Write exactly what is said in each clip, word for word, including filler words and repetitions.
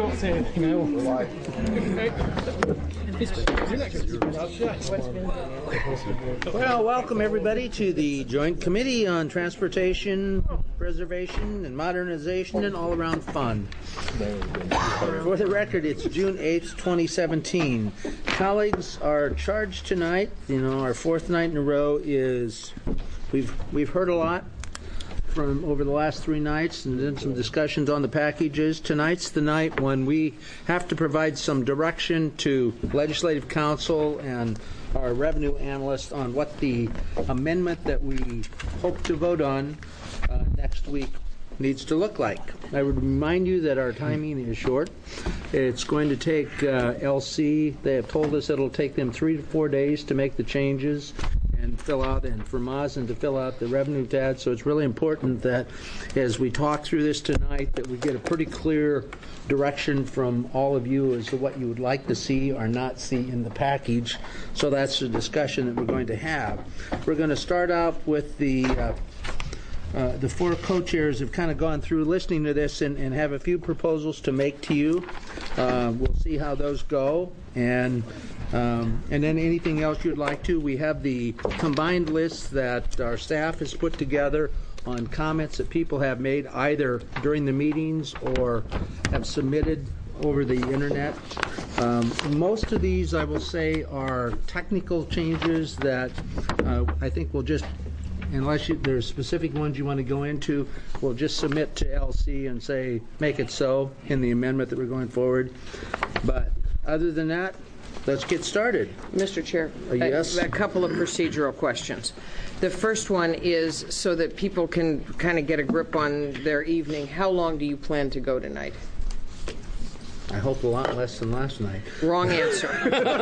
Don't say anything. I won't. Well, welcome everybody to the Joint Committee on Transportation, Preservation, and Modernization and All-Around Fun. For the record, it's June eighth, twenty seventeen. Colleagues, our charge tonight, you know, our fourth night in a row is, we've we've heard a lot from over the last three nights and then some discussions on the packages. Tonight's the night when we have to provide some direction to Legislative Counsel and our revenue analyst on what the amendment that we hope to vote on uh, next week needs to look like. I would remind you that our timing is short. It's going to take uh, L C, they have told us it'll take them three to four days to make the changes and fill out, and for Mazen to fill out the revenue tab. So it's really important that as we talk through this tonight that we get a pretty clear direction from all of you as to what you would like to see or not see in the package. So that's the discussion that we're going to have. We're going to start out with the uh, Uh, the four co-chairs have kind of gone through listening to this and, and have a few proposals to make to you. Uh, we'll see how those go, and um, and then anything else you'd like to. We have the combined list that our staff has put together on comments that people have made either during the meetings or have submitted over the internet. Um, most of these, I will say, are technical changes that uh, I think will just, unless you, there's specific ones you want to go into, we'll just submit to L C and say, make it so in the amendment that we're going forward. But other than that, let's get started. Mister Chair, uh, yes? a, a couple of procedural questions. The first one is so that people can kind of get a grip on their evening. How long do you plan to go tonight? I hope a lot less than last night. Wrong answer.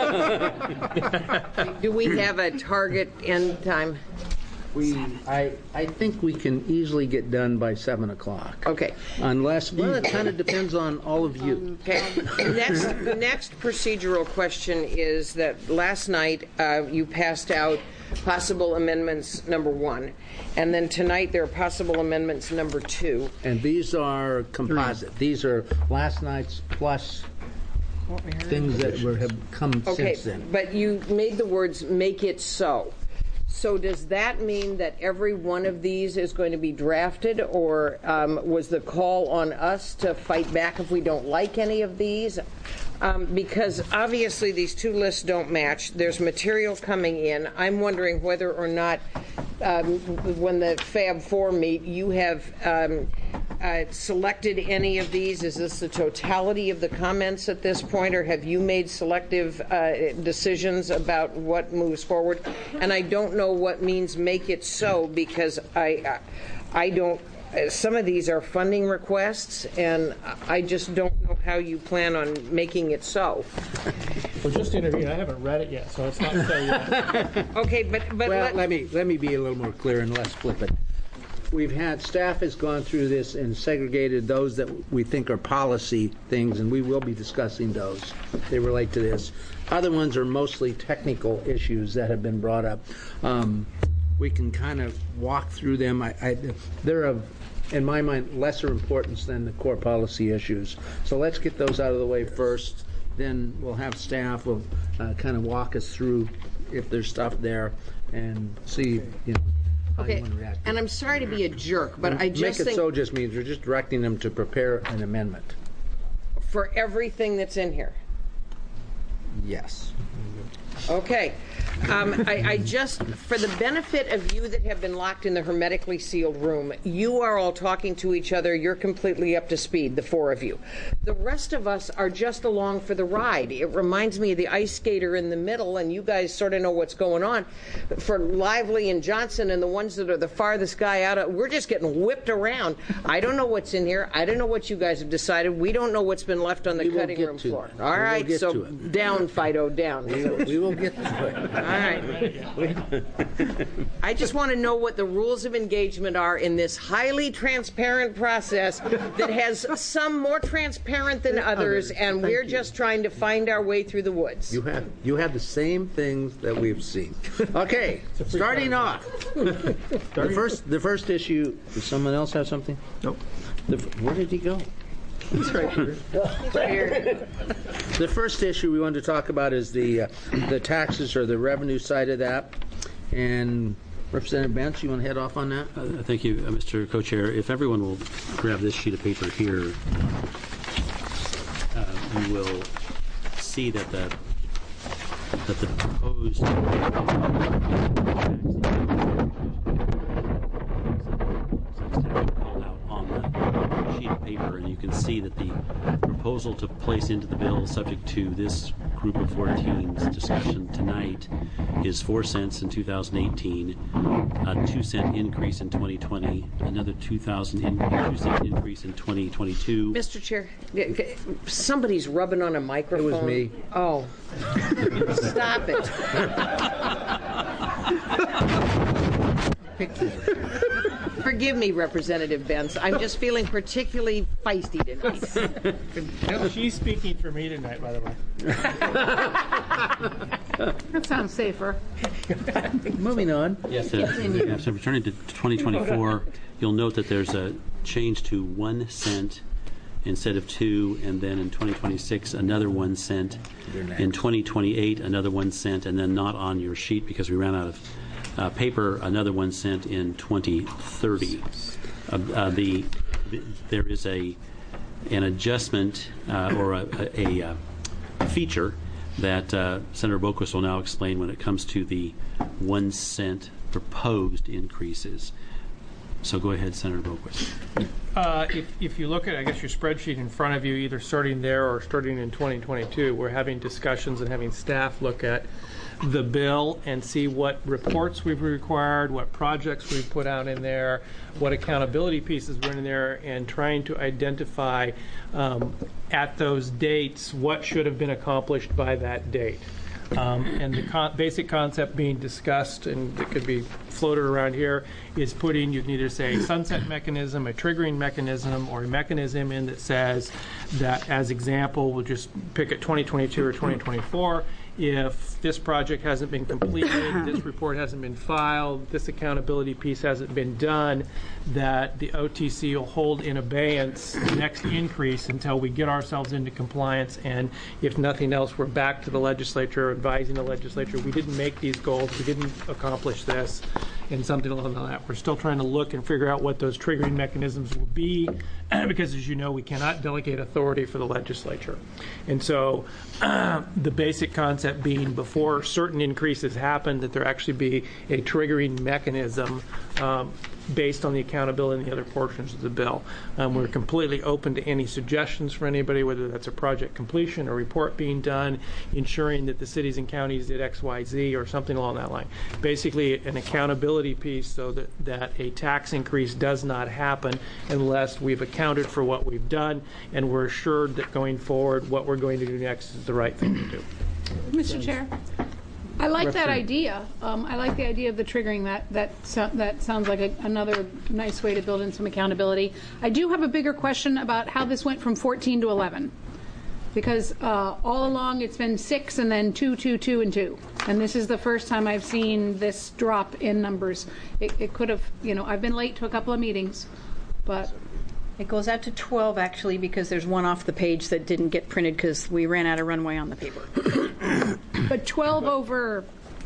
Do we have a target end time? We, I, I think we can easily get done by seven o'clock. Okay. Unless, well, it kind of depends on all of you. Okay. Next, the next procedural question is that last night uh, you passed out possible amendments number one, and then tonight there are possible amendments number two. And these are composite. These are last night's plus things that were, have come okay, since then. But you made the words "make it so." So does that mean that every one of these is going to be drafted, or um, was the call on us to fight back if we don't like any of these? Um, because obviously these two lists don't match. There's material coming in. I'm wondering whether or not um, when the Fab Four meet, you have um, uh, selected any of these. Is this the totality of the comments at this point, or have you made selective uh, decisions about what moves forward? And I don't know what means make it so, because I, I don't. Some of these are funding requests, and I just don't know how you plan on making it so. Well, just to intervene, I haven't read it yet, so it's not so yet. Okay, but but well, let, let me let me be a little more clear and less flippant. We've had staff has gone through this and segregated those that we think are policy things, and we will be discussing those. They relate to this. Other ones are mostly technical issues that have been brought up. Um, we can kind of walk through them. I, I, they're of, in my mind, lesser importance than the core policy issues. So let's get those out of the way first. Then we'll have staff will uh, kind of walk us through if there's stuff there and see, you know, how okay. you want to react. And I'm sorry to be a jerk, but and I just make it think so just means you're just directing them to prepare an amendment. For everything that's in here. Yes. Okay. Um, I, I just, for the benefit of you that have been locked in the hermetically sealed room, you are all talking to each other. You're completely up to speed, the four of you. The rest of us are just along for the ride. It reminds me of the ice skater in the middle, and you guys sort of know what's going on. For Lively and Johnson and the ones that are the farthest guy out, of, we're just getting whipped around. I don't know what's in here. I don't know what you guys have decided. We don't know what's been left on the we cutting room to floor. It. All we right, so down, Fido, down. We will, we will get to it. All right. I just want to know what the rules of engagement are in this highly transparent process that has some more transparent than others, and we're just trying to find our way through the woods. You have you have the same things that we've seen. Okay, starting off. the first the first issue. Does someone else have something? Nope. The, where did he go? The first issue we wanted to talk about is the uh, the taxes or the revenue side of that. And Representative Benz, you want to head off on that? Uh, thank you, uh, Mister Co-Chair. If everyone will grab this sheet of paper here, uh, you will see that the that the proposed called out on the sheet of paper, and you can see that the proposal to place into the bill, subject to this group of fourteen's discussion tonight, is four cents in two thousand eighteen, a two cent increase in twenty twenty, another two thousand in, two cent increase in twenty twenty-two. Mister Chair, somebody's rubbing on a microphone. It was me. Oh. Stop it. Forgive me, Representative Benz. I'm just feeling particularly feisty tonight. She's speaking for me tonight, by the way. That sounds safer. Moving on. Yes, uh, yeah, so returning to twenty twenty-four, you'll note that there's a change to one cent instead of two, and then in twenty twenty-six, another one cent. In twenty twenty-eight, another one cent, and then not on your sheet because we ran out of uh, paper, another one cent in twenty thirty. Uh, uh, the, the there is a an adjustment uh, or a, a, a, a feature that uh, Senator Boquist will now explain when it comes to the one cent proposed increases. So go ahead, Senator Boquist. Uh, if, if you look at, I guess, your spreadsheet in front of you, either starting there or starting in twenty twenty-two, we're having discussions and having staff look at the bill and see what reports we've required, what projects we've put out in there, what accountability pieces were in there, and trying to identify um, at those dates what should have been accomplished by that date. Um, and the con- basic concept being discussed, and it could be floated around here, is putting, you can either say a sunset mechanism, a triggering mechanism, or a mechanism in that says that, as example, we'll just pick at twenty twenty-two or twenty twenty-four, if this project hasn't been completed, this report hasn't been filed, this accountability piece hasn't been done, that the O T C will hold in abeyance the next increase until we get ourselves into compliance, and if nothing else, we're back to the legislature, advising the legislature, we didn't make these goals, we didn't accomplish this, and something along that. We're still trying to look and figure out what those triggering mechanisms will be, because as you know, we cannot delegate authority for the legislature. And so uh, the basic concept being before certain increases happen, that there actually be a triggering mechanism um, based on the accountability and the other portions of the bill. Um, we're completely open to any suggestions from anybody, whether that's a project completion, a report being done, ensuring that the cities and counties did X, Y, Z, or something along that line. Basically, an accountability piece so that, that a tax increase does not happen unless we've accounted for what we've done and we're assured that going forward, what we're going to do next is the right thing to do. Mister Chair, I like that idea. Um, I like the idea of the triggering. That that so, that sounds like a, another nice way to build in some accountability. I do have a bigger question about how this went from fourteen to eleven, because uh, all along it's been six and then two, two, two, and two, and this is the first time I've seen this drop in numbers. It, it could have, you know, I've been late to a couple of meetings, but. It goes out to twelve, actually, because there's one off the page that didn't get printed because we ran out of runway on the paper. But twelve over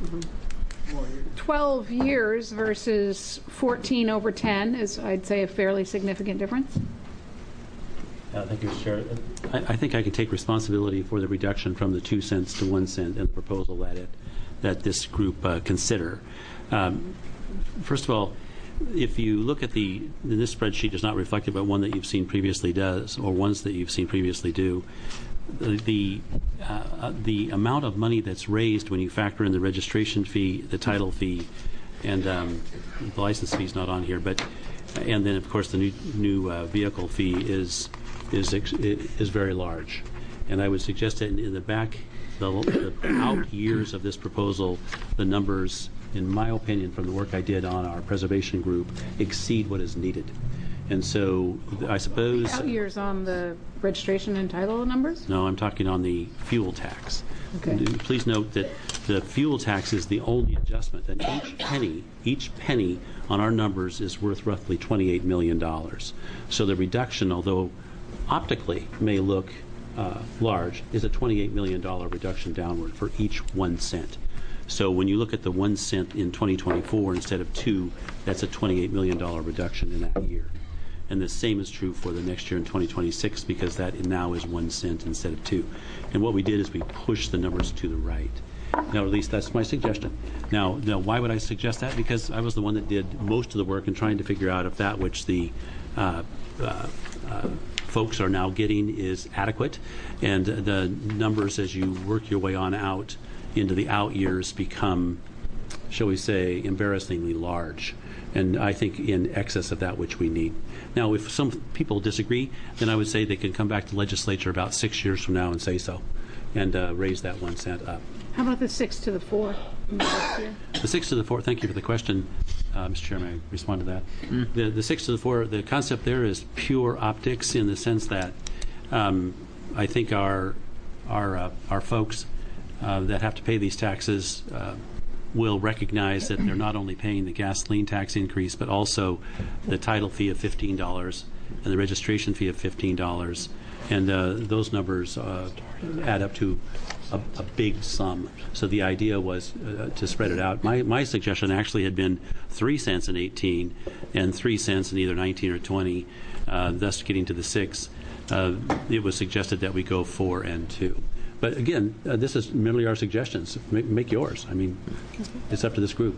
twelve years versus fourteen over ten is, I'd say, a fairly significant difference. Uh, thank you, Mister Chair. I, I think I can take responsibility for the reduction from the two cents to one cent and the proposal that it that this group uh, consider. Um, first of all, if you look at the, this spreadsheet is not reflective of one that you've seen previously does, or ones that you've seen previously do. The the, uh, the amount of money that's raised when you factor in the registration fee, the title fee, and um, the license fee is not on here, but and then of course the new new uh, vehicle fee is is is very large, and I would suggest that in, in the back, the, the out years of this proposal, the numbers, in my opinion, from the work I did on our preservation group, exceed what is needed. And so I suppose... Out years on the registration and title numbers? No, I'm talking on the fuel tax. Okay. Please note that the fuel tax is the only adjustment, and each penny, each penny on our numbers is worth roughly twenty-eight million dollars. So the reduction, although optically may look uh, large is a twenty-eight million dollars reduction downward for each one cent. So when you look at the one cent in twenty twenty-four instead of two, that's a twenty-eight million dollars reduction in that year. And the same is true for the next year in twenty twenty-six, because that now is one cent instead of two. And what we did is we pushed the numbers to the right. Now, at least that's my suggestion. Now, now, why would I suggest that? Because I was the one that did most of the work in trying to figure out if that which the uh, uh, uh, folks are now getting is adequate. And the numbers, as you work your way on out into the out years, become, shall we say, embarrassingly large. And I think in excess of that which we need. Now, if some people disagree, then I would say they can come back to legislature about six years from now and say so, and uh, raise that one cent up. How about the six to the four? The six to the four, thank you for the question, uh, Mister Chair, may I respond to that? Mm. The, the six to the four, the concept there is pure optics in the sense that um, I think our, our, uh, our folks uh, that have to pay these taxes uh, will recognize that they're not only paying the gasoline tax increase, but also the title fee of fifteen dollars and the registration fee of fifteen dollars. And uh, those numbers uh, add up to a, a big sum. So the idea was uh, to spread it out. My, my suggestion actually had been three cents in eighteen and three cents in either nineteen or twenty, uh, thus getting to the six. Uh, it was suggested that we go four and two. But again, uh, this is merely our suggestions. Make, make yours. I mean, it's up to this group.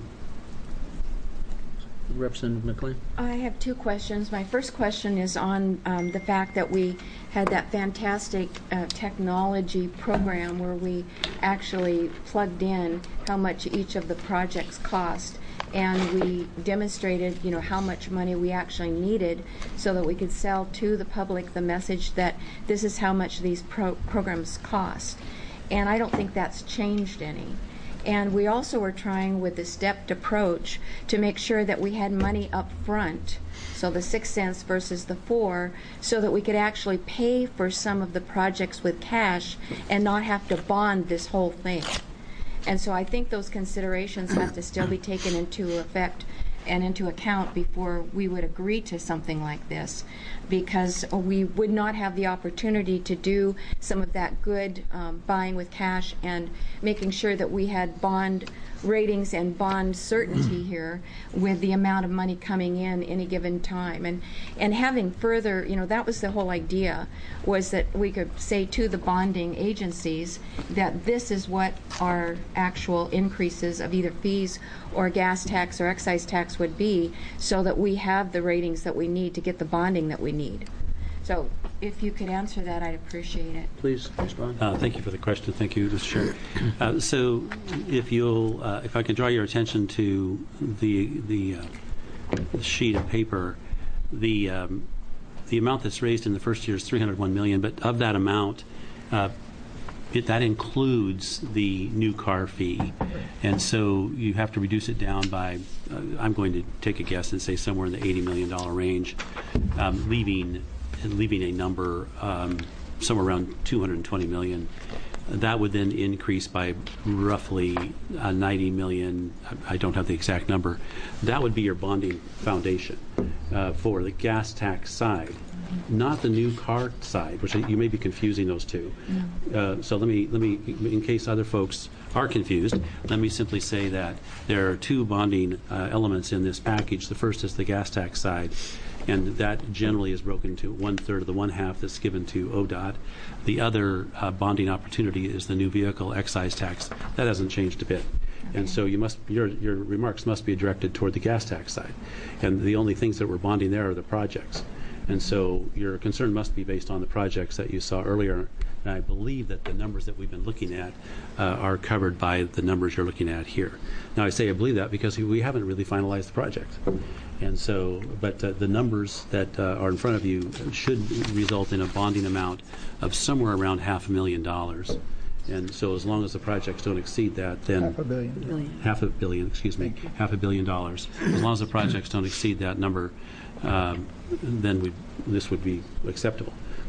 Representative McLean. I have two questions. My first question is on um, the fact that we had that fantastic uh, technology program where we actually plugged in how much each of the projects cost, and we demonstrated, you know, how much money we actually needed so that we could sell to the public the message that this is how much these pro programs cost. And I don't think that's changed any. And we also were trying with the stepped approach to make sure that we had money up front, so the six cents versus the four, so that we could actually pay for some of the projects with cash and not have to bond this whole thing. And so I think those considerations have to still be taken into effect and into account before we would agree to something like this, because we would not have the opportunity to do some of that good um, buying with cash and making sure that we had bond ratings and bond certainty here with the amount of money coming in any given time. And and having further, you know, that was the whole idea, was that we could say to the bonding agencies that this is what our actual increases of either fees or gas tax or excise tax would be, so that we have the ratings that we need to get the bonding that we need. So if you could answer that, I'd appreciate it. Please respond. Uh, thank you for the question. Thank you, Mister Chair. Uh, so, if you'll, uh, if I can draw your attention to the the, uh, the sheet of paper, the um, the amount that's raised in the first year is three hundred one million dollars. But of that amount, uh, it, that includes the new car fee, and so you have to reduce it down by. Uh, I'm going to take a guess and say somewhere in the eighty million dollar range, um, leaving. leaving a number um, somewhere around two hundred twenty million. That would then increase by roughly uh, ninety million. I don't have the exact number. That would be your bonding foundation uh, for the gas tax side, not the new car side, which you may be confusing those two. Uh, so let me let me, in case other folks are confused, let me simply say that there are two bonding uh, elements in this package. The first is the gas tax side, and that generally is broken into one third of the one half that's given to O D O T. The other uh, bonding opportunity is the new vehicle excise tax. That hasn't changed a bit. Okay. And so you must your your remarks must be directed toward the gas tax side. And the only things that we're bonding there are the projects. And so your concern must be based on the projects that you saw earlier. And I believe that the numbers that we've been looking at uh, are covered by the numbers you're looking at here. Now, I say I believe that because we haven't really finalized the project. And so, but uh, the numbers that uh, are in front of you should result in a bonding amount of somewhere around half a million dollars. And so as long as the projects don't exceed that, then half a billion. billion. Half a billion, excuse me, half a billion dollars. As long as the projects don't exceed that number, um, then we, this would be acceptable.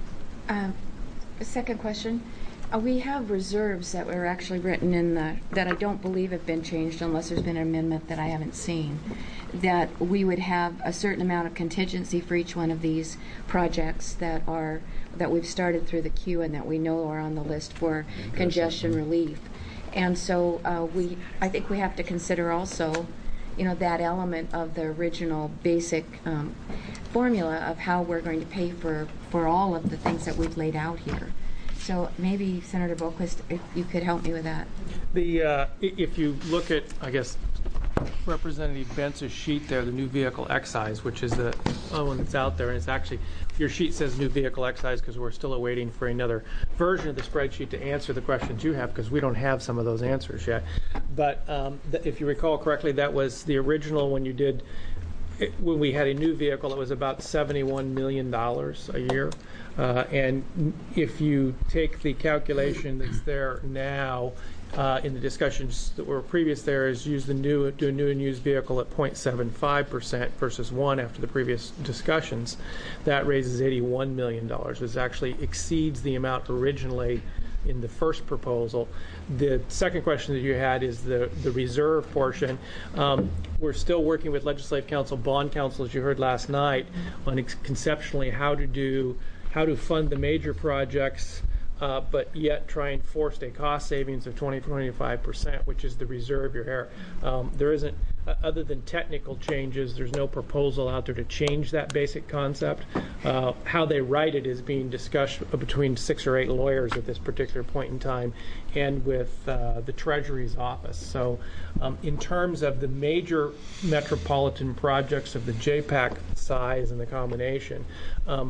Um, second question. Uh, we have reserves that were actually written in the, that I don't believe have been changed unless there's been an amendment that I haven't seen, that we would have a certain amount of contingency for each one of these projects that are that we've started through the queue and that we know are on the list for congestion relief. And so uh, we, I think we have to consider also, you know, that element of the original basic um, formula of how we're going to pay for, for all of the things that we've laid out here. So maybe, Senator Boquist, if you could help me with that. The uh, i- if you look at, I guess, Representative Bentz's sheet there, the new vehicle excise, which is the other one that's out there, and it's actually, your sheet says new vehicle excise because we're still awaiting for another version of the spreadsheet to answer the questions you have, because we don't have some of those answers yet. But um, th- if you recall correctly, that was the original when you did, it, when we had a new vehicle, it was about seventy-one million dollars a year. Uh, and if you take the calculation that's there now, uh, in the discussions that were previous there, is use the new, do a new and used vehicle at zero point seven five percent versus one after the previous discussions, that raises eighty-one million dollars, which actually exceeds the amount originally in the first proposal. The second question that you had is the, the reserve portion. Um, we're still working with Legislative Council, Bond Council, as you heard last night, on ex- conceptually how to do how to fund the major projects, uh, but yet try and force a cost savings of twenty to twenty-five percent, which is the reserve you're here. Um, there isn't, uh, other than technical changes, there's no proposal out there to change that basic concept. Uh, how they write it is being discussed between six or eight lawyers at this particular point in time, and with uh, the Treasury's office. So um, in terms of the major metropolitan projects of the J PAC size and the combination, um,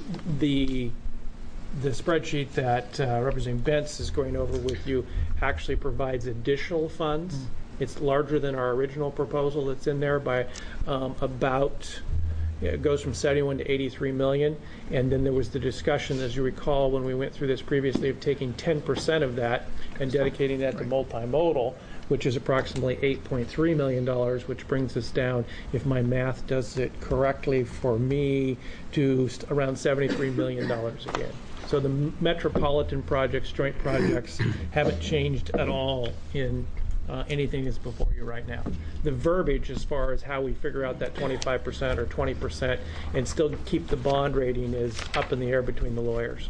the the spreadsheet that uh, Representative Bentz is going over with you actually provides additional funds. Mm. It's larger than our original proposal that's in there by um, about, yeah, it goes from seventy-one to eighty-three million. And then there was the discussion, as you recall, when we went through this previously, of taking ten percent of that and dedicating that to multimodal, which is approximately eight point three million dollars, which brings us down, if my math does it correctly for me, to st- around seventy-three million dollars again. So the m- metropolitan projects, joint projects, haven't changed at all in uh, anything that's before you right now. The verbiage as far as how we figure out that twenty-five percent or twenty percent and still keep the bond rating is up in the air between the lawyers.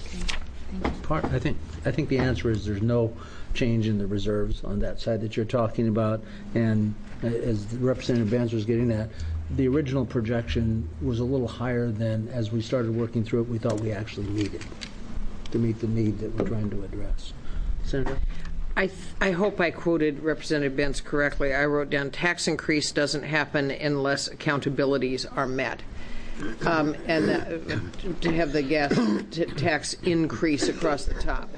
Part, I think I think the answer is there's no change in the reserves on that side that you're talking about. And uh, as Representative Benz was getting at, the original projection was a little higher than, as we started working through it, we thought we actually needed to meet the need that we're trying to address. Senator? I, th- I hope I quoted Representative Benz correctly. I wrote down tax increase doesn't happen unless accountabilities are met. Um, and uh, to have the gas t- tax increase across the top.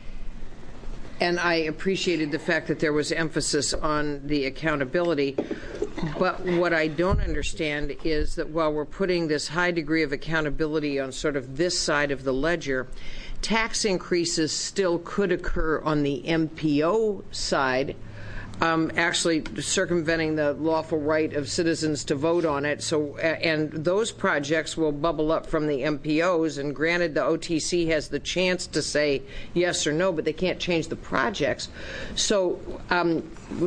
And I appreciated the fact that there was emphasis on the accountability. But what I don't understand is that while we're putting this high degree of accountability on sort of this side of the ledger, tax increases still could occur on the M P O side, um, actually circumventing the lawful right of citizens to vote on it. So, and those projects will bubble up from the M P Os. And granted, the O T C has the chance to say yes or no, but they can't change the projects. So, um,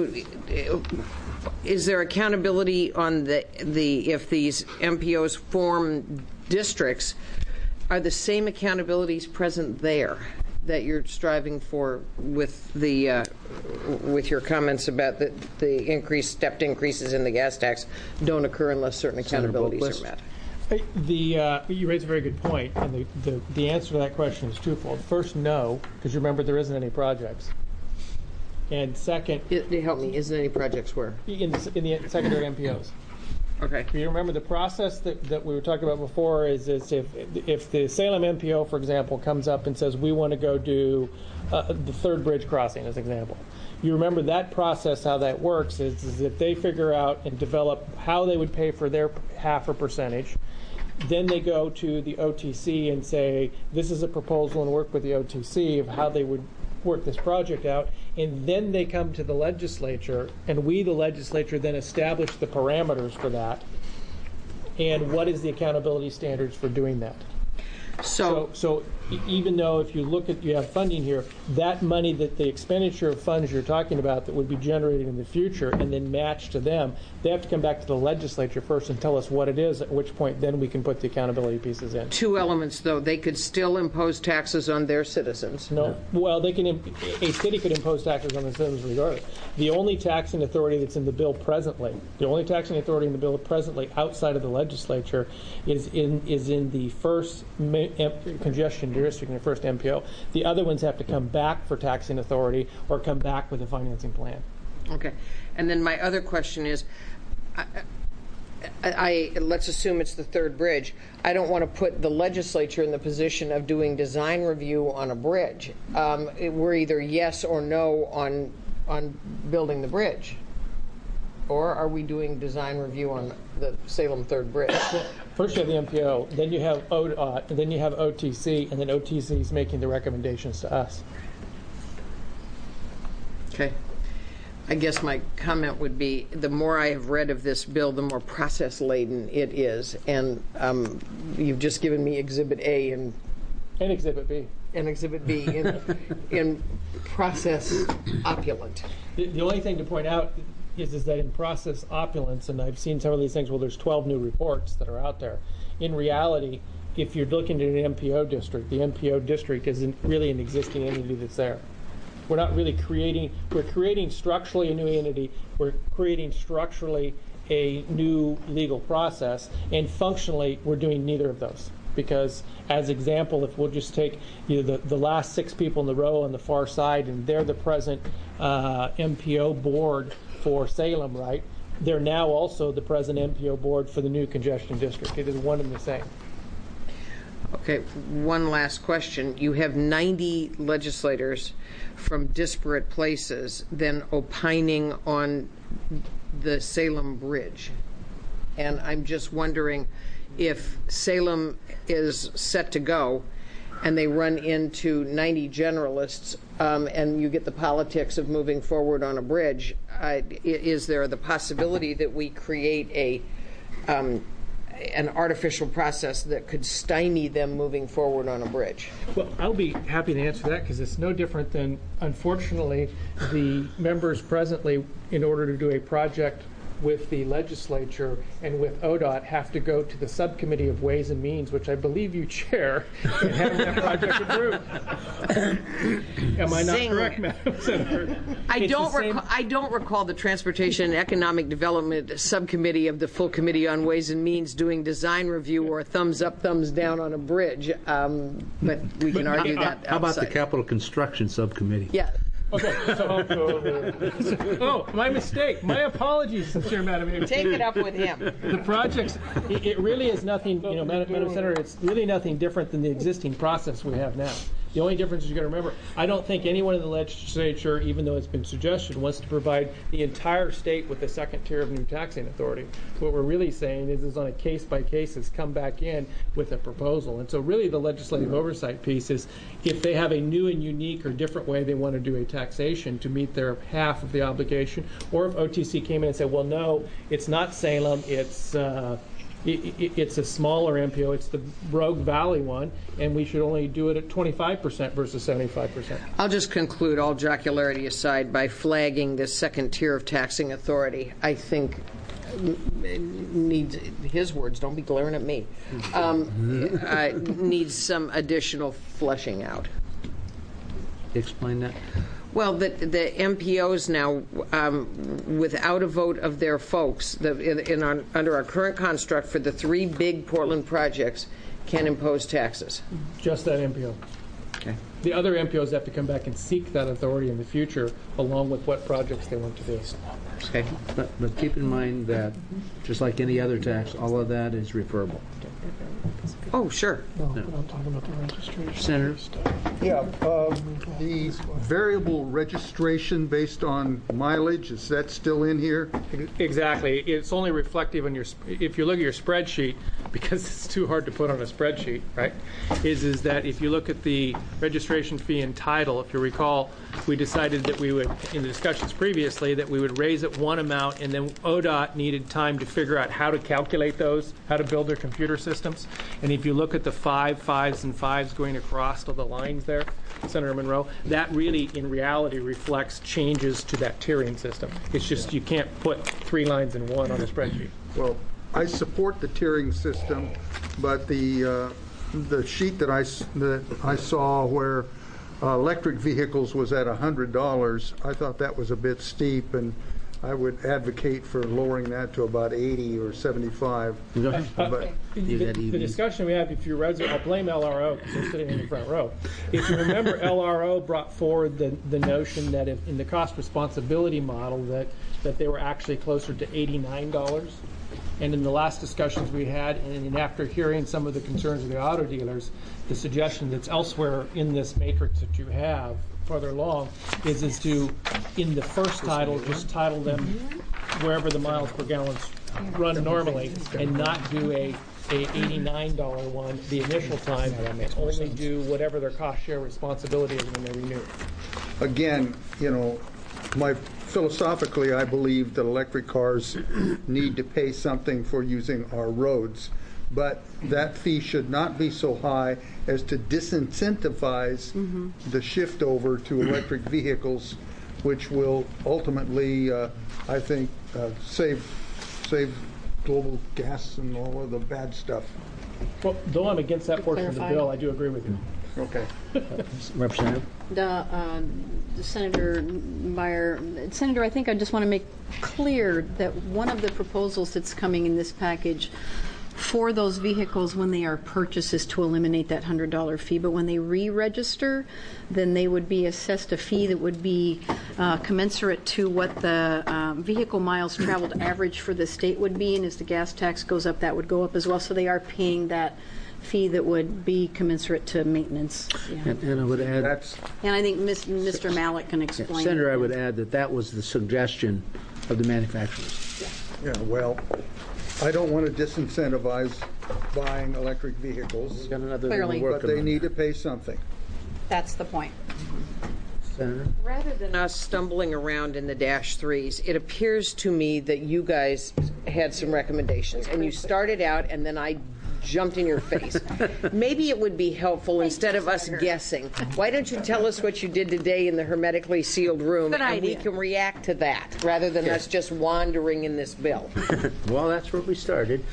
is there accountability on the the if these M P Os form districts? Are the same accountabilities present there that you're striving for with the uh, with your comments about the the increase, stepped increases in the gas tax don't occur unless certain accountabilities are met? The uh, you raise a very good point, and the, the the answer to that question is twofold. First, no, because you remember there isn't any projects. And second, It, it help me. Isn't any projects where? in the, in the secondary M P Os. Okay. You remember the process that, that we were talking about before is, is if if the Salem M P O, for example, comes up and says we want to go do uh, the third bridge crossing, as an example. You remember that process, how that works is, is that they figure out and develop how they would pay for their half a percentage. Then they go to the O T C and say, this is a proposal, and work with the O T C of how they would work this project out. And then they come to the legislature, and we, the legislature, then establish the parameters for that. And what is the accountability standards for doing that? So, So, so e- even though if you look at, you have funding here, that money that the expenditure of funds you're talking about that would be generated in the future and then matched to them, they have to come back to the legislature first and tell us what it is, at which point then we can put the accountability pieces in. Two elements, though. They could still impose taxes on their citizens. No, well, they can, imp- a city could impose taxes on the citizens regardless. The only taxing authority that's in the bill presently, the only taxing authority in the bill presently outside of the legislature is in is in the first ma- em- congestion district, in the first M P O. The other ones have to come back for taxing authority or come back with a financing plan. Okay. And then my other question is, I, I, I let's assume it's the third bridge. I don't want to put the legislature in the position of doing design review on a bridge. Um, it- we're either yes or no on on building the bridge, or are we doing design review on the Salem Third Bridge? First you have the M P O, then you have O D O T, and then you have O T C, and then O T C is making the recommendations to us. Okay. I guess my comment would be, the more I have read of this bill, the more process-laden it is. And um, you've just given me Exhibit A and, And Exhibit B. and Exhibit B in, in process opulent. The, the only thing to point out is, is that in process opulence, and I've seen some of these things, well, there's twelve new reports that are out there. In reality, if you're looking at an M P O district, the M P O district isn't really an existing entity that's there. We're not really creating, we're creating structurally a new entity, we're creating structurally a new legal process, and functionally, we're doing neither of those. Because, as example, if we'll just take you know, the, the last six people in the row on the far side, and they're the present uh, M P O board for Salem, right? They're now also the present M P O board for the new congestion district. It is one and the same. Okay, one last question. You have ninety legislators from disparate places then opining on the Salem Bridge. And I'm just wondering if Salem is set to go and they run into ninety generalists um, and you get the politics of moving forward on a bridge, uh, is there the possibility that we create a um, an artificial process that could stymie them moving forward on a bridge? Well, I'll be happy to answer that because it's no different than, unfortunately, the members presently, in order to do a project with the legislature and with O D O T, have to go to the subcommittee of Ways and Means, which I believe you chair, and have that project approved. Am I not Zing. correct, Madam Senator? I It's don't the same- recall, I don't recall the Transportation and Economic Development Subcommittee of the full Committee on Ways and Means doing design review or thumbs up, thumbs down on a bridge, um, but we can argue that outside. How about the Capital Construction Subcommittee? Yeah. Okay, so I'll go over there. Oh, my mistake. My apologies, sincere Madam Mayor. Take it up with him. The projects, it, it really is nothing, you know, Madam, Madam Senator, it's really nothing different than the existing process we have now. The only difference is you got to remember, I don't think anyone in the legislature, even though it's been suggested, wants to provide the entire state with a second tier of new taxing authority. What we're really saying is, is on a case by case, is come back in with a proposal. And so really the legislative oversight piece is if they have a new and unique or different way they want to do a taxation to meet their half of the obligation, or if O T C came in and said, well, no, it's not Salem, it's uh, It, it, it's a smaller M P O. It's the Rogue Valley one, and we should only do it at twenty-five percent versus seventy-five percent. I'll just conclude, all jocularity aside, by flagging this second tier of taxing authority. I think needs, his words, don't be glaring at me, um, uh, needs some additional fleshing out. Explain that. Well, the, the M P Os now, um, without a vote of their folks, the, in, in our, under our current construct for the three big Portland projects, can impose taxes. Just that M P O. Okay. The other M P Os have to come back and seek that authority in the future, along with what projects they want to do. Okay. But, but keep in mind that, just like any other tax, all of that is referable. Oh, sure. No, but I'm talking about the registration. Senator, Yeah, um, the variable registration based on mileage, is that still in here? Exactly. It's only reflective on your, sp- if you look at your spreadsheet, because it's too hard to put on a spreadsheet, right, is, is that if you look at the registration fee and title, if you recall, we decided that we would, in the discussions previously, that we would raise it one amount, and then O D O T needed time to figure out how to calculate those, how to build their computer systems. And if you look at the five fives and fives going across to the lines there, Senator Monroe, that really, in reality, reflects changes to that tiering system. It's just you can't put three lines in one on a spreadsheet. Well, I support the tiering system, but the uh, the sheet that I, s- that I saw where uh, electric vehicles was at one hundred dollars, I thought that was a bit steep, and I would advocate for lowering that to about eighty or seventy-five. Go ahead. But You The, got E the Vs. discussion we had, if you read, I'll blame L R O because they're sitting in the front row. If you remember, L R O brought forward the, the notion that if, in the cost responsibility model that, that they were actually closer to eighty-nine dollars. And in the last discussions we had, and after hearing some of the concerns of the auto dealers, the suggestion that's elsewhere in this matrix that you have further along is, is to, in the first title, just title them wherever the miles per gallon run normally, and not do a, a eighty-nine dollar one the initial time, and only do whatever their cost share responsibility is when they renew. again, you know, my philosophically, I believe that electric cars need to pay something for using our roads, but that fee should not be so high as to disincentivize Mm-hmm. the shift over to electric vehicles, which will ultimately, uh, I think, uh, save save global gas and all of the bad stuff. Well, though I'm against that portion of the clarify. bill, I do agree with you. Okay. Representative? The, uh, the Senator Meyer, Senator, I think I just want to make clear that one of the proposals that's coming in this package for those vehicles when they are purchased is to eliminate that one hundred dollar fee. But when they re-register, then they would be assessed a fee that would be uh, commensurate to what the um, vehicle miles traveled average for the state would be. And as the gas tax goes up, that would go up as well. So they are paying that fee that would be commensurate to maintenance. Yeah. And, and I would add, That's And I think Miz Mister Mallett can explain. Senator, I would add that that was the suggestion of the manufacturers. Yeah, well, I don't want to disincentivize buying electric vehicles, Got another Clearly. one but working they on need that. to pay something. That's the point. Senator? Rather than us stumbling around in the dash threes, it appears to me that you guys had some recommendations, and you started out, and then I jumped in your face. Maybe it would be helpful, instead of us guessing, why don't you tell us what you did today in the hermetically sealed room, Good and we idea. can react to that, rather than us just wandering in this bill. Well, that's where we started.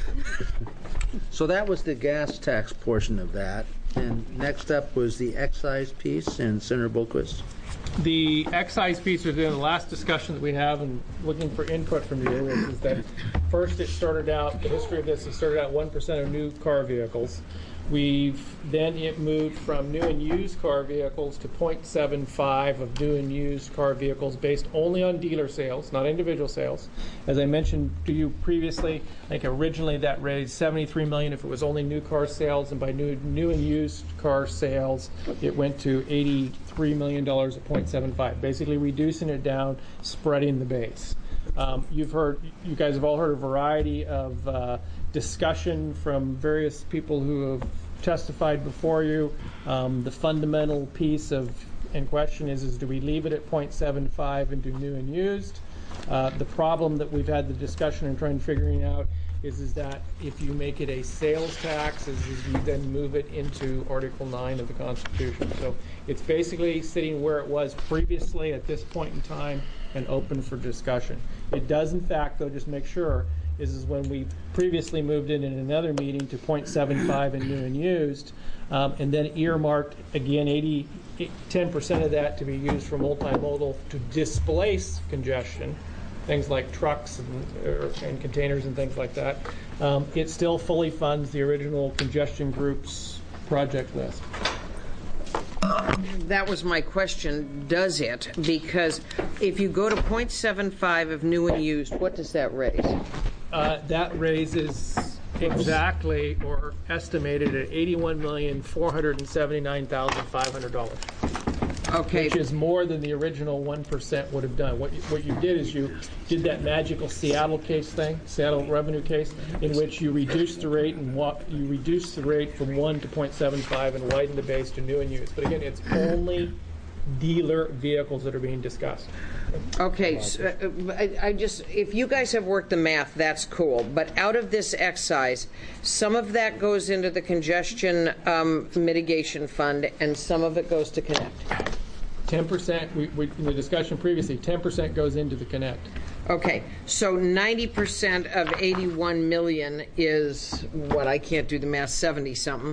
So that was the gas tax portion of that. And next up was the excise piece, and Senator Bolquist. The excise piece was in the last discussion that we have, and looking for input from you, is, is that first it started out, the history of this, it started out one percent of new car vehicles. We've, then it moved from new and used car vehicles to zero point seven five of new and used car vehicles based only on dealer sales, not individual sales. As I mentioned to you previously, I think originally that raised seventy-three million dollars if it was only new car sales, and by new, new and used car sales, it went to eighty-three million dollars at zero point seven five, basically reducing it down, spreading the base. Um, you've heard, you guys have all heard a variety of uh, discussion from various people who have testified before you. Um, the fundamental piece of in question is, is do we leave it at zero point seven five and do new and used? Uh, the problem that we've had the discussion and trying to figuring out is, is that if you make it a sales tax, is, is you then move it into Article nine of the Constitution. So it's basically sitting where it was previously at this point in time and open for discussion. It does, in fact, though, just make sure, is, is when we previously moved in in another meeting to zero point seven five in new and used, um, and then earmarked, again, eighty, ten percent of that to be used for multimodal to displace congestion, things like trucks and, er, and containers and things like that. Um, it still fully funds the original congestion group's project list. That was my question, does it? Because if you go to zero point seven five of new and used, what does that raise? Uh, that raises exactly or estimated at eighty-one million four hundred seventy-nine thousand five hundred dollars. Okay. Which is more than the original one percent would have done. What you, what you did is you did that magical Seattle case thing, Seattle revenue case, in which you reduced the rate and wa- you reduced the rate from one to point seven five and widened the base to new and used. But again, it's only dealer vehicles that are being discussed. Okay, so, uh, I, I just, if you guys have worked the math, that's cool. But out of this excise, some of that goes into the congestion um, mitigation fund, and some of it goes to Connect. ten percent, we, we, in the discussion previously, ten percent goes into the Connect. Okay, so ninety percent of eighty-one million is, what, I can't do the math, seventy-something.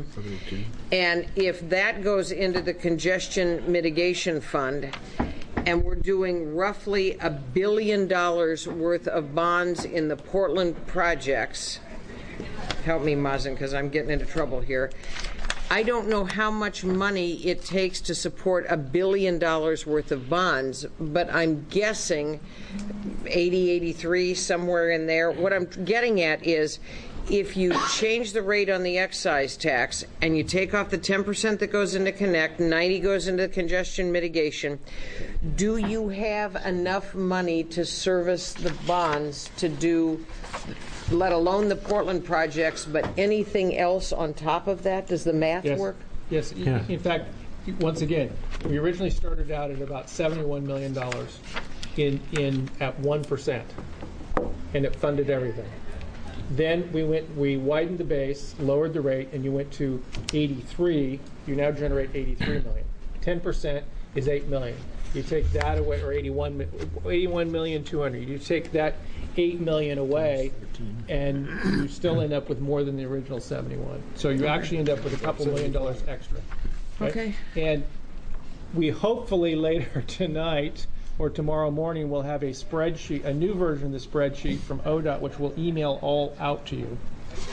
And if that goes into the congestion mitigation fund, and we're doing roughly a billion dollars worth of bonds in the Portland projects, help me, Mazen, because I'm getting into trouble here. I don't know how much money it takes to support a billion dollars worth of bonds, but I'm guessing eighty, eighty-three, somewhere in there. What I'm getting at is, if you change the rate on the excise tax and you take off the ten percent that goes into Connect, ninety goes into congestion mitigation, do you have enough money to service the bonds to do, let alone the Portland projects, but anything else on top of that? Does the math Yes. work? Yes. Yeah. In fact, once again, we originally started out at about seventy-one million dollars in, in at one percent, and it funded everything. Then we went, we widened the base, lowered the rate, and you went to eighty-three. You now generate eighty-three million. ten percent is eight million. You take that away, or eighty-one, eighty-one million two hundred. You take that eight million away, and you still end up with more than the original seventy-one. So you actually end up with a couple million dollars extra. Right? Okay. And we hopefully later tonight or tomorrow morning we'll have a spreadsheet, a new version of the spreadsheet from O D O T, which we'll email all out to you.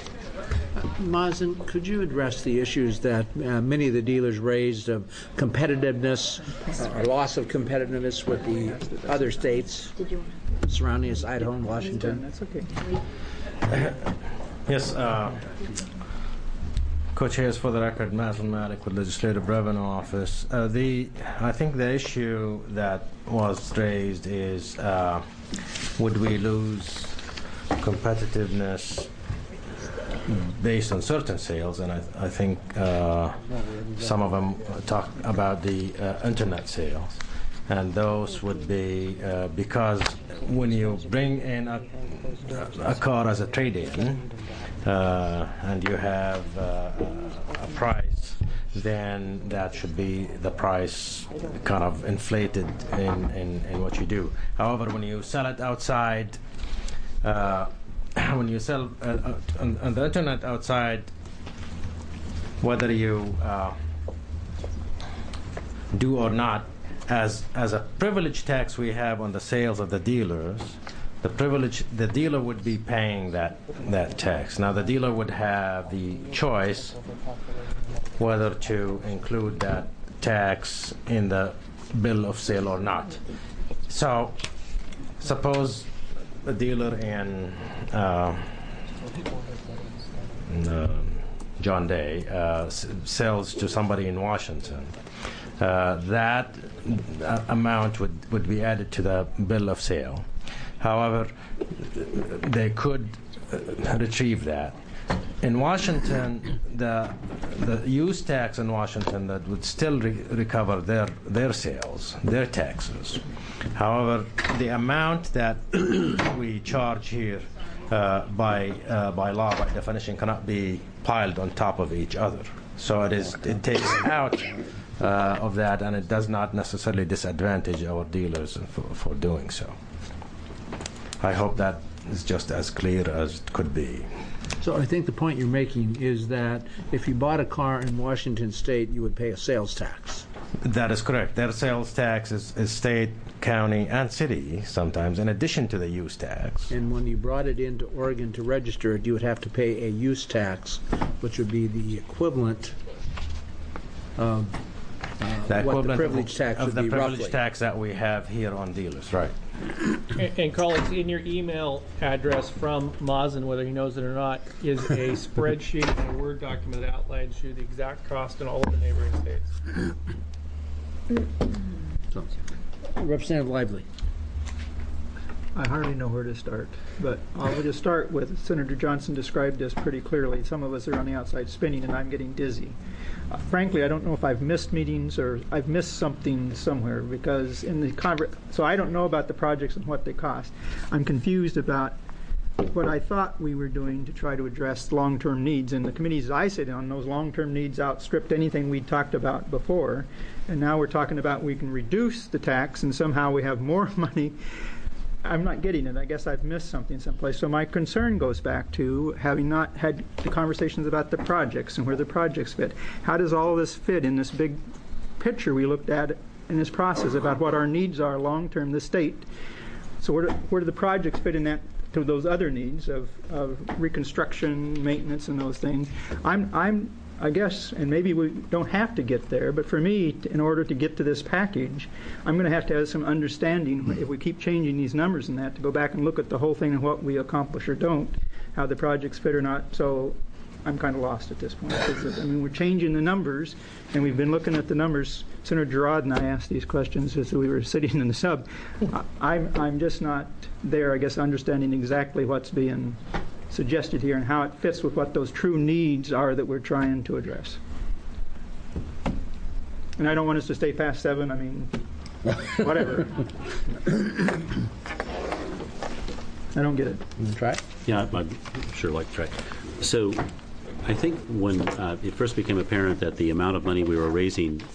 Mazen, could you address the issues that uh, many of the dealers raised of competitiveness, uh, or loss of competitiveness with the other states surrounding us, Idaho and Washington? That's okay. Yes, uh, co-chairs for the record, Mazen Malik with Legislative Revenue Office. Uh, the, I think the issue that was raised is, uh, would we lose competitiveness based on certain sales? And I, I think uh, some of them talk about the uh, internet sales. And those would be uh, because when you bring in a, a car as a trade-in uh, and you have uh, a price, then that should be the price kind of inflated in, in, in what you do. However, when you sell it outside, uh, when you sell uh, on, on the internet outside, whether you uh, do or not, as as a privilege tax we have on the sales of the dealers, the privilege the dealer would be paying that that tax. Now the dealer would have the choice whether to include that tax in the bill of sale or not. So suppose a dealer in uh, uh, John Day uh, s- sells to somebody in Washington. Uh, that uh, amount would, would be added to the bill of sale. However, they could uh, retrieve that. In Washington, the the use tax in Washington that would still re- recover their their sales, their taxes. However, the amount that we charge here uh, by uh, by law, by definition, cannot be piled on top of each other. So it is it takes out uh, of that, and it does not necessarily disadvantage our dealers for, for doing so. I hope that is just as clear as it could be. So I think the point you're making is that if you bought a car in Washington State, you would pay a sales tax. That is correct. Their sales tax is, is state, county, and city sometimes, in addition to the use tax. And when you brought it into Oregon to register it, you would have to pay a use tax, which would be the equivalent of The what the equivalent privilege tax of would the be privilege roughly. tax that we have here on dealers, right? And, and colleagues, in your email address from Mazen, whether he knows it or not, is a spreadsheet and a Word document that outlines you the exact cost in all of the neighboring states. So, Representative Lively. I hardly know where to start, but I'll just start with Senator Johnson described this pretty clearly. Some of us are on the outside spinning, and I'm getting dizzy. Uh, frankly, I don't know if I've missed meetings or I've missed something somewhere because in the conver- so I don't know about the projects and what they cost. I'm confused about what I thought we were doing to try to address long-term needs, and the committees I sit on, those long-term needs outstripped anything we talked about before, and now we're talking about we can reduce the tax and somehow we have more money. I'm not getting it. I guess I've missed something someplace. So my concern goes back to having not had the conversations about the projects and where the projects fit. How does all this fit in this big picture we looked at in this process about what our needs are long-term, the state? So where do, where do the projects fit in that to those other needs of, of reconstruction, maintenance, and those things? I'm, I'm, I guess, and maybe we don't have to get there, but for me, in order to get to this package, I'm going to have to have some understanding, if we keep changing these numbers and that, to go back and look at the whole thing and what we accomplish or don't, how the projects fit or not. So I'm kind of lost at this point. Because, I mean, we're changing the numbers, and we've been looking at the numbers. Senator Gerard and I asked these questions as we were sitting in the sub. I'm, I'm just not there, I guess, understanding exactly what's being suggested here and how it fits with what those true needs are that we're trying to address. And I don't want us to stay past seven. I mean, whatever. I don't get it. You want to try it? Yeah, I'd sure like to try. So I think when uh, it first became apparent that the amount of money we were raising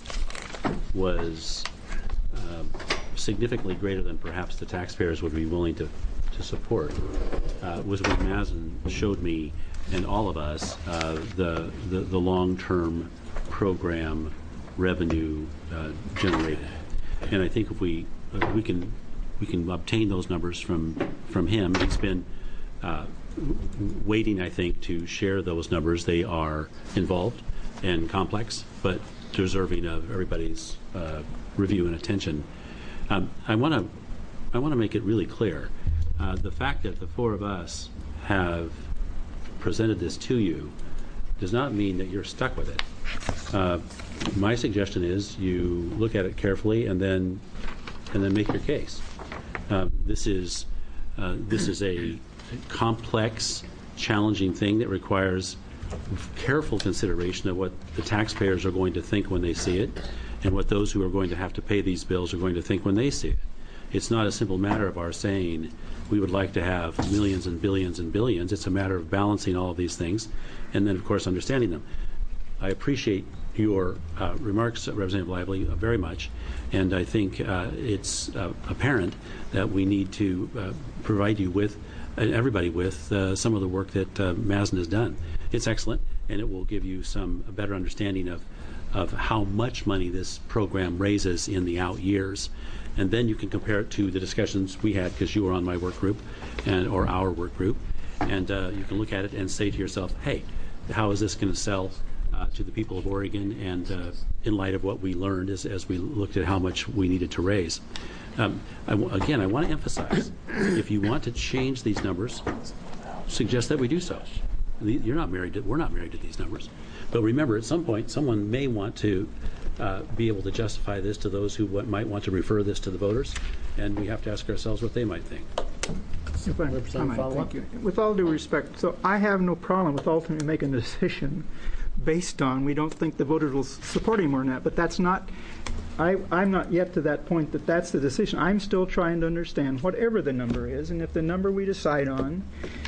was uh, significantly greater than perhaps the taxpayers would be willing to, to support, uh, was when Mazen showed me and all of us uh, the, the, the long-term program revenue uh, generated. And I think if we uh, we can we can obtain those numbers from from him. He's been uh, waiting, I think, to share those numbers. They are involved and complex, but deserving of everybody's uh, review and attention. Um, I want to I want to make it really clear. Uh, the fact that the four of us have presented this to you does not mean that you're stuck with it. Uh, my suggestion is you look at it carefully and then and then make your case. Uh, this is uh, this is a complex, challenging thing that requires careful consideration of what the taxpayers are going to think when they see it, and what those who are going to have to pay these bills are going to think when they see it. It's not a simple matter of our saying we would like to have millions and billions and billions. It's a matter of balancing all of these things and then, of course, understanding them. I appreciate your uh, remarks, Representative Lively, uh, very much, and I think uh, it's uh, apparent that we need to uh, provide you with, uh, everybody with, uh, some of the work that uh, Mazen has done. It's excellent, and it will give you some a better understanding of, of how much money this program raises in the out years. And then you can compare it to the discussions we had, because you were on my work group, and or our work group, and uh, you can look at it and say to yourself, hey, how is this going to sell uh, to the people of Oregon, and uh, in light of what we learned as, as we looked at how much we needed to raise. Um, I w- again, I want to emphasize, if you want to change these numbers, suggest that we do so. You're not married to, we're not married to these numbers. But remember, at some point, someone may want to uh, be able to justify this to those who w- might want to refer this to the voters, and we have to ask ourselves what they might think. If I, I might, thank you. With all due respect, so I have no problem with ultimately making a decision based on we don't think the voters will support him or not, but that's not, I, I'm not yet to that point that that's the decision. I'm still trying to understand whatever the number is, and if the number we decide on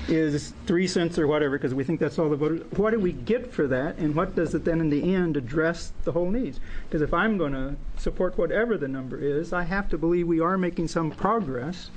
is three cents or whatever, because we think that's all the voters, what do we get for that, and what does it then in the end address the whole needs? Because if I'm going to support whatever the number is, I have to believe we are making some progress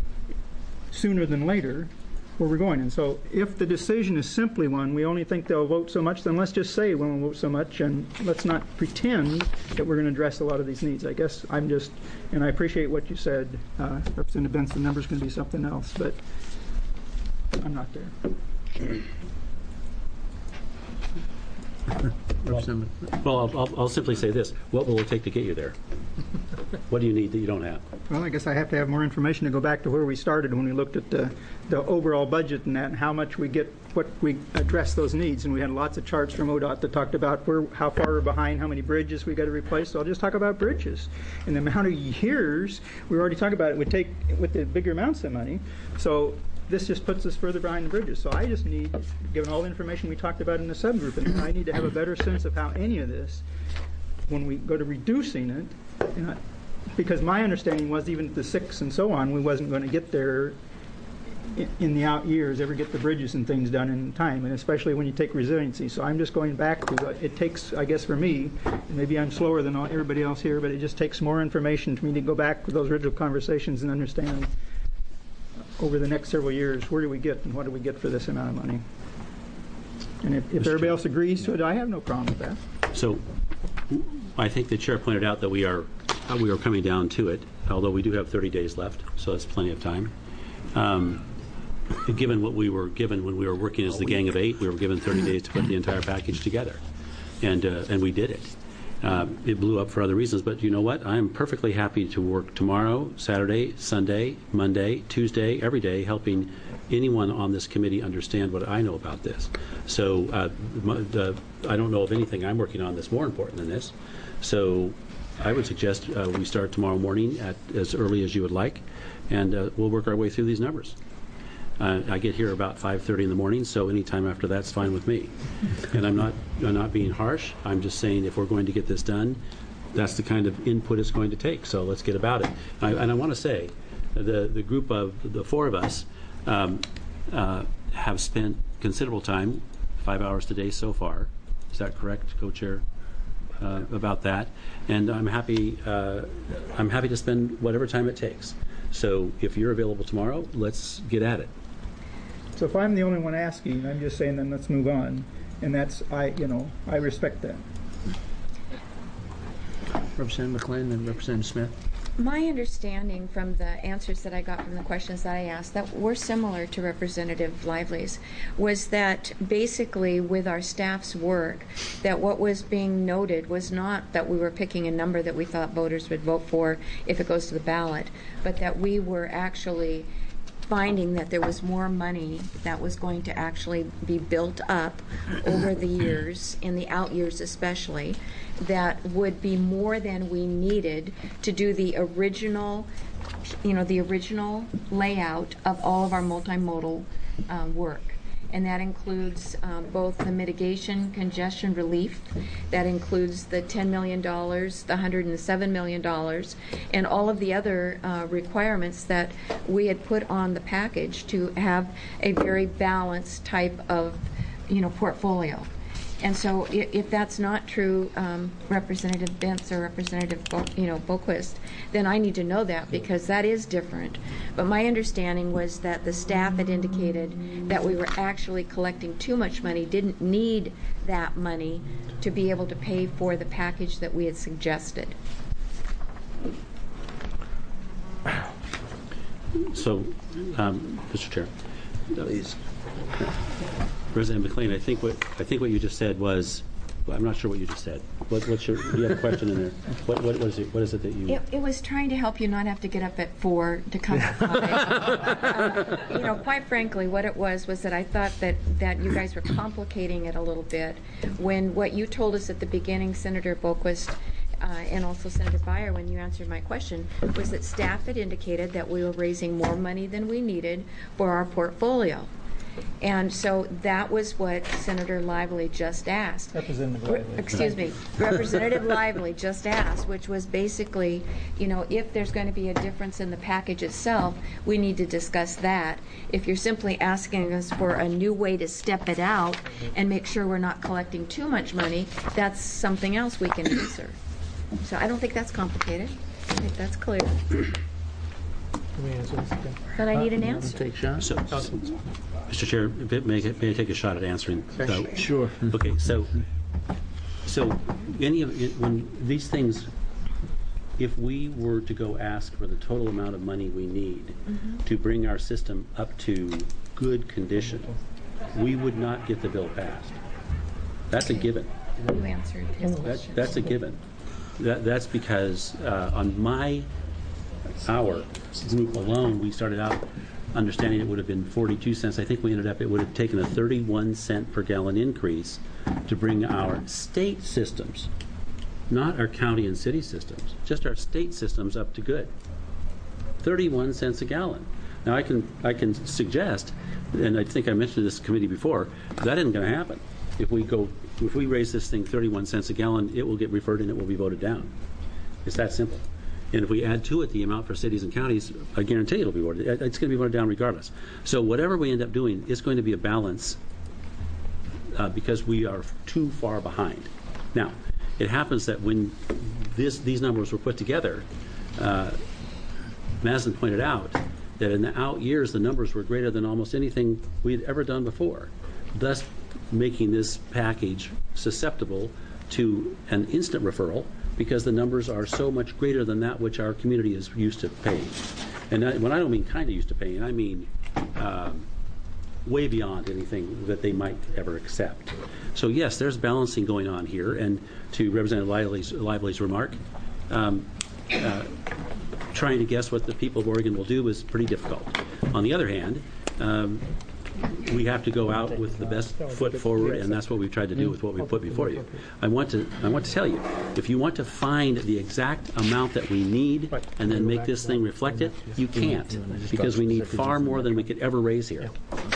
sooner than later where we're going. And so if the decision is simply one, we only think they'll vote so much, then let's just say we won't vote so much, and let's not pretend that we're going to address a lot of these needs. I guess I'm just, and I appreciate what you said, uh, Representative Benson, the number's going to be something else, but I'm not there. Representative. Well, I'll, I'll, I'll simply say this. What will it take to get you there? What do you need that you don't have? Well, I guess I have to have more information to go back to where we started when we looked at the, the overall budget and that, and how much we get, what we address those needs. And we had lots of charts from O D O T that talked about where, how far we're behind, how many bridges we got to replace. So I'll just talk about bridges. And the amount of years, we already talked about it would take with the bigger amounts of money. So this just puts us further behind the bridges. So I just need, given all the information we talked about in the subgroup, and I need to have a better sense of how any of this, when we go to reducing it, and I, because my understanding was even the six and so on, we wasn't going to get there in, in the out years, ever get the bridges and things done in time, and especially when you take resiliency. So I'm just going back to what it takes, I guess, for me, and maybe I'm slower than all, everybody else here, but it just takes more information for me to go back to those original conversations and understand over the next several years, where do we get and what do we get for this amount of money? And if, if everybody else agrees to it, I have no problem with that. So I think the chair pointed out that we are uh, we are coming down to it, although we do have thirty days left, so that's plenty of time. Um, given what we were given when we were working as the Gang of Eight, we were given thirty days to put the entire package together, and uh, and we did it. Uh, it blew up for other reasons, but you know what? I am perfectly happy to work tomorrow, Saturday, Sunday, Monday, Tuesday, every day, helping anyone on this committee understand what I know about this. So uh, the, I don't know of anything I'm working on that's more important than this. So I would suggest uh, we start tomorrow morning at as early as you would like, and uh, we'll work our way through these numbers. Uh, I get here about five thirty in the morning, so any time after that's fine with me. And I'm not I'm not being harsh. I'm just saying if we're going to get this done, that's the kind of input it's going to take. So let's get about it. I, and I want to say, the the group of the four of us um, uh, have spent considerable time, five hours today so far. Is that correct, Co-Chair? Uh, about that, and I'm happy. Uh, I'm happy to spend whatever time it takes. So if you're available tomorrow, let's get at it. So if I'm the only one asking, I'm just saying then let's move on, and that's I, you know, I respect that. Representative McLean and Representative Smith. My understanding from the answers that I got from the questions that I asked that were similar to Representative Lively's was that basically with our staff's work, that what was being noted was not that we were picking a number that we thought voters would vote for if it goes to the ballot, but that we were actually finding that there was more money that was going to actually be built up over the years, in the out years especially, that would be more than we needed to do the original, you know, the original layout of all of our multimodal uh, work. And that includes um, both the mitigation congestion relief, that includes the ten million dollars, the one hundred seven million dollars, and all of the other uh, requirements that we had put on the package to have a very balanced type of, you know, portfolio. And so if, if that's not true, um, Representative Bentz or Representative Bo, you know, Boquist, then I need to know that, because that is different. But my understanding was that the staff had indicated that we were actually collecting too much money, didn't need that money to be able to pay for the package that we had suggested. So, um, Mister Chair. Please. President McLean, I think what I think what you just said was, well, I'm not sure what you just said. What, what's your? You have a question in there. What, what, what is it? What is it that you? It, it was trying to help you not have to get up at four to come at five. uh, you know, quite frankly, what it was was that I thought that that you guys were complicating it a little bit when what you told us at the beginning, Senator Boquist. Uh, and also Senator Beyer, when you answered my question, was that staff had indicated that we were raising more money than we needed for our portfolio. And so that was what Senator Lively just asked. Representative Re- Lively. Excuse me, Representative Lively just asked, which was basically, you know, if there's going to be a difference in the package itself, we need to discuss that. If you're simply asking us for a new way to step it out and make sure we're not collecting too much money, that's something else we can answer. So I don't think that's complicated. I think that's clear. But I need an answer. Take shots. So, Mister Chair, may, may I take a shot at answering? So, Sure. Okay, so so any of it, when these things, if we were to go ask for the total amount of money we need mm-hmm. to bring our system up to good condition, we would not get the bill passed. That's a given. You answered his That, question. that's a given. That, that's because uh, on my, our group alone, we started out understanding it would have been forty-two cents. I think we ended up, it would have taken a thirty-one cent per gallon increase to bring our state systems, not our county and city systems, just our state systems up to good. thirty-one cents a gallon. Now I can I can suggest, and I think I mentioned this committee before, that isn't going to happen. If we go, if we raise this thing thirty-one cents a gallon, it will get referred and it will be voted down. It's that simple. And if we add to it the amount for cities and counties, I guarantee it'll be voted. It's going to be voted down regardless. So whatever we end up doing, it's going to be a balance uh, because we are too far behind. Now, it happens that when this, these numbers were put together, uh, Mazen pointed out that in the out years, the numbers were greater than almost anything we had ever done before, thus making this package susceptible to an instant referral because the numbers are so much greater than that which our community is used to paying. And I, when I don't mean kind of used to paying, I mean um, way beyond anything that they might ever accept. So yes, there's balancing going on here. And to Representative Lively's, Lively's remark, um, uh, trying to guess what the people of Oregon will do is pretty difficult. On the other hand, um, we have to go out with the best foot forward, and that's what we've tried to do with what we put before you. I want to I want to tell you, if you want to find the exact amount that we need and then make this thing reflect it, you can't, because we need far more than we could ever raise here.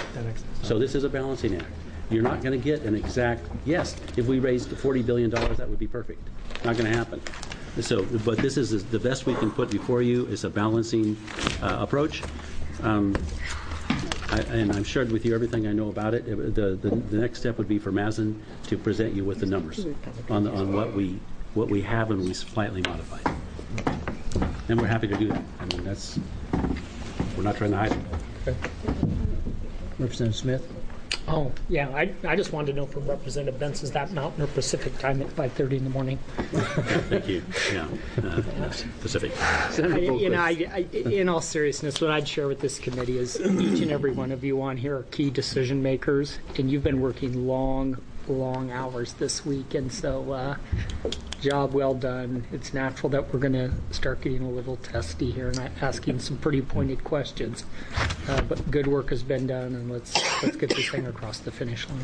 So this is a balancing act. You're not going to get an exact, yes, if we raised forty billion dollars, that would be perfect. Not going to happen. So, but this is the best we can put before you. Is a balancing uh, approach. Um, I, and I've shared with you everything I know about it. The, the, the next step would be for Mazen to present you with the numbers on, the, on what we what we have and we slightly modified. And we're happy to do that. I mean, that's, we're not trying to hide it. Okay. Representative Smith? Oh, yeah, I, I just wanted to know from Representative Benz, is that Mountain or Pacific time at five thirty in the morning? Thank you. Yeah, uh, Pacific. I, you know, I, I, in all seriousness, what I'd share with this committee is each and every one of you on here are key decision makers, and you've been working long, long hours this week, and so uh, job well done. It's natural that we're going to start getting a little testy here and asking some pretty pointed questions, uh, but good work has been done, and let's let's get this thing across the finish line.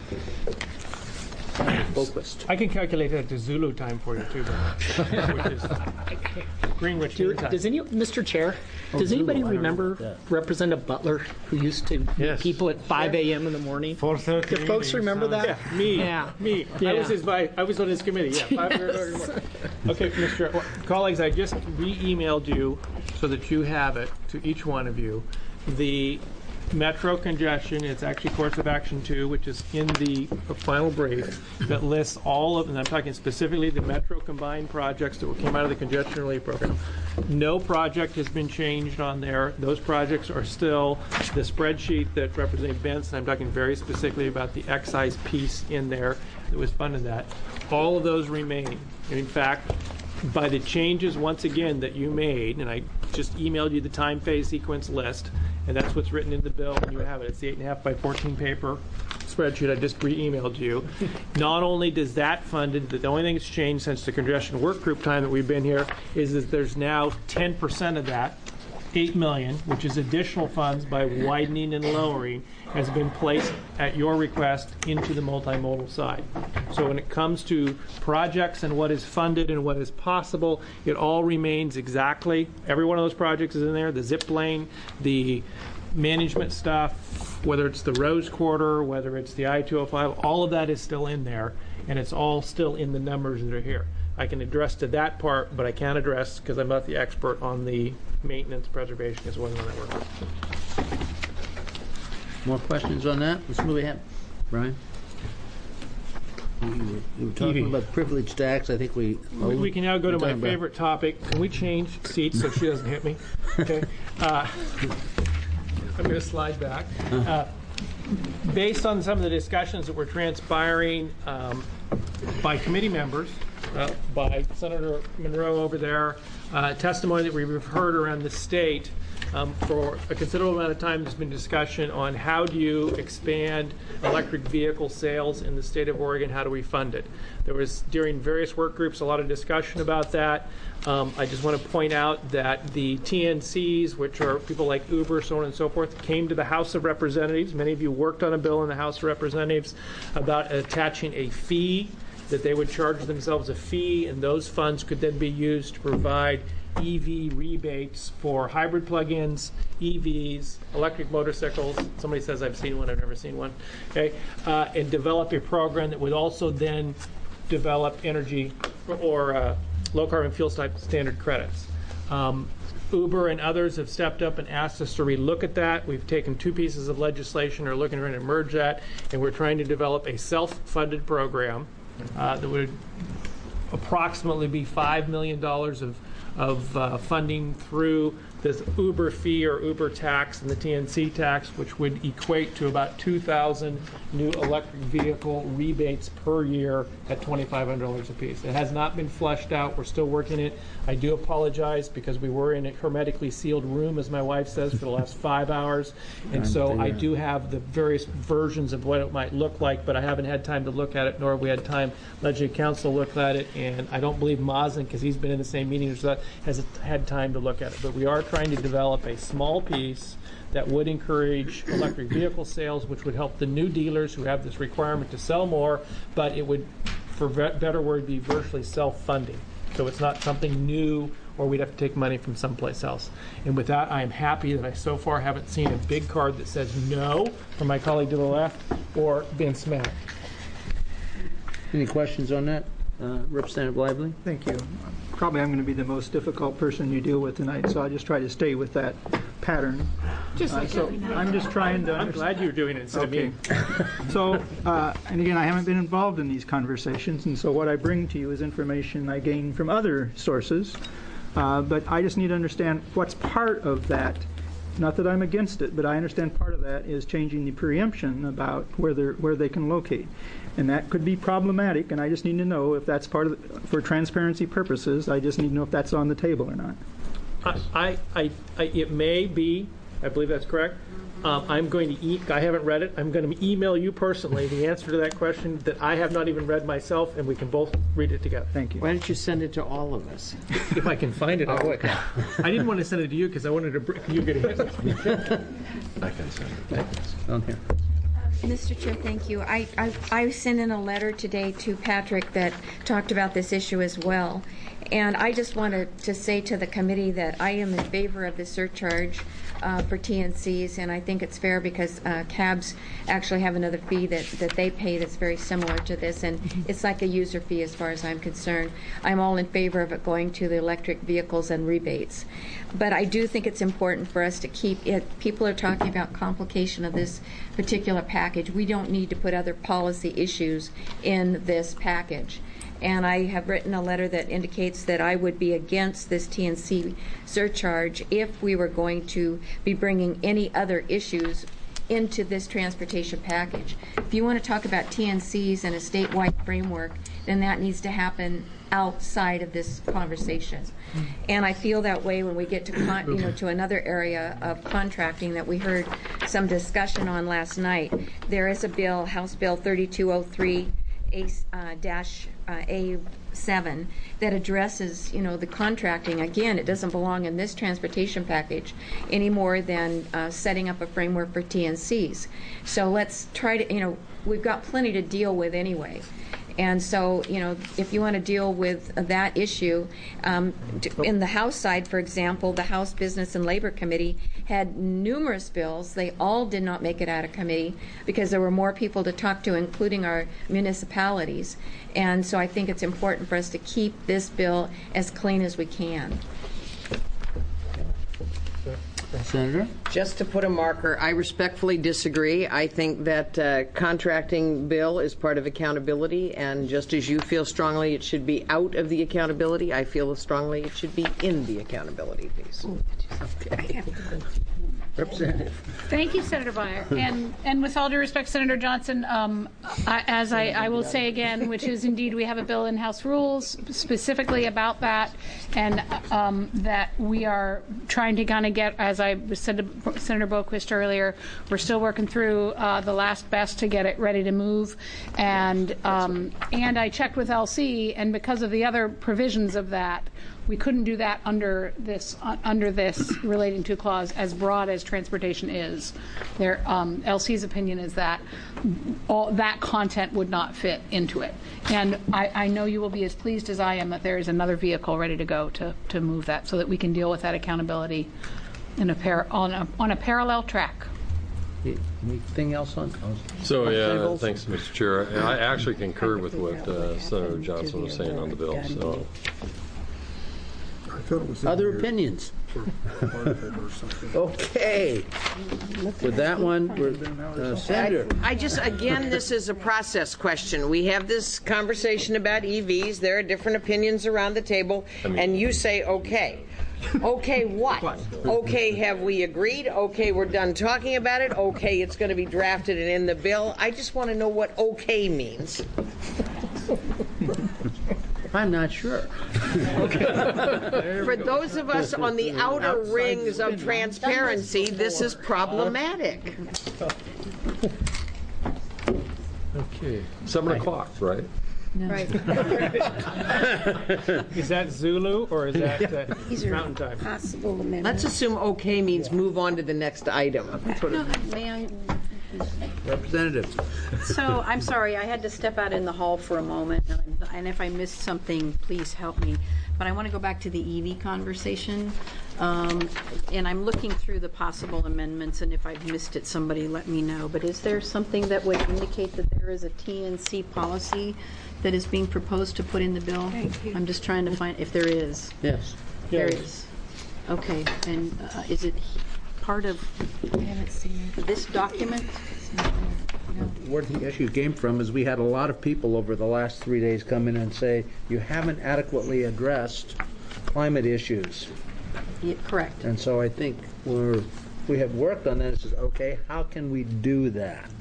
Focused. I can calculate that to Zulu time for you too, but which is Greenwich Do, Mean Time. does any, Mister Chair, does anybody remember Representative Butler, who used to meet Yes. people at five a.m. in the morning? four thirty. Do folks remember that? Yeah, me. Yeah. Me. Yeah. I was his vi- I was on his committee. Yeah. five thirty morning. Okay, Mister Well, colleagues, I just re-emailed you so that you have it to each one of you. The Metro congestion, it's actually course of action two, which is in the final brief that lists all of, and I'm talking specifically the Metro combined projects that came out of the congestion relief program. No project has been changed on there. Those projects are still the spreadsheet that Representative Benson, I'm talking very specifically about the excise piece in there that was funded that. All of those remain. And in fact, by the changes, once again, that you made, and I just emailed you the time phase sequence list, and that's what's written in the bill when you have it. It's the eight and a half by fourteen paper spreadsheet I just re-emailed you. Not only does that funded, the only thing that's changed since the congestion work group time that we've been here is that there's now ten percent of that, eight million, which is additional funds by widening and lowering, has been placed at your request into the multimodal side. So when it comes to projects and what is funded and what is possible, it all remains exactly, every one of those projects is in there, the zip lane, the management stuff, whether it's the Rose Quarter, whether it's the I two oh five, all of that is still in there, and it's all still in the numbers that are here. I can address to that part, but I can't address, because I'm not the expert on the maintenance preservation is one that I work with. More questions on that? Let's move ahead. Brian? We were, we were talking Evie. about privilege tax. I think we... We, we can now go to we're my talking about- favorite topic. Can we change seats so she doesn't hit me? Okay. Uh, I'm going to slide back. Uh, based on some of the discussions that were transpiring um, by committee members uh, by Senator Monroe over there, uh, testimony that we've heard around the state. Um, for a considerable amount of time, there's been discussion on how do you expand electric vehicle sales in the state of Oregon, how do we fund it? There was, during various work groups, a lot of discussion about that. Um, I just want to point out that the T N Cs, which are people like Uber, so on and so forth, came to the House of Representatives. Many of you worked on a bill in the House of Representatives about attaching a fee, that they would charge themselves a fee, and those funds could then be used to provide E V rebates for hybrid plug-ins, E Vs, electric motorcycles. Somebody says I've seen one, I've never seen one. Okay, uh, and develop a program that would also then develop energy or uh, low carbon fuel type standard credits. Um, Uber and others have stepped up and asked us to relook at that. We've taken two pieces of legislation, are looking to merge that, and we're trying to develop a self-funded program uh, that would approximately be five million dollars of of uh, funding through this Uber fee or Uber tax and the T N C tax, which would equate to about two thousand new electric vehicle rebates per year at twenty-five hundred dollars a piece. It has not been fleshed out. We're still working it. I do apologize because we were in a hermetically sealed room, as my wife says, for the last five hours. And so I do have the various versions of what it might look like, but I haven't had time to look at it, nor have we had time Legislative Council look at it. And I don't believe Mazen, because he's been in the same meeting, has had time to look at it. But we are trying to develop a small piece that would encourage electric vehicle sales, which would help the new dealers who have this requirement to sell more, but it would, for better word, be virtually self-funding. So it's not something new or we'd have to take money from someplace else. And with that, I am happy that I so far haven't seen a big card that says no from my colleague to the left or been smacked. Any questions on that? Uh, Representative Lively? Thank you. Probably I'm going to be the most difficult person you deal with tonight, so I'll just try to stay with that pattern. Just like uh, so I'm just trying to. I'm glad you're doing it instead okay. of me. So, uh, and again, I haven't been involved in these conversations, and so what I bring to you is information I gain from other sources. Uh, but I just need to understand what's part of that. Not that I'm against it, but I understand part of that is changing the preemption about where they where they can locate. And that could be problematic, and I just need to know if that's part of the, for transparency purposes, I just need to know if that's on the table or not. I, I, I, it may be, I believe that's correct. Um, I'm going to eat, I haven't read it, I'm going to email you personally the answer to that question that I have not even read myself, and we can both read it together. Thank you. Why don't you send it to all of us? If I can find it, I would. I didn't want to send it to you because I wanted to, br- you get it. I can send it. On here. Mister Chair, thank you. I, I, I sent in a letter today to Patrick that talked about this issue as well. And I just wanted to say to the committee that I am in favor of the surcharge uh, for T N Cs, and I think it's fair because uh, cabs actually have another fee that, that they pay that's very similar to this, and it's like a user fee as far as I'm concerned. I'm all in favor of it going to the electric vehicles and rebates. But I do think it's important for us to keep it. People are talking about complication of this particular package. We don't need to put other policy issues in this package. And I have written a letter that indicates that I would be against this T N C surcharge if we were going to be bringing any other issues into this transportation package. If you want to talk about T N Cs and a statewide framework, then that needs to happen outside of this conversation. And I feel that way when we get to con- you know to another area of contracting that we heard some discussion on last night. There is a bill, House Bill thirty-two oh three A uh, dash uh, A seven, that addresses you know the contracting. Again, it doesn't belong in this transportation package any more than uh, setting up a framework for T N Cs. So let's try to you know we've got plenty to deal with anyway. And so, you know, if you want to deal with that issue, um, in the House side, for example, the House Business and Labor Committee had numerous bills. They all did not make it out of committee because there were more people to talk to, including our municipalities. And so I think it's important for us to keep this bill as clean as we can. Senator? Just to put a marker, I respectfully disagree. I think that uh, contracting bill is part of accountability, and just as you feel strongly it should be out of the accountability, I feel strongly it should be in the accountability piece. Okay. Representative. Thank you, Senator Beyer. And and with all due respect, Senator Johnson, um, I, as I, I will say again, which is indeed we have a bill in House Rules specifically about that, and um, that we are trying to kind of get, as I said to Senator Boquist earlier, we're still working through uh, the last best to get it ready to move. And um, and I checked with L C, and because of the other provisions of that, we couldn't do that under this uh, under this relating to clause as broad as transportation is. There, um, L C's opinion is that all that content would not fit into it. And I, I know you will be as pleased as I am that there is another vehicle ready to go to, to move that, so that we can deal with that accountability in a par- on a on a parallel track. Anything else on? So, yeah, thanks, Mister Chair. I actually concur with what uh, Senator Johnson was saying on the bill. So, I thought it was in Other there opinions? for part of it or something. Okay. With that one, we're, uh, Senator. I just, again, this is a process question. We have this conversation about E Vs. There are different opinions around the table, and you say, okay. Okay, what? Okay, have we agreed? Okay, we're done talking about it. Okay, it's going to be drafted and in the bill. I just want to know what okay means. I'm not sure. For those of us on the outer rings of transparency, this is problematic. okay, seven o'clock, right? Right. Is that Zulu or is that uh, These are Mountain Time? possible amendments. Let's assume okay means move on to the next item. No, may I? Representative. So, I'm sorry, I had to step out in the hall for a moment, and I'm- and if I missed something, please help me. But I want to go back to the E V conversation, um, and I'm looking through the possible amendments, and if I've missed it, somebody let me know. But is there something that would indicate that there is a T N C policy that is being proposed to put in the bill? I'm just trying to find, if there is. Yes. There is. Okay, and uh, is it part of this document? Where the issue came from is we had a lot of people over the last three days come in and say, you haven't adequately addressed climate issues. Yeah, correct. And so I think we're, we have worked on that. It says, okay, how can we do that?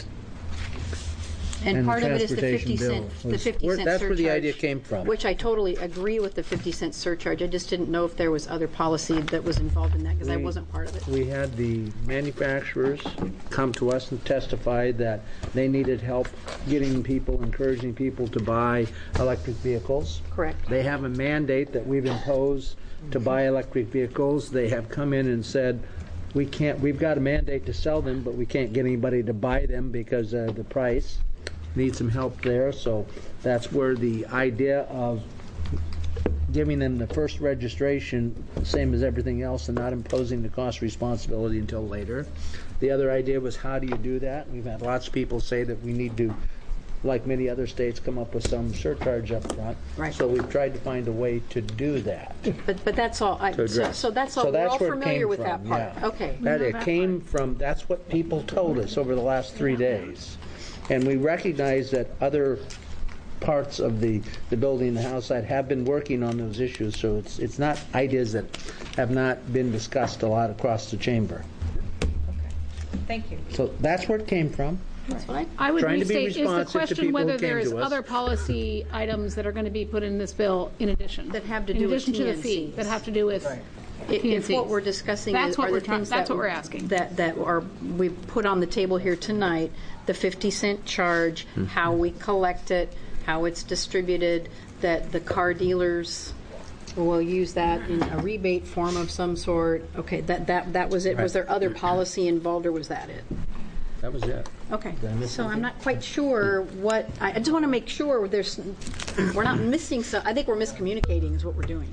And And part of it is the transportation fifty cent, bill the was- fifty where- cent that's surcharge. where the idea came from. Which I totally agree with the fifty cent surcharge. I just didn't know if there was other policy that was involved in that, because I We- wasn't part of it. We had the manufacturers come to us and testify that they needed help getting people, encouraging people to buy electric vehicles. Correct. They have a mandate that we've imposed to buy electric vehicles. They have come in and said, we can't, we've got a mandate to sell them, but we can't get anybody to buy them because of the price. Need some help there. So that's where the idea of giving them the first registration, same as everything else, and not imposing the cost responsibility until later. The other idea was, how do you do that? We've had lots of people say that we need to, like many other states, come up with some surcharge up front. Right. So we've tried to find a way to do that. But, but that's all, I, To so, address. so that's all, So we're all where it familiar came with that from, part. yeah. Okay. That it came from, that's what people told us over the last three days. And we recognize that other parts of the, the building, the house side, have been working on those issues, so it's it's not ideas that have not been discussed a lot across the chamber. Thank you. So that's where it came from. That's what I, I would Trying to be restate, is the responsive to question people whether who came there is to us. other policy items that are going to be put in this bill in addition? That have to in do with addition to the fee, T N Cs. that have to do with if T N if Cs. what we're discussing That's is, what are we're the trying- things that's that, what we're asking. that, that are, we put on the table here tonight, the fifty cent charge, Mm-hmm. how we collect it, how it's distributed, that the car dealers will use that in a rebate form of some sort. Okay, that, that, that was it. Was Right. there other policy involved, or was that it? That was it. Okay, Did I miss so I'm something? not quite sure what, I I just want to make sure there's, we're not missing some, I think we're miscommunicating is what we're doing.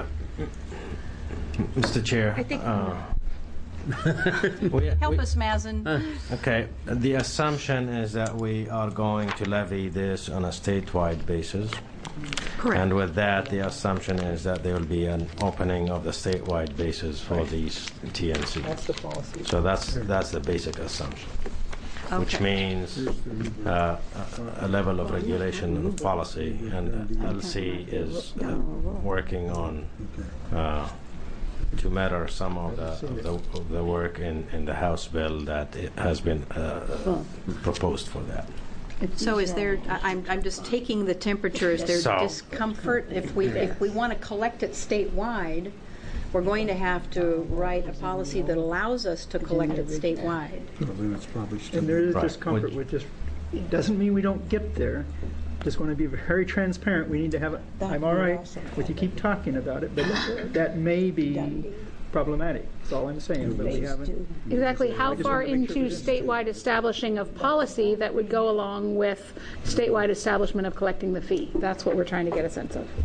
Mister Chair. I think- uh, we- Help we- us, Mazen. Okay, the assumption is that we are going to levy this on a statewide basis. Correct. And with that, the assumption is that there will be an opening of the statewide basis for these T N Cs. That's the policy. So that's, that's the basic assumption, which Okay. means uh, a a level of regulation and policy, and L C is uh, working on uh, to mirror some of the, of the, of the work in, in the House bill that it has been uh, proposed for that. So is there, I- I'm, I'm just taking the temperature, is there So- discomfort? If we, if we want to collect it statewide, we're going to have to write a policy that allows us to collect it statewide. And there is Right. discomfort Would- with just, it doesn't mean we don't get there. Just want to be very transparent. We need to have it, I'm all right with you keep talking about it, but that may be problematic. That's all I'm saying, but we haven't. Exactly how I just far wanna make sure into we didn't- statewide establishing of policy that would go along with statewide establishment of collecting the fee? That's what we're trying to get a sense of.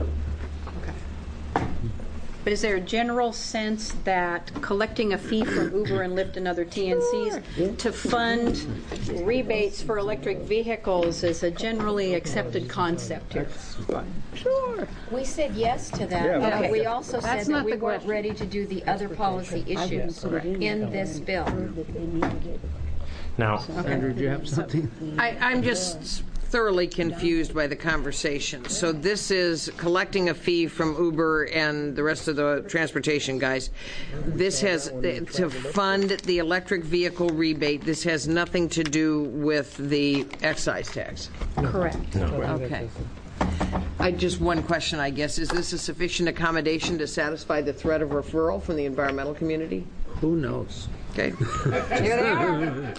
But is there a general sense that collecting a fee from Uber and Lyft and other T N Cs to fund rebates for electric vehicles is a generally accepted concept here? Sure. We said yes to that, Yeah, but okay. we also That's said that not we the weren't question. ready to do the other policy issues in this bill. Now, Sandra, do you have something? I, I'm just thoroughly confused by the conversation. So this is collecting a fee from Uber and the rest of the transportation guys. This has, to fund the electric vehicle rebate, this has nothing to do with the excise tax. Correct. Okay. I just, one question, I guess. Is this a sufficient accommodation to satisfy the threat of referral from the environmental community? Who knows? Okay. Here they are.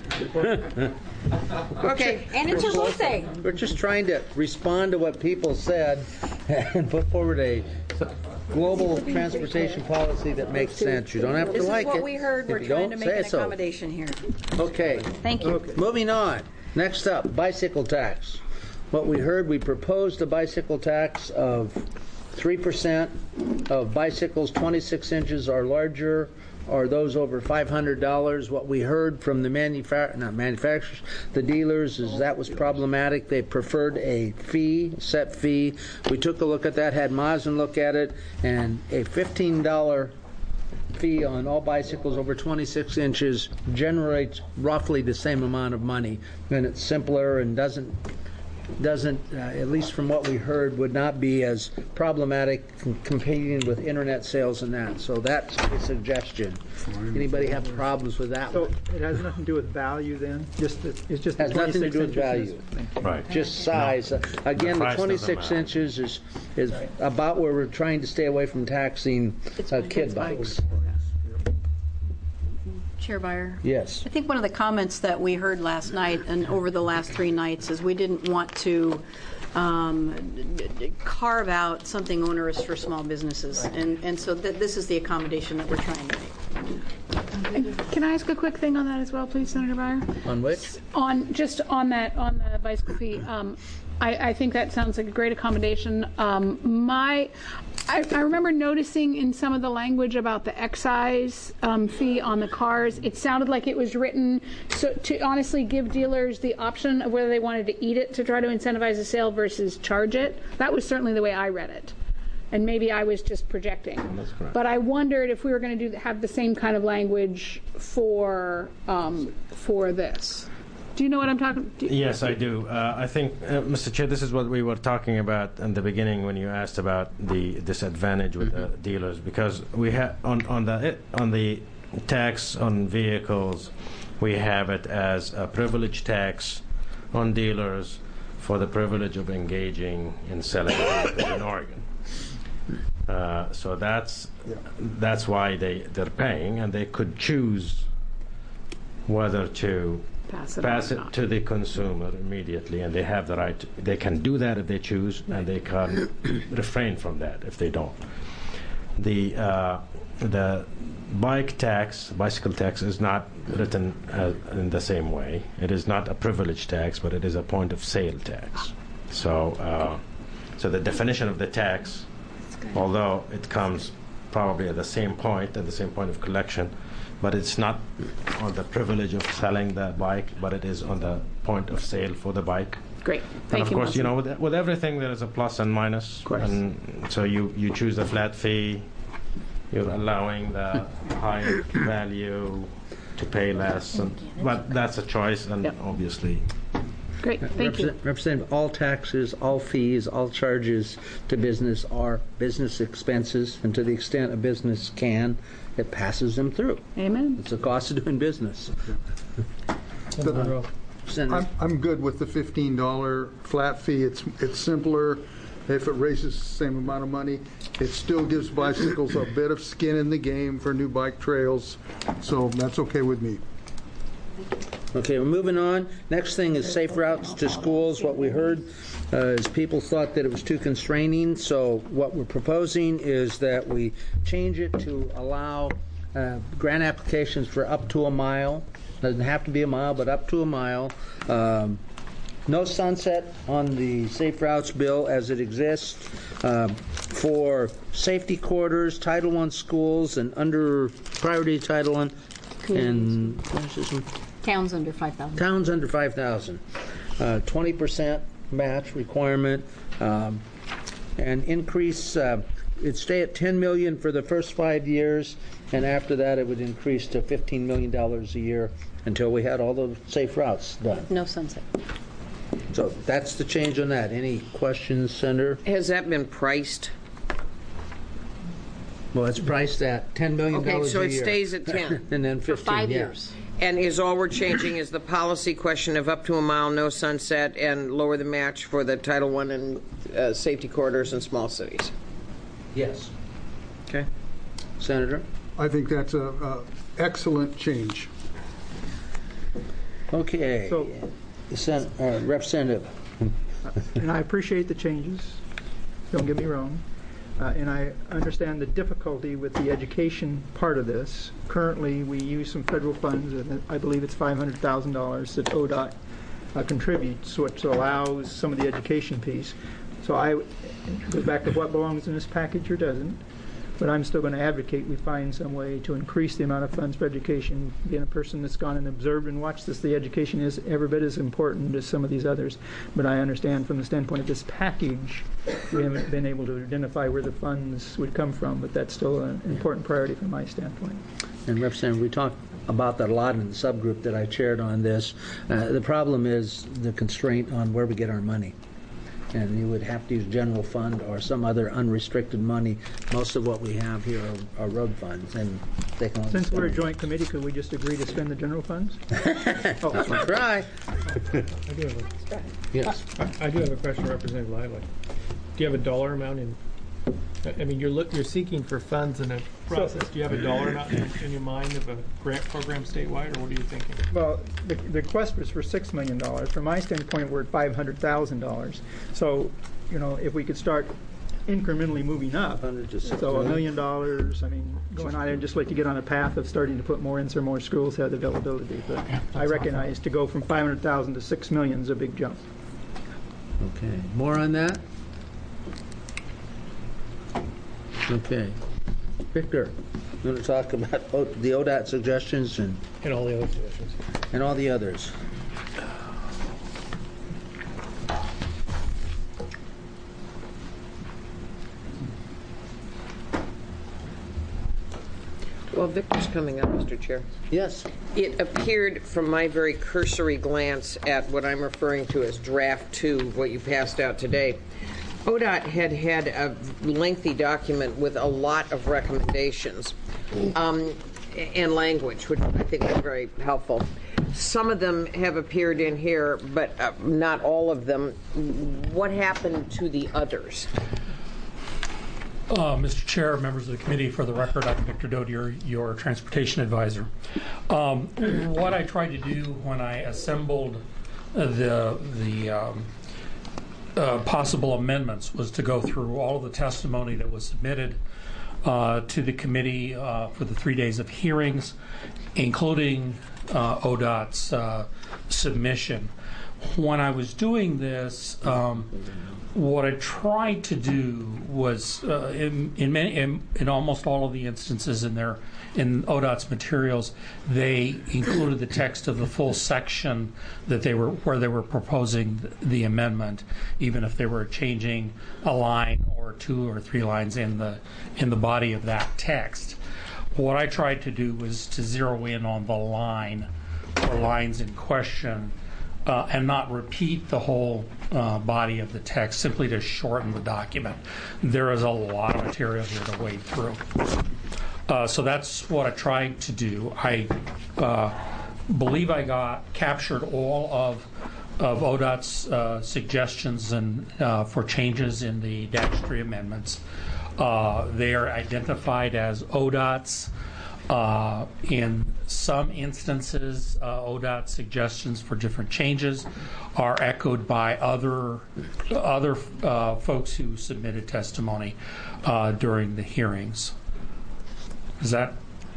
Okay. And it's a whole thing. We're just trying to respond to what people said and put forward a global transportation policy that makes sense. You don't have to This is like it. what we heard. if We're you trying don't to make say an so. accommodation here. Okay. Thank you. Moving on. Next up, bicycle tax. What we heard, we proposed a bicycle tax of three percent of bicycles twenty-six inches or larger, or those over five hundred dollars. What we heard from the manufac- not manufacturers, the dealers, is that was problematic. They preferred a fee, set fee. We took a look at that, had Mazen look at it, and a fifteen dollars fee on all bicycles over twenty-six inches generates roughly the same amount of money. And it's simpler and doesn't doesn't, uh, at least from what we heard, would not be as problematic com- competing with internet sales and that. So that's a suggestion. Anybody have problems with that So one? it has nothing to do with value then? Just that, it's just the Has nothing to twenty-six do with inches is- value. right. Just size. Uh, Again, the price doesn't twenty-six matter. inches is, is about where we're trying to stay away from taxing uh, kid bikes. Chair Byer. Yes. I think one of the comments that we heard last night and over the last three nights is we didn't want to um, d- d- carve out something onerous for small businesses. And, and so th- this is the accommodation that we're trying to make. Can I ask a quick thing on that as well, please, Senator Byer? On which? On, just on that, on the bicycle fee, um, I, I think that sounds like a great accommodation. Um, my, I, I remember noticing in some of the language about the excise um, fee on the cars, it sounded like it was written so to honestly give dealers the option of whether they wanted to eat it to try to incentivize a sale versus charge it. That was certainly the way I read it. And maybe I was just projecting. That's correct. But I wondered if we were going to do have the same kind of language for um, for this. Do you know what I'm talking? Do Yes, I do. Uh, I think, uh, Mister Chair, this is what we were talking about in the beginning when you asked about the disadvantage with the dealers, because we have on on the on the tax on vehicles, we have it as a privilege tax on dealers for the privilege of engaging in selling vehicles in Oregon. Uh, so that's that's why they they're paying, and they could choose whether to Pass it pass on or it not. to the consumer immediately, and they have the right. To, they can do that if they choose, and they can refrain from that if they don't. The uh, the bike tax, bicycle tax, is not written uh, in the same way. It is not a privilege tax, but it is a point of sale tax. So, uh, so the definition of the tax, although it comes probably at the same point, at the same point of collection, but it's not on the privilege of selling the bike, but it is on the point of sale for the bike. Great. And Thank of you. course, you Melissa. know, with, with everything there is a plus and minus. Of course. And so you, you choose a flat fee, you're allowing the higher value to pay less, and, but that's a choice, and Yep. obviously Great, thank you. Represent- Representative, all taxes, all fees, all charges to business are business expenses, and to the extent a business can, it passes them through. Amen. It's the cost of doing business. The- Senator. I'm, I'm good with the fifteen dollar flat fee. It's, it's simpler. If it raises the same amount of money, it still gives bicycles a bit of skin in the game for new bike trails, so that's okay with me. Okay, we're moving on. Next thing is safe routes to schools. What we heard uh, is people thought that it was too constraining, so what we're proposing is that we change it to allow uh, grant applications for up to a mile. Doesn't have to be a mile, but up to a mile. Um, no sunset on the safe routes bill as it exists. Um, for safety quarters, Title One schools, and under priority Title One, and what is this one? Towns under five thousand. Towns under five thousand. Uh, twenty percent match requirement, um, and increase, uh, it'd stay at ten million dollars for the first five years, and after that it would increase to fifteen million dollars a year until we had all the safe routes done. No sunset. So that's the change on that. Any questions, Senator? Has that been priced? Well, it's priced at ten million dollars Okay, a year. so it stays at ten. And then fifteen, For five yeah. years. And is all we're changing is the policy question of up to a mile, no sunset, and lower the match for the Title One and uh, safety corridors in small cities? Yes. Okay. Senator? I think that's a, a excellent change. Okay. So- Sen- uh, Representative. And I appreciate the changes, don't get me wrong. Uh, and I understand the difficulty with the education part of this. Currently, we use some federal funds, and I believe it's five hundred thousand dollars that O D O T uh, contributes, which allows some of the education piece. So I, it goes back to what belongs in this package or doesn't. But I'm still going to advocate we find some way to increase the amount of funds for education. Being a person that's gone and observed and watched this, the education is every bit as important as some of these others. But I understand from the standpoint of this package, we haven't been able to identify where the funds would come from, but that's still an important priority from my standpoint. And Representative, we talked about that a lot in the subgroup that I chaired on this. Uh, the problem is the constraint on where we get our money. And you would have to use general fund or some other unrestricted money. Most of what we have here are, are road funds, and they can. Since we're a joint committee, could we just agree to spend the general funds? Oh, try. I do have a, Yes. I, I do have a question, Representative Lively. Do you have a dollar amount in? I mean, you're look, you're seeking for funds in a process. Do you have a dollar amount in, in your mind of a grant program statewide, or what are you thinking? Well, the, the request was for six million dollars. From my standpoint, we're at five hundred thousand dollars. So, you know, if we could start incrementally moving up, so a million dollars, I mean, going on, I'd just like to get on a path of starting to put more in so more schools have the availability. But I recognize to go from five hundred thousand to six million is a big jump. Okay. More on that? Okay. Victor, you want to talk about o- the O D O T suggestions and, And all the other suggestions. and all the others? Well, Victor's coming up, Mister Chair. Yes. It appeared from my very cursory glance at what I'm referring to as draft two, what you passed out today. O D O T had had a lengthy document with a lot of recommendations um, and language, which I think was very helpful. Some of them have appeared in here, but uh, not all of them. What happened to the others? Uh, Mister Chair, members of the committee, for the record, I'm Victor Dodier, your transportation advisor. Um, what I tried to do when I assembled the the um, uh, possible amendments was to go through all of the testimony that was submitted uh, to the committee uh, for the three days of hearings, including uh, O D O T's uh, submission. When I was doing this, um, what I tried to do was, uh, in in, many, in in almost all of the instances in their in O D O T's materials, they included the text of the full section that they were where they were proposing the, the amendment, even if they were changing a line or two or three lines in the in the body of that text. What I tried to do was to zero in on the line or lines in question uh, and not repeat the whole uh, body of the text, simply to shorten the document. There is a lot of material here to wade through. Uh, so that's what I tried to do. I uh, believe I got captured all of of O D O T's uh, suggestions and uh, for changes in the dash three amendments. Uh, they are identified as O D O T's. Uh, in some instances, uh, O D O T suggestions for different changes are echoed by other other uh, folks who submitted testimony uh, during the hearings. Is that?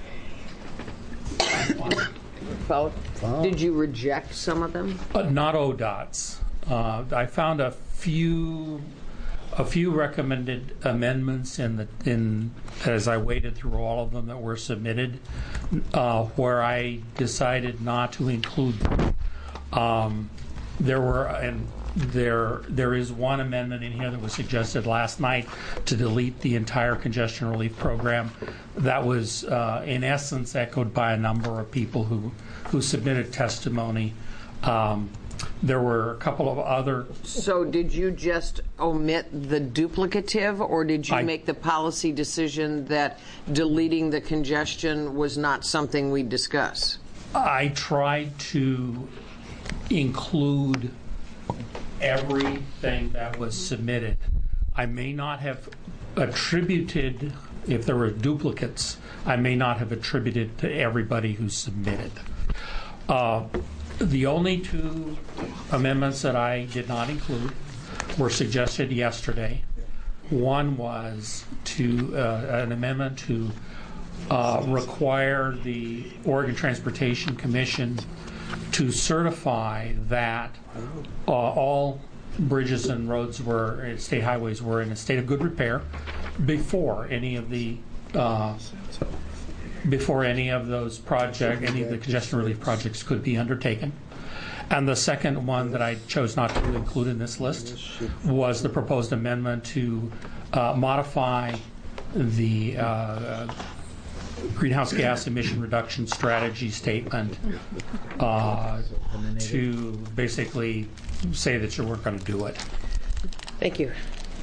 Follow. Did you reject some of them? Uh, not O D O T's. Uh, I found a few. A few recommended amendments in the in as I waded through all of them that were submitted, uh, where I decided not to include them. Um, there were and there there is one amendment in here that was suggested last night to delete the entire congestion relief program. That was uh, in essence echoed by a number of people who who submitted testimony. Um, There were a couple of other. So did you just omit the duplicative, or did you I, make the policy decision that deleting the congestion was not something we'd discuss? I tried to include everything that was submitted. I may not have attributed, if there were duplicates, I may not have attributed to everybody who submitted. Uh, The only two amendments that I did not include were suggested yesterday. One was to uh, an amendment to uh, require the Oregon Transportation Commission to certify that uh, all bridges and roads were, state highways were in a state of good repair before any of the uh, before any of those projects, any of the congestion relief projects could be undertaken. And the second one that I chose not to include in this list was the proposed amendment to uh, modify the uh, greenhouse gas emission reduction strategy statement uh, to basically say that you weren't going to do it. Thank you.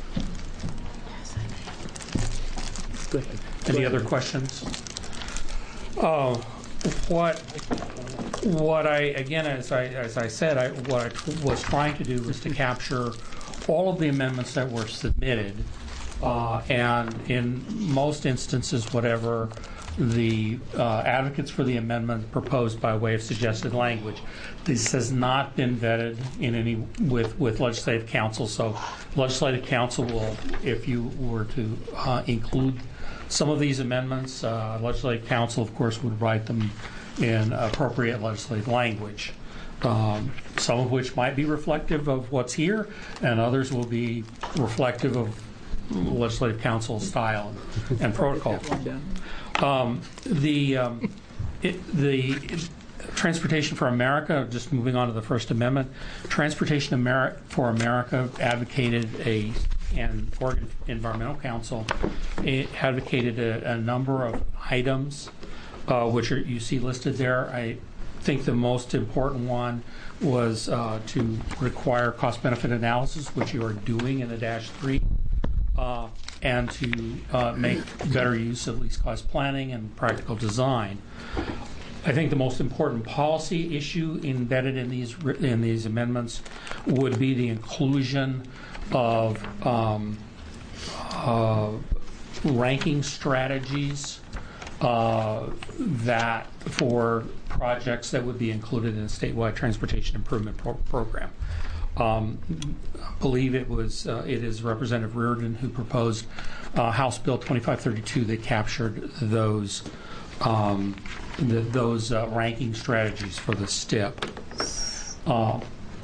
Good. Any other questions? Uh, what what I again, as I as I said, I, what I t- was trying to do was to capture all of the amendments that were submitted, uh, and in most instances, whatever the uh, advocates for the amendment proposed by way of suggested language. This has not been vetted in any with with legislative council. So, legislative council will, if you were to uh, include some of these amendments, uh, legislative council, of course, would write them in appropriate legislative language, um, some of which might be reflective of what's here, and others will be reflective of legislative council style and protocol. Um, the um, it, the Transportation for America, just moving on to the First Amendment, Transportation Ameri- for America advocated a and Oregon Environmental Council it advocated a, a number of items, uh, which are, you see listed there. I think the most important one was uh, to require cost-benefit analysis, which you are doing in the dash three, uh, and to uh, make better use of least cost planning and practical design. I think the most important policy issue embedded in these in these amendments would be the inclusion of um, uh, ranking strategies uh, that for projects that would be included in a statewide transportation improvement pro- program. Um, I believe it was uh, it is Representative Reardon who proposed uh, House Bill twenty-five thirty-two that captured those um, the, those uh, ranking strategies for the S T I P. Uh,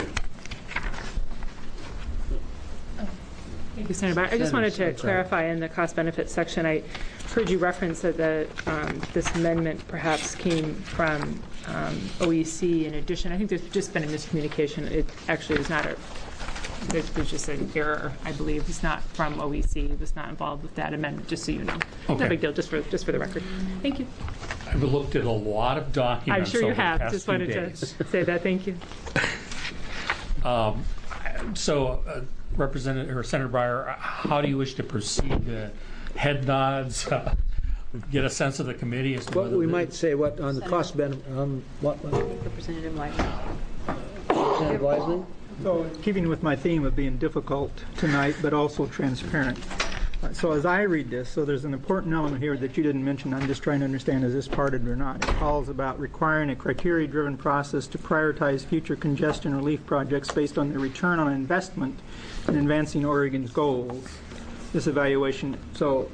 Thank you, Senator Byer. I just wanted to clarify in the cost-benefit section, I heard you reference that the, um, this amendment perhaps came from um, O E C in addition. I think there's just been a miscommunication. It actually is not a, there's, there's just an error, I believe. It's not from O E C. It was not involved with that amendment, just so you know. Okay. No big deal, just for, just for the record. Thank you. I've looked at a lot of documents. I'm sure you over the have. past Just few wanted days. to say that. Thank you. Um, so, uh, Representative or Senator Breyer, how do you wish to proceed? Uh, head nods. Uh, get a sense of the committee as to What whether we the- might say, what, on the cost benefit, um, what, what? Representative Lightman. Representative Wisely? So, keeping with my theme of being difficult tonight, but also transparent. Uh, So as I read this, so there's an important element here that you didn't mention. I'm just trying to understand, is this parted or not? It calls about requiring a criteria-driven process to prioritize future congestion relief projects based on the return on investment in advancing Oregon's goals. This evaluation, so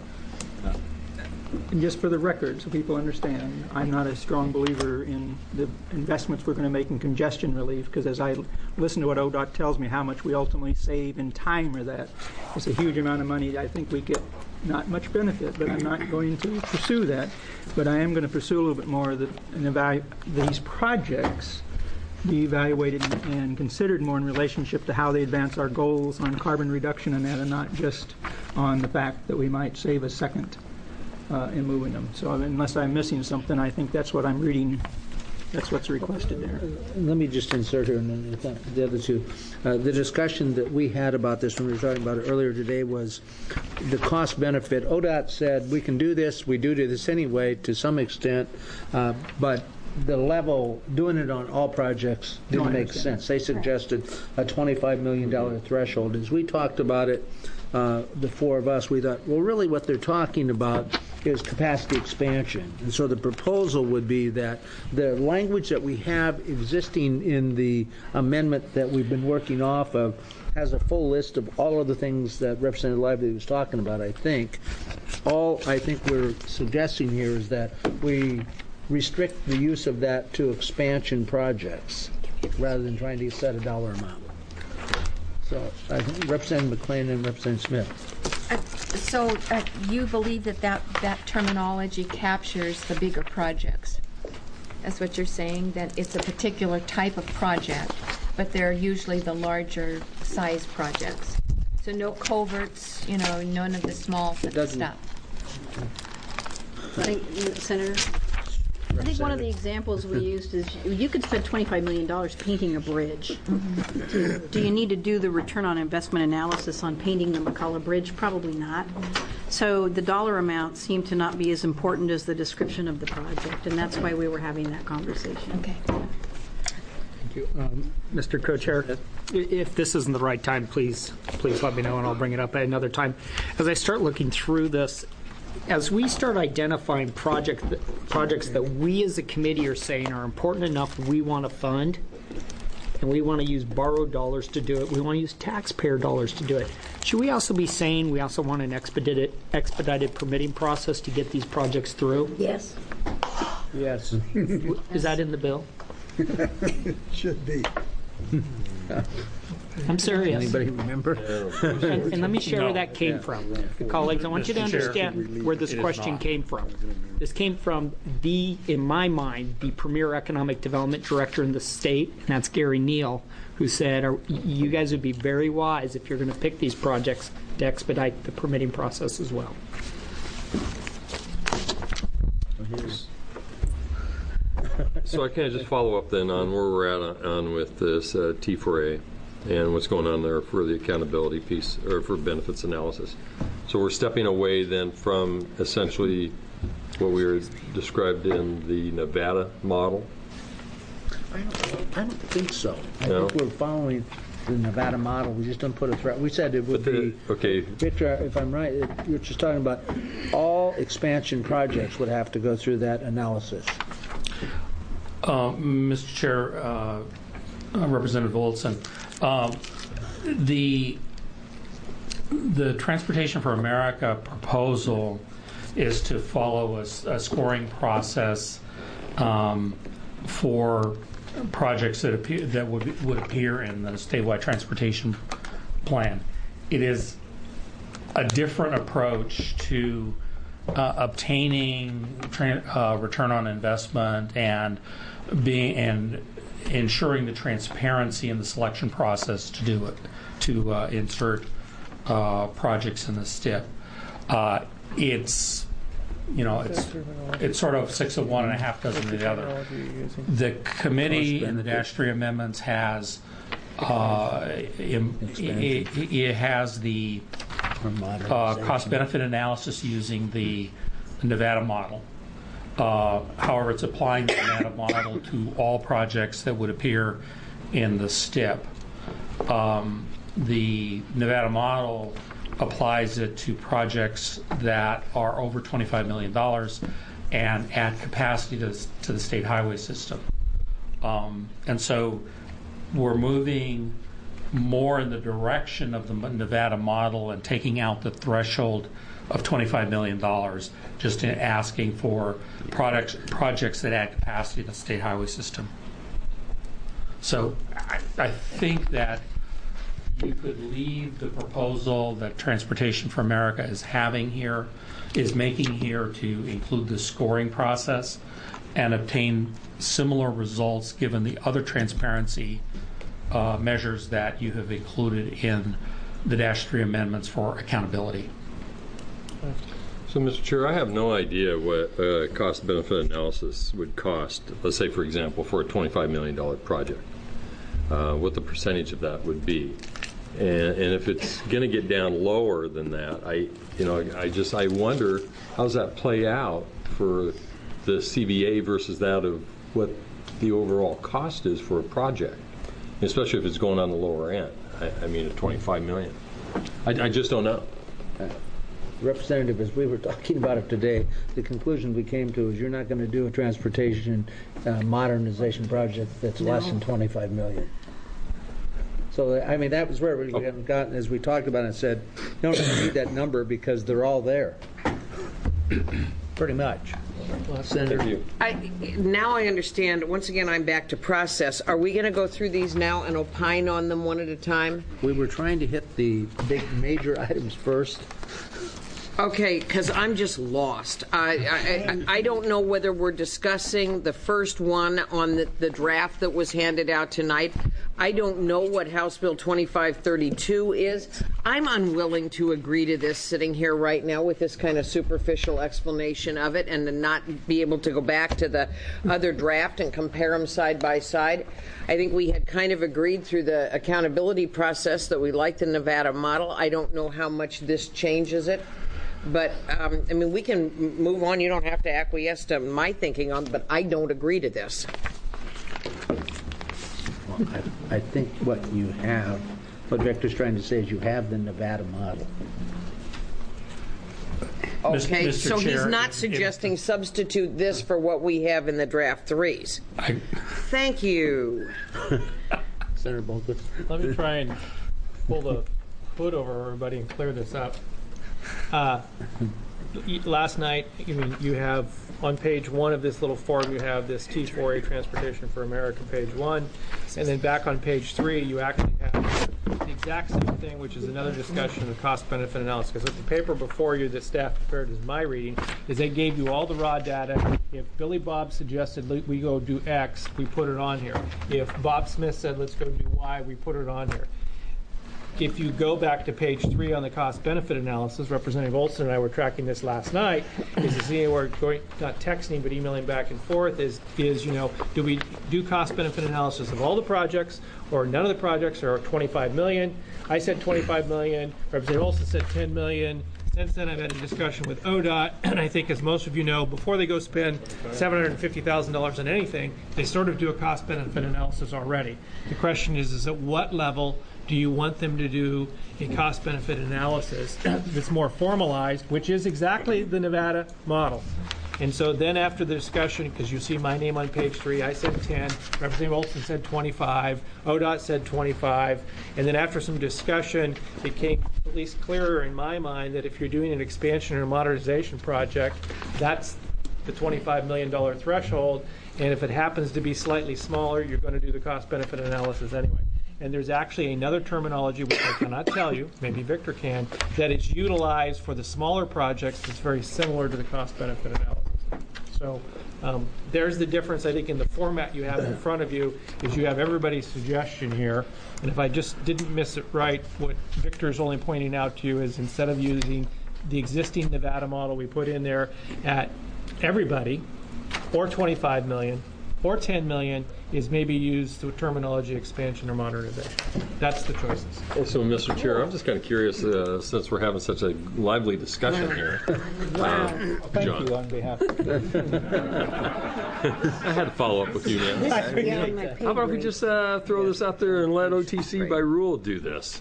and just for the record, so people understand, I'm not a strong believer in the investments we're going to make in congestion relief, because as I listen to what O D O T tells me, how much we ultimately save in time or that, it's a huge amount of money. I think we get not much benefit, but I'm not going to pursue that. But I am going to pursue a little bit more that an evalu- these projects be evaluated and considered more in relationship to how they advance our goals on carbon reduction and that, and not just on the fact that we might save a second Uh, in moving them. So unless I'm missing something, I think that's what I'm reading. That's what's requested there. Let me just insert here, and then if not, the other two. Uh, the discussion that we had about this when we were talking about it earlier today was the cost benefit. O D O T said we can do this, we do this anyway to some extent, uh, but the level, doing it on all projects didn't No, I make understand. sense. They suggested a twenty-five million dollars threshold. As we talked about it, uh, the four of us, we thought, well, really what they're talking about is capacity expansion. And so the proposal would be that the language that we have existing in the amendment that we've been working off of has a full list of all of the things that Representative Lively was talking about, I think. All I think we're suggesting here is that we restrict the use of that to expansion projects rather than trying to set a dollar amount. So I think Representative McLean and Representative Smith. Uh, So uh, you believe that, that that terminology captures the bigger projects? That's what you're saying, that it's a particular type of project, but they're usually the larger size projects. So no culverts, you know, none of the small stuff. I think, Senator, I think one of the examples we used is you could spend twenty-five million dollars painting a bridge. Do, do you need to do the return on investment analysis on painting the McCullough Bridge? Probably not. So the dollar amount seemed to not be as important as the description of the project, and that's why we were having that conversation. Okay. Thank you. Um, Mister Co-Chair, i- if this isn't the right time, please, please let me know and I'll bring it up at another time. As I start looking through this, as we start identifying project, projects that we as a committee are saying are important enough we want to fund, and we want to use borrowed dollars to do it, we want to use taxpayer dollars to do it, should we also be saying we also want an expedited, expedited permitting process to get these projects through? Yes. Yes. Is that in the bill? Should be. I'm serious. Anybody remember? And, and let me share where that came from. Colleagues, I want you to Mister Chair, understand where this it is question not. came from. This came from the, in my mind, the premier economic development director in the state, and that's Gary Neal, who said, "Are- you guys would be very wise if you're going to pick these projects to expedite the permitting process as well." So I kind of just follow up then on where we're at on, on with this uh, T four A and what's going on there for the accountability piece, or for benefits analysis. So we're stepping away then from essentially what we were described in the Nevada model. I don't, I don't think so. I No? think we're following the Nevada model. We just don't put a threat. We said it would But be, the- okay, Victor, if I'm right, it- you're just talking about all expansion projects would have to go through that analysis. Uh, Mister Chair, uh, uh, Representative Olson, um, the the Transportation for America proposal is to follow a, s- a scoring process um, for projects that appear that would would appear in the statewide transportation plan. It is a different approach to uh, obtaining tra- uh, return on investment and being and ensuring the transparency in the selection process to do it, to uh, insert uh, projects in the S T I P. Uh, it's you know it's it's sort of six of one and a half dozen of the other. The committee in the dash three amendments has Uh, im- it, it has the uh, cost-benefit analysis using the Nevada model. Uh, however, it's applying the Nevada model to all projects that would appear in the S T I P. Um, the Nevada model applies it to projects that are over twenty-five million dollars and add capacity to, to the state highway system. Um, and so we're moving more in the direction of the Nevada model and taking out the threshold of twenty-five million dollars, just in asking for products, projects that add capacity to the state highway system. So I, I think that you could leave the proposal that Transportation for America is having here, is making here to include the scoring process and obtain similar results given the other transparency uh, measures that you have included in the Dash three amendments for accountability. So, Mister Chair, I have no idea what uh, cost-benefit analysis would cost, let's say, for example, for a twenty-five million dollars project, uh, what the percentage of that would be. And, and if it's going to get down lower than that, I, you know, I just, I wonder, how does that play out for the C V A versus that of what the overall cost is for a project, especially if it's going on the lower end. I, I mean, at twenty-five million dollars. I, I just don't know. Representative, as we were talking about it today, the conclusion we came to is you're not going to do a transportation uh, modernization project that's No. less than twenty-five million. So, I mean, that was where we had gotten, as we talked about it, said, you don't really need that number because they're all there. Pretty much. Well, Senator. I, now I understand. Once again, I'm back to process. Are we going to go through these now and opine on them one at a time? We were trying to hit the big major items first. Okay, because I'm just lost. I, I I don't know whether we're discussing the first one on the, the draft that was handed out tonight. I don't know what House Bill twenty-five thirty-two is. I'm unwilling to agree to this sitting here right now with this kind of superficial explanation of it and to not be able to go back to the other draft and compare them side by side. I think we had kind of agreed through the accountability process that we like the Nevada model. I don't know how much this changes it. But, um, I mean, we can move on. You don't have to acquiesce to my thinking on, but I don't agree to this. Well, I, I think what you have, what Victor's trying to say is you have the Nevada model. Okay, Mister so he's Chair, not if- suggesting substitute this for what we have in the draft threes. I, Thank you. Senator Bolton. Let me try and pull the hood over everybody and clear this up. Uh, last night, I mean, you have on page one of this little form, you have this T four A Transportation for America, page one, and then back on page three, you actually have the exact same thing, which is another discussion of cost-benefit analysis. Because the paper before you that staff prepared is my reading, is they gave you all the raw data. If Billy Bob suggested we go do X, we put it on here. If Bob Smith said let's go do Y, we put it on here. If you go back to page three on the cost-benefit analysis, Representative Olson and I were tracking this last night, is to see we're going, not texting, but emailing back and forth, is, is you know, do we do cost-benefit analysis of all the projects, or none of the projects are twenty-five million? I said twenty-five million. Representative Olson said ten million. Since then, I've had a discussion with O D O T, and I think, as most of you know, before they go spend seven hundred fifty thousand dollars on anything, they sort of do a cost-benefit analysis already. The question is, is at what level do you want them to do a cost-benefit analysis that's more formalized, which is exactly the Nevada model? And so then after the discussion, because you see my name on page three, I said ten, Representative Olson said twenty-five, O D O T said twenty-five, and then after some discussion, it became at least clearer in my mind that if you're doing an expansion or modernization project, that's the twenty-five million dollars threshold, and if it happens to be slightly smaller, you're going to do the cost-benefit analysis anyway. And there's actually another terminology, which I cannot tell you, maybe Victor can, that is utilized for the smaller projects that's very similar to the cost-benefit analysis. So um, there's the difference, I think, in the format you have in front of you, is you have everybody's suggestion here. And if I just didn't miss it right, what Victor's only pointing out to you is instead of using the existing Nevada model we put in there at everybody, or twenty-five million, or ten million, is maybe use the terminology expansion or modernization. That's the choices. So, Mister Chair, I'm just kind of curious, uh, since we're having such a lively discussion here. Wow. Uh, Thank John. you on behalf of I had to follow up with you, This Nan. is beyond my pay How about if we grade. just uh, throw this out there and let O T C by rule do this?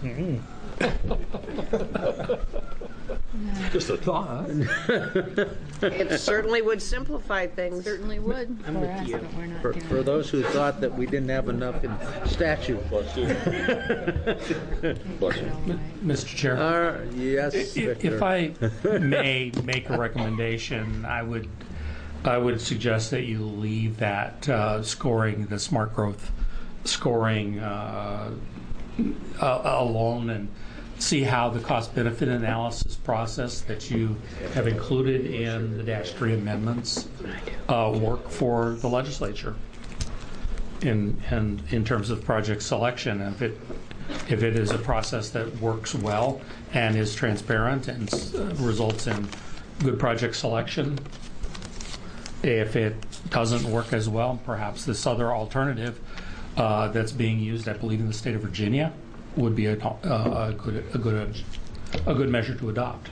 Just a thought. It certainly would simplify things. Certainly would. I'm with you. But we're not For, doing for those who thought that we didn't have enough in statute. Bless you. Bless you. Mister Chair. Uh, yes, If Victor. if I may make a recommendation, I would, I would suggest that you leave that uh, scoring, the smart growth scoring uh, uh, alone, and see how the cost-benefit analysis process that you have included in the dash three amendments uh, work for the legislature in, in, in terms of project selection. If it If it is a process that works well and is transparent and uh, results in good project selection, if it doesn't work as well, perhaps this other alternative uh, that's being used, I believe, in the state of Virginia, would be a, uh, a good a good a good measure to adopt.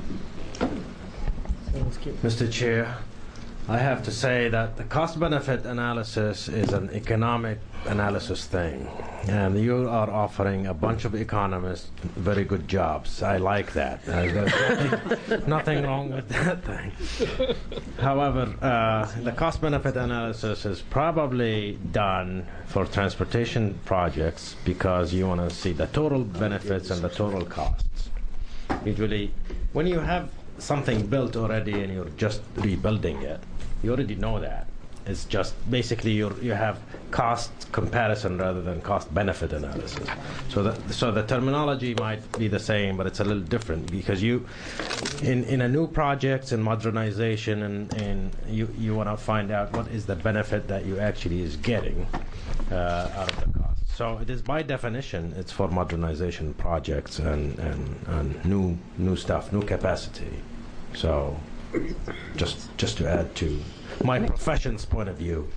Mister Chair, I have to say that the cost-benefit analysis is an economic analysis thing, and you are offering a bunch of economists very good jobs. I like that. Uh, There's nothing, nothing wrong with that thing. However, uh, the cost-benefit analysis is probably done for transportation projects because you want to see the total benefits and the total costs. Usually, when you have something built already and you're just rebuilding it, you already know that. It's just basically you you have cost comparison rather than cost benefit analysis. So the so the terminology might be the same, but it's a little different because you, in in a new project and modernization, and, and you you want to find out what is the benefit that you actually is getting uh, out of the cost. So it is by definition it's for modernization projects and, and, and new new stuff, new capacity. So just just to add to my profession's point of view.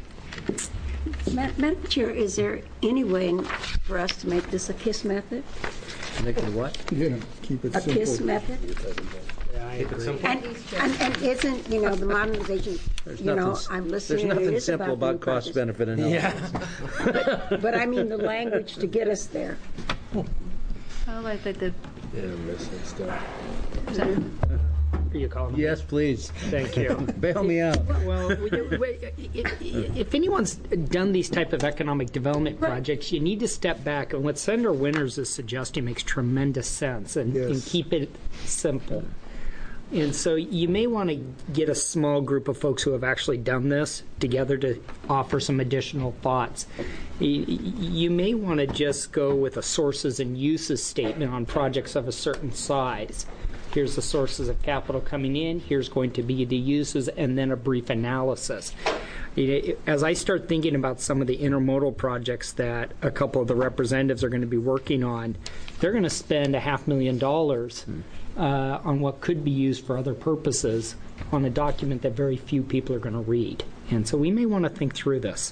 Ma- Madam Chair, is there any way for us to make this a KISS method? Make it what? You know, keep it A simple. KISS method? Keep it simple. And, and, and isn't, you know, the modernization, There's you know, nothing- I'm listening. There's and it nothing is simple about new about cost projects. benefit analysis. But, but I mean the language to get us there. Well, I think that. Yeah, missing stuff. Senator? Are you calling me? Yes, please. Thank you. Bail me out. Well, we- we- if anyone's done these type of economic development projects, you need to step back. And what Senator Winters is suggesting makes tremendous sense, and, and Yes. keep it simple. And so you may want to get a small group of folks who have actually done this together to offer some additional thoughts. You, you may want to just go with a sources and uses statement on projects of a certain size. Here's the sources of capital coming in, here's going to be the uses, and then a brief analysis. As I start thinking about some of the intermodal projects that a couple of the representatives are going to be working on, they're going to spend a half million dollars uh, on what could be used for other purposes on a document that very few people are going to read. And so we may want to think through this.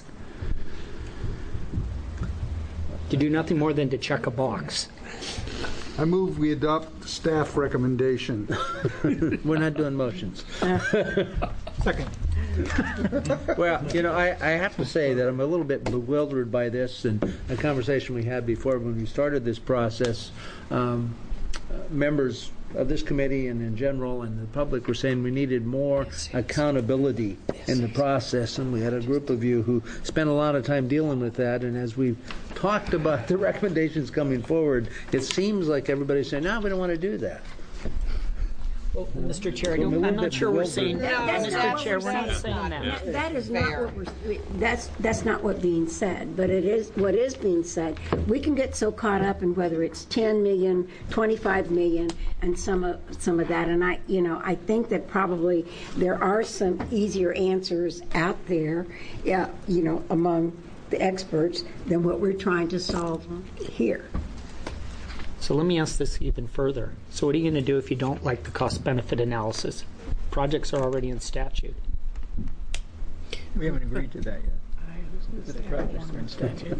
To do nothing more than to check a box. I move we adopt the staff recommendation. We're not doing motions. Second. Well, you know, I, I have to say that I'm a little bit bewildered by this and a conversation we had before when we started this process. Um, uh, members of this committee and in general and the public were saying we needed more accountability in the process, and we had a group of you who spent a lot of time dealing with that, and as we've talked about the recommendations coming forward, it seems like everybody's saying, no, we don't want to do that. Well, Mister Chair, I I'm a don't, little I'm not bit sure we're bewildered. saying That's that. not Mister what Chair, we're we're not saying. saying that. That- That is not Fair. what we're, that's, that's not what being said, but it is, what is being said. We can get so caught up in whether it's ten million, twenty-five million, and some of, some of that, and I, you know, I think that probably there are some easier answers out there, yeah, you know, among the experts than what we're trying to solve here. So let me ask this even further. So what are you going to do if you don't like the cost-benefit analysis? Projects are already in statute. We haven't agreed to that yet. The projects are in statute.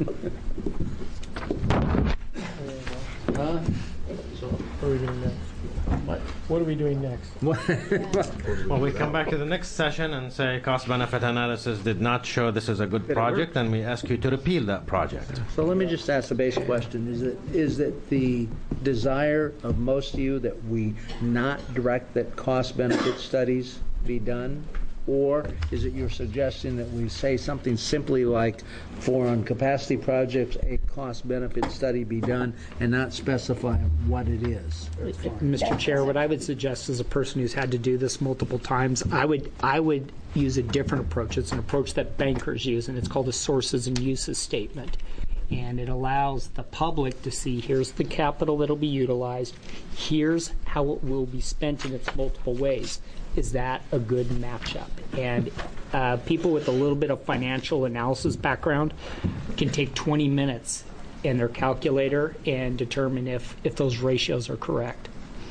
Huh? What are we doing next? What? What are we doing next? Well, we come back to the next session and say cost-benefit analysis did not show this is a good project, and we ask you to repeal that project. So let me just ask the basic question. Is it, is it the desire of most of you that we not direct that cost-benefit studies be done? Or is it your suggestion that we say something simply like, for on capacity projects, a cost-benefit study be done and not specify what it is? Mister Chair, what I would suggest as a person who's had to do this multiple times, I would I would use a different approach. It's an approach that bankers use, and it's called a sources and uses statement. And it allows the public to see, here's the capital that will be utilized, here's how it will be spent in its multiple ways. Is that a good matchup? And uh, people with a little bit of financial analysis background can take twenty minutes in their calculator and determine if, if those ratios are correct.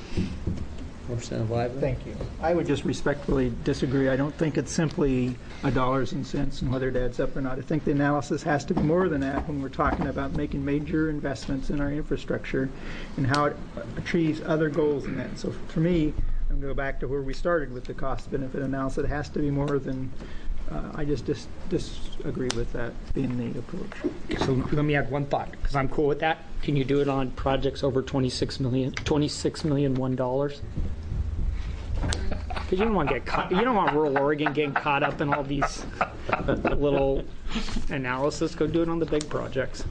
Thank you. I would just respectfully disagree. I don't think it's simply a dollars and cents and whether it adds up or not. I think the analysis has to be more than that when we're talking about making major investments in our infrastructure and how it achieves other goals in that. So for me, I'm going to go back to where we started with the cost-benefit analysis. It has to be more than, uh, I just dis- disagree with that being the approach. So let me add one thought, because I'm cool with that. Can you do it on projects over twenty-six million, twenty-six million one dollars? Because you don't want to get caught, you don't want rural Oregon getting caught up in all these little analysis. Go do it on the big projects.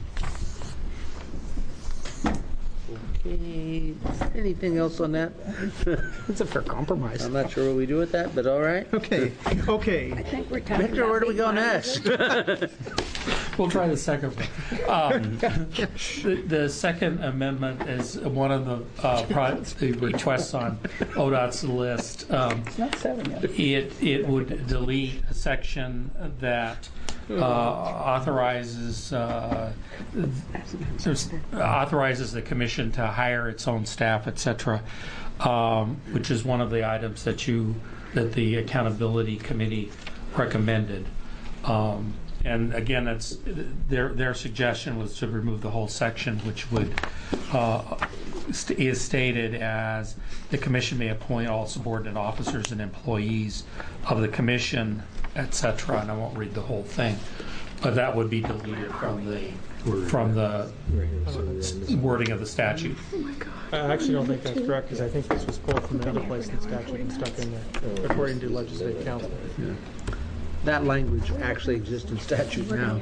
Okay. Anything else on that? It's a fair compromise. I'm not sure what we do with that, but all right. Okay. Okay. I think we're talking Victor, about where do we big go money. next? We'll try the second one. Um, the, the second amendment is one of the, uh, pro- the requests on O D O T's list. Um, It's not seven yet. it it would delete a section that uh, authorizes uh, authorizes the commission to hire its own staff, et cetera, um, which is one of the items that you that the accountability committee recommended. Um, And again, it's, their their suggestion was to remove the whole section, which would uh, st- is stated as the commission may appoint all subordinate officers and employees of the commission, et cetera. And I won't read the whole thing, but that would be deleted from the from the wording of the statute. I actually don't think that's correct, because I think this was pulled from another place in the statute and stuck in there, according to legislative counsel. Yeah. That language actually exists in statute now.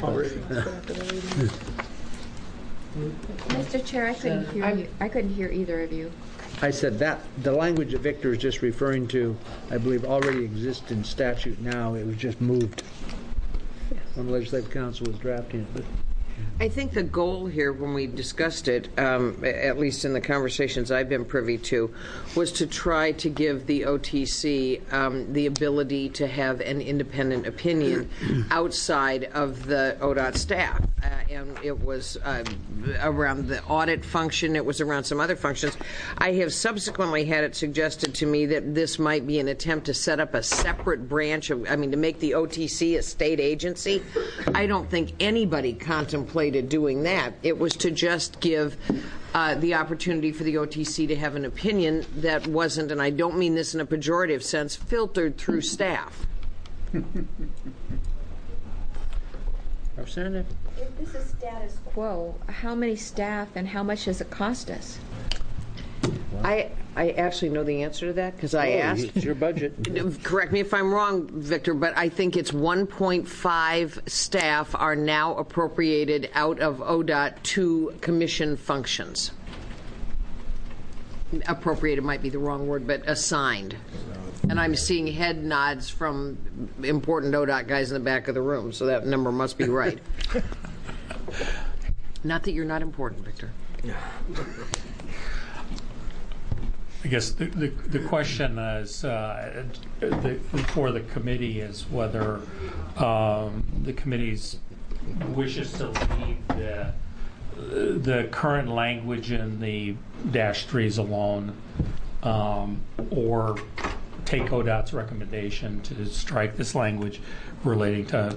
Mister Chair, I couldn't hear you. I couldn't hear either of you. I said that the language that Victor is just referring to, I believe, already exists in statute now. It was just moved when the legislative council was drafting it. But I think the goal here, when we discussed it, um, at least in the conversations I've been privy to, was to try to give the O T C um, the ability to have an independent opinion outside of the O D O T staff. Uh, and it was uh, around the audit function. It was around some other functions. I have subsequently had it suggested to me that this might be an attempt to set up a separate branch of, I mean, to make the O T C a state agency. I don't think anybody contemplated doing that. It was to just give uh, the opportunity for the O T C to have an opinion that wasn't, and I don't mean this in a pejorative sense, filtered through staff. Representative? If this is status quo, how many staff and how much does it cost us? I I actually know the answer to that because I Oh, asked. it's your budget. Correct me if I'm wrong, Victor, but I think it's one point five staff are now appropriated out of O D O T to commission functions. Appropriated might be the wrong word, but assigned. And I'm seeing head nods from important O D O T guys in the back of the room, so that number must be right. Not that you're not important, Victor. I guess the, the, the question is, uh, the, for the committee is whether um, the committee's wishes to leave the, the current language in the dash threes alone, um, or take O D O T's recommendation to strike this language relating to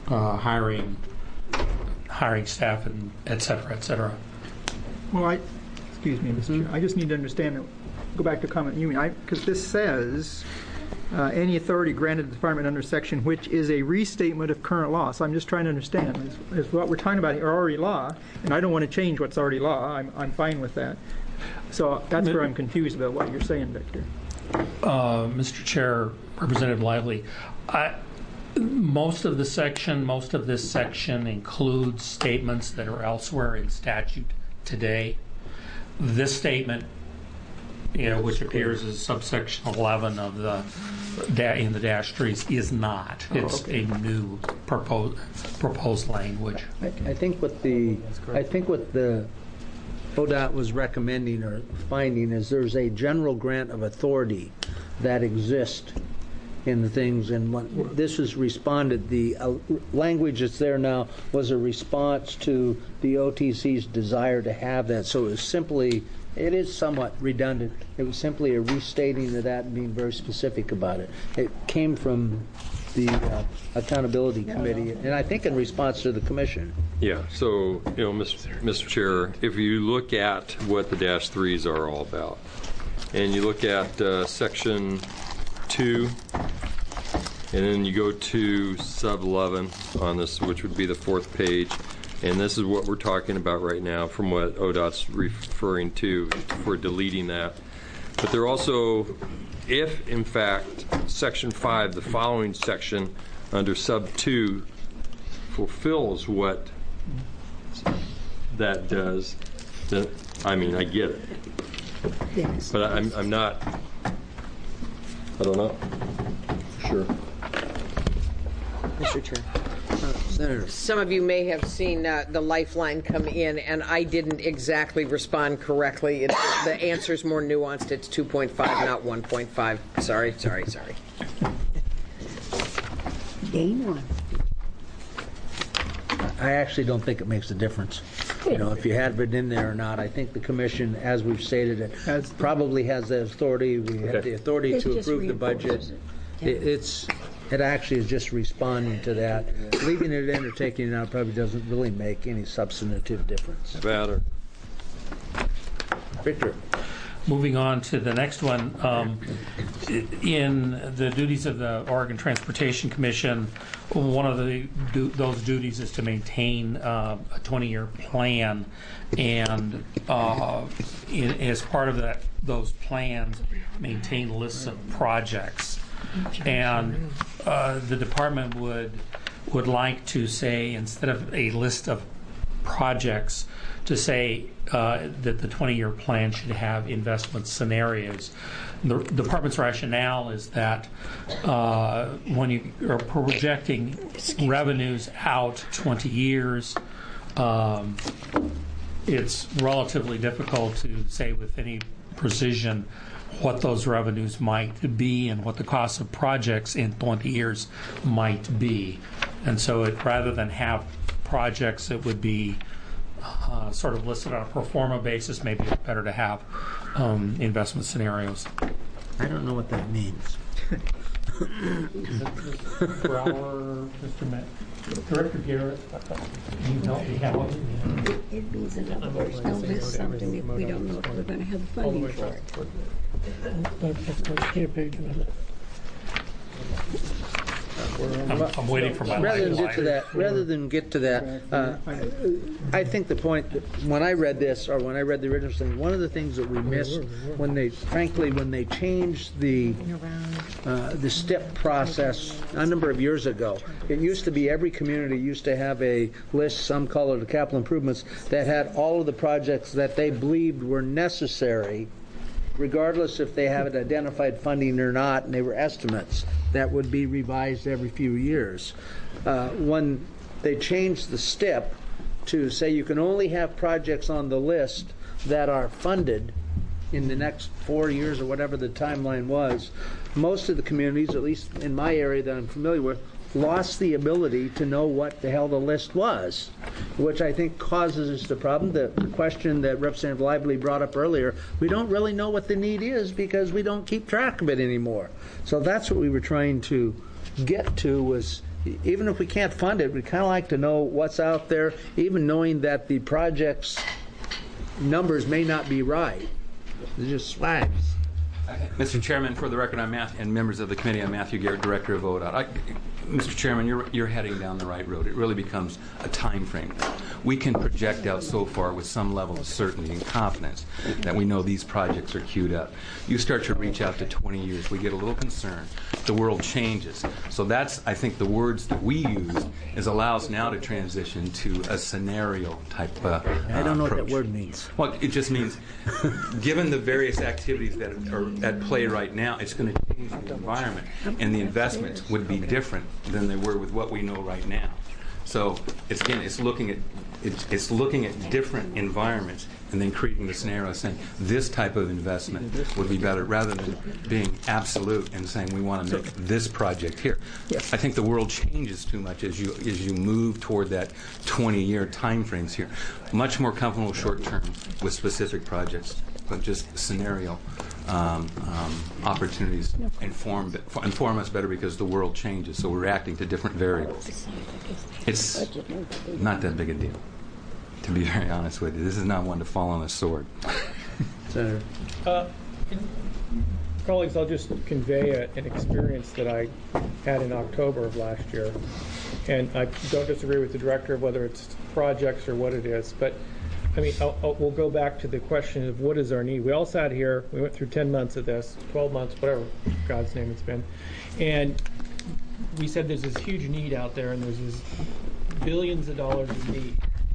uh, hiring, hiring staff, and et cetera, et cetera. Well, I, excuse me, Mister Chair, I just need to understand, go back to comment you mean, because this says, uh, any authority granted to the department under section which is a restatement of current law. So I'm just trying to understand, is, is what we're talking about here already law, and I don't want to change what's already law. I'm, I'm fine with that. So that's where I'm confused about what you're saying, Victor. Uh, Mister Chair, Representative Lively, I, most of the section, most of this section includes statements that are elsewhere in statute today. This statement, you know, which appears as subsection eleven of the da- in the dash trees, is not. It's oh, okay. a new proposed proposed language. I, I think what the I think what the O D O T was recommending or finding is there's a general grant of authority that exists in the things, and what this was responded, the uh, language that's there now was a response to the O T C's desire to have that. So it was simply, it is somewhat redundant. It was simply a restating of that and being very specific about it. It came from the uh, Accountability Committee, and I think in response to the Commission. Yeah, so, you know, Mister Mister Chair, if you look at what the dash threes are all about, and you look at uh, section two, and then you go to sub eleven on this, which would be the fourth page, and this is what we're talking about right now from what O D O T's referring to for deleting that. But they're also, if in fact section five, the following section under sub two, fulfills what that does, then, I mean, I get it. Yes. But I'm, I'm not, I don't know, for sure. Mister Chair. Uh, Senator. Some of you may have seen uh, the Lifeline come in, and I didn't exactly respond correctly. It, the answer's more nuanced. It's two point five, not one point five. Sorry, sorry, sorry. Gain one. I actually don't think it makes a difference. You know, if you have it in there or not. I think the Commission, as we've stated, it has, probably has the authority. We have the authority It to just approve the budget. reinforces it. Yeah. It, it's it actually is just responding to that. Leaving it in or taking it out probably doesn't really make any substantive difference. Better. Victor. Moving on to the next one, um, in the duties of the Oregon Transportation Commission, one of the du- those duties is to maintain uh, a twenty-year plan, and uh, in, as part of that, those plans maintain lists of projects, and uh, the department would would like to say, instead of a list of projects, to say uh, that the twenty-year plan should have investment scenarios. The department's rationale is that uh, when you are projecting revenues out twenty years, um, it's relatively difficult to say with any precision what those revenues might be and what the cost of projects in twenty years might be. And so it, rather than have projects that would be Uh, sort of listed on a pro forma basis, maybe it's better to have um, investment scenarios. I don't know what that means. For our, Mister Matt, Director Garrett, you know, we have one. It, it means, in other words, don't list something if we don't know if we're going to have the funding for it. I'm, I'm waiting for my rather than light. get to that, rather than get to that, uh, I think the point that when I read this, or when I read the original thing, one of the things that we missed when they, frankly, when they changed the uh, the STIP process a number of years ago, it used to be every community used to have a list, some call it the capital improvements, that had all of the projects that they believed were necessary, regardless if they have identified funding or not, and they were estimates that would be revised every few years. Uh, when they changed the STIP to say you can only have projects on the list that are funded in the next four years or whatever the timeline was, most of the communities, at least in my area that I'm familiar with, lost the ability to know what the hell the list was, which I think causes us the problem. The, the question that Representative Lively brought up earlier, we don't really know what the need is because we don't keep track of it anymore. So that's what we were trying to get to, was even if we can't fund it, we kind of like to know what's out there, even knowing that the project's numbers may not be right. They're just swags. Mister Chairman, for the record, I'm Matthew, and members of the committee, I'm Matthew Garrett, Director of O D O T. I, Mister Chairman, you're, you're heading down the right road. It really becomes a time frame. We can project out so far with some level of certainty and confidence that we know these projects are queued up. You start to reach out to twenty years, we get a little concerned. The world changes. So that's, I think, the words that we use is allows now to transition to a scenario type uh, I don't know approach. what that word means. Well, it just means, given the various activities that are at play right now, it's going to change the environment, and the investments would be different than they were with what we know right now. So it's again, it's looking at it's, it's looking at different environments and then creating the scenario saying this type of investment would be better, rather than being absolute and saying we want to make this project here. Yes. I think the world changes too much as you as you move toward that twenty-year time frames here. Much more comfortable short term with specific projects, but just scenario um, um, opportunities inform inform us better because the world changes, so we're reacting to different variables. It's not that big a deal, to be very honest with you. This is not one to fall on a sword. Senator. Uh, colleagues, I'll just convey a, an experience that I had in October of last year. And I don't disagree with the director of whether it's projects or what it is. But, I mean, I'll, I'll, we'll go back to the question of what is our need. We all sat here. We went through ten months of this, twelve months, whatever God's name it's been. And we said there's this huge need out there, and there's this billions of dollars of need.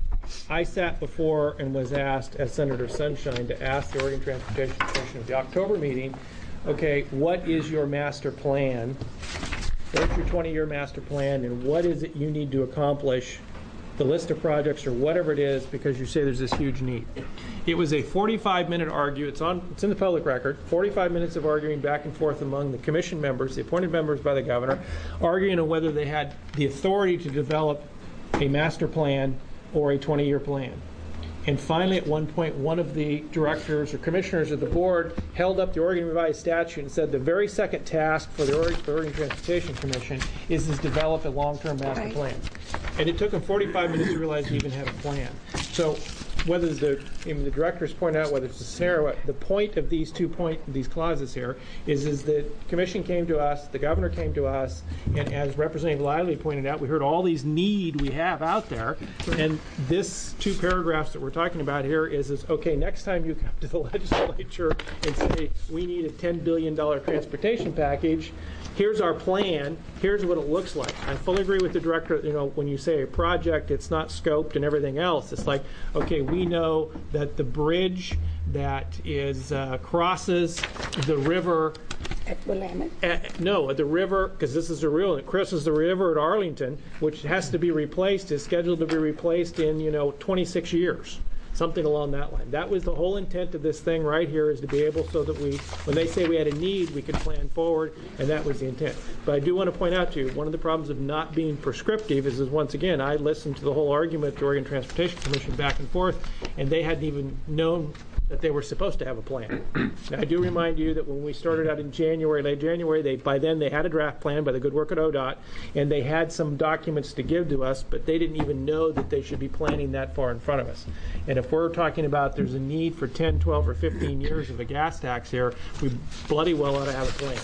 I sat before and was asked, as Senator Sunshine, to ask the Oregon Transportation Commission at the October meeting, okay, what is your master plan? What's your twenty-year master plan, and what is it you need to accomplish, the list of projects or whatever it is, because you say there's this huge need. It was a forty-five minute argue. It's on. It's in the public record. forty-five minutes of arguing back and forth among the commission members, the appointed members by the governor, arguing on whether they had the authority to develop a master plan or a twenty-year plan. And finally, at one point, one of the directors or commissioners of the board held up the Oregon Revised Statute and said the very second task for the Oregon, for Oregon Transportation Commission is to develop a long-term master Right. plan. And it took them forty-five minutes to realize we even had a plan. So whether the, I mean, the directors point out whether it's a scenario, the point of these two point, these clauses here is, is that commission came to us, the governor came to us, and as Representative Lively pointed out, we heard all these need we have out there, and this two paragraphs that we're talking about here is, is okay, next time you come to the legislature and say we need a ten billion dollars transportation package, here's our plan, here's what it looks like. I fully agree with the director, you know, when you say a project, it's not scoped and everything else. It's like, okay, we know that the bridge that is uh, crosses the river At Willamette. at, no, at the river, because this is the real, it crosses the river at Arlington, which has to be replaced, is scheduled to be replaced in, you know, twenty-six years. Something along that line. That was the whole intent of this thing right here, is to be able so that we, when they say we had a need, we can plan forward, and that was the intent. But I do want to point out to you, one of the problems of not being prescriptive is, is once again, I listened to the whole argument at the Oregon Transportation Commission back and forth, and they hadn't even known that they were supposed to have a plan. Now, I do remind you that when we started out in January, late January, they by then they had a draft plan by the good work at O D O T, and they had some documents to give to us, but they didn't even know that they should be planning that far in front of us. And if we're talking about there's a need for ten, twelve, or fifteen years of a gas tax here, we bloody well ought to have a plan.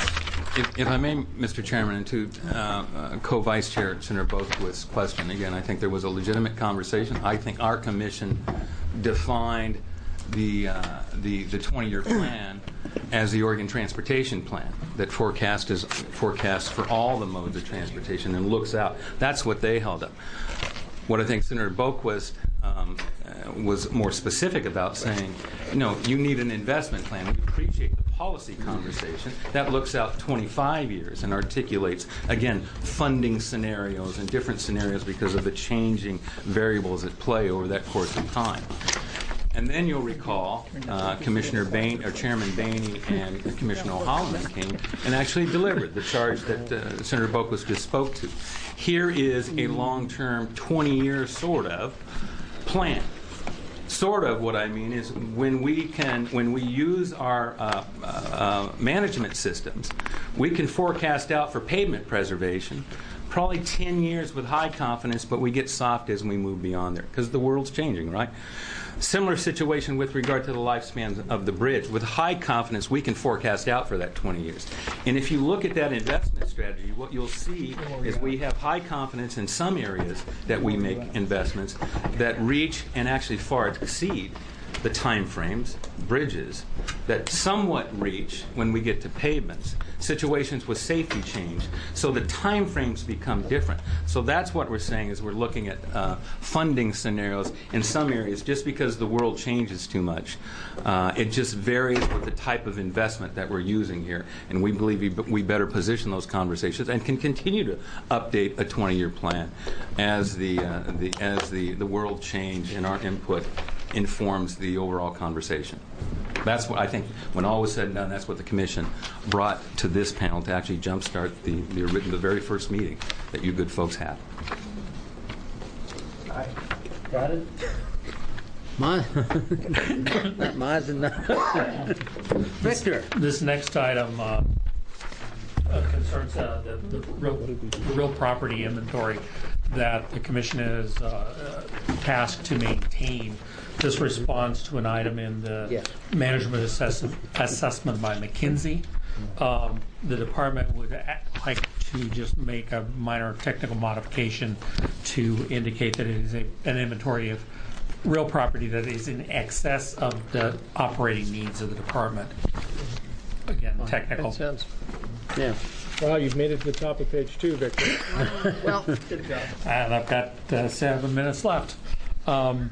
If, if I may, Mister Chairman, and to uh, uh, co-vice chair Senator Bothquist's question, again, I think there was a legitimate conversation. I think our commission defined the uh, the the twenty-year plan as the Oregon Transportation Plan that forecast is forecasts for all the modes of transportation and looks out. That's what they held up. What I think Senator Bothquist um, uh, was more specific about, saying, no, you need an investment plan. We appreciate the policy conversation that looks out twenty-five years and articulates, again, funding scenarios and different scenarios because of the changing variables at play over that course of time. And then you'll recall uh, Commissioner Bain, or Chairman Boehne and Commissioner O'Holliman came and actually delivered the charge that uh, Senator Bothquist just spoke to. Here is a long-term, twenty-year sort of plan. Sort of what I mean is when we can, when we use our uh, uh, management systems, We can forecast out for pavement preservation probably ten years with high confidence, but we get soft as we move beyond there because the world's changing, right? Similar situation with regard to the lifespan of the bridge. With high confidence, we can forecast out for that twenty years. And if you look at that investment strategy, what you'll see is we have high confidence in some areas that we make investments that reach and actually far exceed the time frames, bridges, that somewhat reach when we get to pavements, situations with safety change. So the time frames become different. So that's what we're saying is we're looking at uh, funding scenarios in some areas just because the world changes too much. Uh, it just varies with the type of investment that we're using here. And we believe we, we better position those conversations and can continue to update a twenty-year plan as the, uh, the, as the, the world change and our input informs the overall conversation. That's what I think, when all was said and done, that's what the Commission brought to this panel to actually jumpstart the, the, the very first meeting that you good folks had. I got it. Ma, not Maz and not Victor. This next item uh, uh, concerns uh, the, the, real, the real property inventory that the Commission is uh, tasked to maintain. This responds to an item in the yes. management assess assessment by McKinsey. Um, the department would like to just make a minor technical modification to indicate that it is a, an inventory of real property that is in excess of the operating needs of the department. Again, technical. Makes sense. Yeah. Wow, you've made it to the top of page two, Victor. Well, good job. And I've got uh, seven minutes left. Um,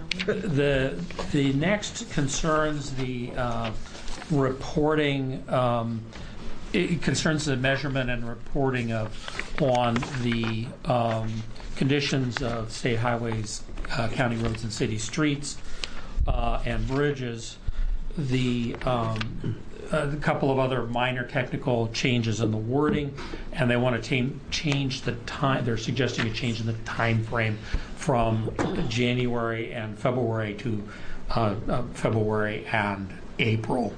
the the next concerns the uh, reporting. Um, it concerns the measurement and reporting of on the um, conditions of state highways, uh, county roads, and city streets uh, and bridges. The um, a couple of other minor technical changes in the wording, and they want to change the time. They're suggesting a change in the time frame from January and February to uh, uh, February and April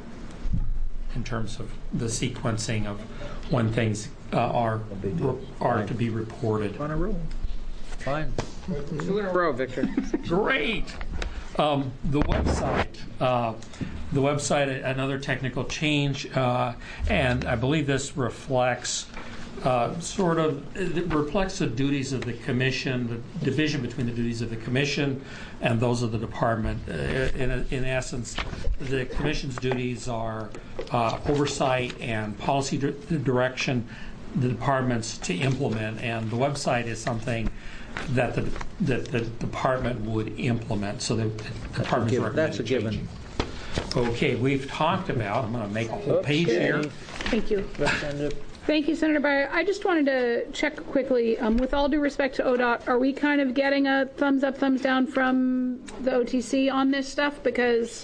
in terms of the sequencing of when things uh, are are to be reported. On a roll. Fine. Two in a row, Victor. Great. Um, the website. Uh, the website, another technical change, uh, and I believe this reflects uh, sort of, it reflects the duties of the Commission, the division between the duties of the Commission and those of the Department. Uh, in, in essence, the Commission's duties are uh, oversight and policy di direction, the Department's to implement, and the website is something that the that the Department would implement. So the, the Department's given, that's a given. Changing. Okay, we've talked about, I'm going to make a whole page Okay. here. Thank you. Thank you, Senator Beyer. I just wanted to check quickly, um, with all due respect to O D O T, are we kind of getting a thumbs up, thumbs down from the O T C on this stuff? Because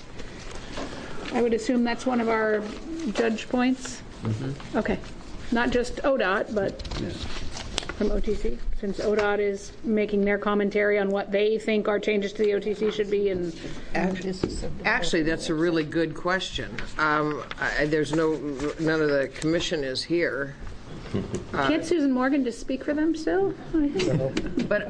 I would assume that's one of our judge points. Mm-hmm. Okay. Not just O D O T, but Yeah. from O T C, since O D O T is making their commentary on what they think our changes to the O T C should be. And actually, that's a really good question. Um, I, there's no, none of the Commission is here. Uh, Can't Susan Morgan just speak for them still? But,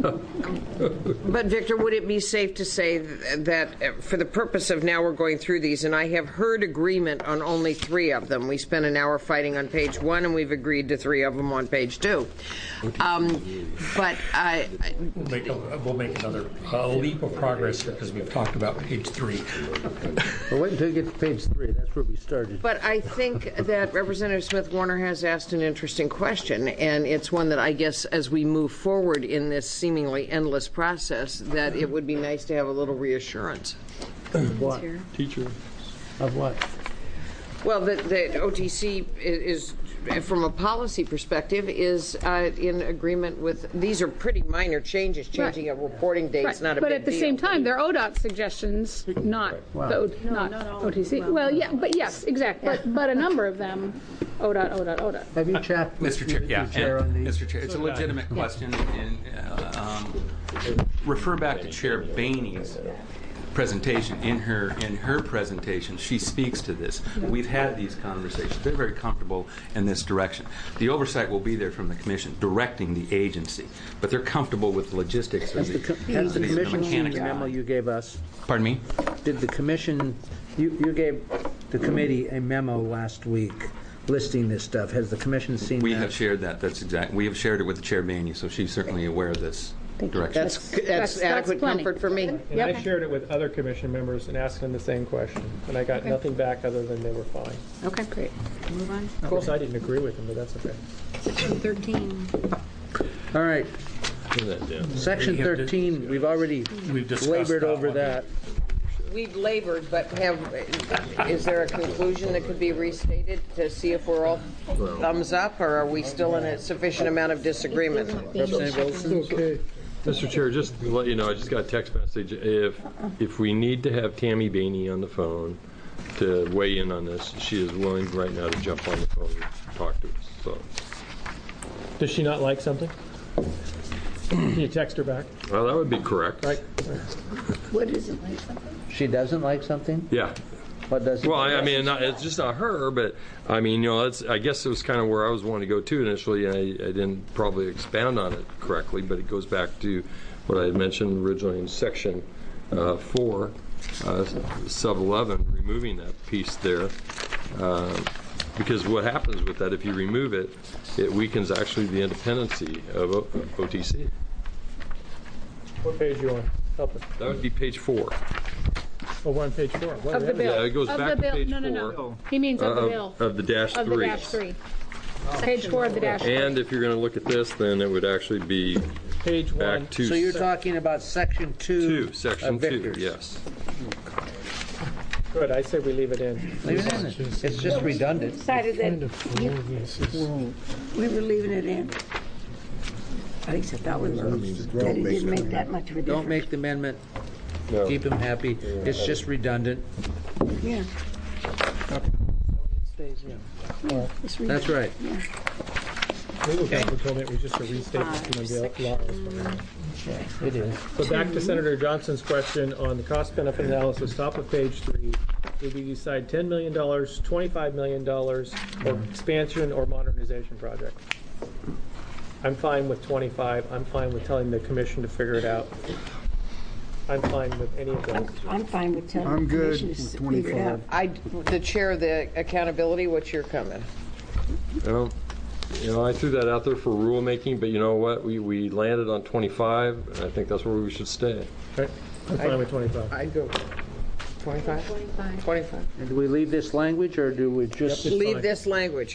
but Victor, would it be safe to say that uh, for the purpose of now we're going through these, and I have heard agreement on only three of them. We spent an hour fighting on page one, and we've agreed to three of them on page two. Um, but I, We'll make, a, we'll make another uh, leap of progress here because we've talked about page three. Well, wait until you get to page three. That's where we started. But I think that Representative Smith Warner has asked an interesting question, and it's one that I guess as we move forward in this seemingly endless process, that it would be nice to have a little reassurance. Of what? Teacher. Of what? Well, the, the O T C is, is, from a policy perspective, is uh, in agreement with, these are pretty minor changes, changing Right. a reporting date's Right. not a but big at the deal. same time, they're O D O T suggestions, not Wow. the O- not O T C. Well, yeah, but yes, exactly. But but a number of them, O D O T, O D O T, O D O T. Have you chatted with Mister Chair, yeah, Mister Chair on and, these? Mister Chair, it's a legitimate question, and uh, um, refer back to Chair Bainey's presentation. In her in her presentation, she speaks to this. We've had these conversations. They're very comfortable in this direction. The oversight will be there from the commission, directing the agency, but they're comfortable with the logistics of Has the, the, co- has the the commission seen mechanics. the memo you gave us? Pardon me? Did the commission, you, you gave the committee a memo last week listing this stuff. Has the commission seen We that? have shared that. That's exact. We have shared it with the Chair Baney, so she's certainly aware of this direction. That's, that's, That's- adequate that's plenty. comfort for me. And Yep. I shared it with other commission members and asked them the same question, and I got Okay. nothing back other than they were fine. Okay, great. Move on. Of course, I didn't agree with them, but that's okay. Section thirteen. All right. Put that down. Section We have to- thirteen, we've already We've discussed labored that over one. that. We've labored, but have, is there a conclusion that could be restated to see if we're all thumbs up, or are we still in a sufficient amount of disagreement? Representative Wilson? Okay. Mister Chair, just to let you know, I just got a text message. If if we need to have Tammy Baney on the phone to weigh in on this, she is willing right now to jump on the phone and talk to us. So, Does she not like something? Can you text her back? well, that would be correct. Right. What is it? She doesn't like something? Yeah. What does? Well, I, I mean, not, it's just not her, but I mean, you know, that's. I guess it was kind of where I was wanting to go to initially. And I, I didn't probably expound on it correctly, but it goes back to what I had mentioned originally in section uh, four, uh, sub eleven, removing that piece there, uh, because what happens with that if you remove it, it weakens actually the independency of o- O T C. What page you on? Help us. That would be page four. Oh, we're on page four. What Of the is that? bill. Yeah, it goes Of back the to bill. page No, no, four. no. He means of the Of- bill. of the dash Of the three. dash three. Page four of the dash three. And if you're going to look at this, then it would actually be Page one. back to So you're se- talking about section two two, section of two, Vickers? yes. Good, I say we leave it in. Leave it in. It's just redundant. Decided that we were leaving it in. At least I thought we were. That it didn't make that much of a difference. Don't make the amendment. No. Keep him happy. It's just redundant. Yeah. That's right. Legal counsel told me it was just a restatement of the law. It is. So back to Senator Johnson's question on the cost-benefit analysis, top of page three. Did we decide ten million dollars, twenty-five million dollars, or expansion or modernization project? I'm fine with twenty-five. I'm fine with telling the commission to figure it out. I'm fine with any of I'm, those. I'm fine with telling I'm the good commission with to figure it out. I, the chair of the accountability, what's your comment? Well, you know, I threw that out there for rulemaking, but you know what? We, we landed on twenty-five, and I think that's where we should stay. Okay, I'm fine with twenty-five. I'd go twenty-five? twenty-five. twenty-five. And do we leave this language, or do we just? Yep. Leave fine. this language.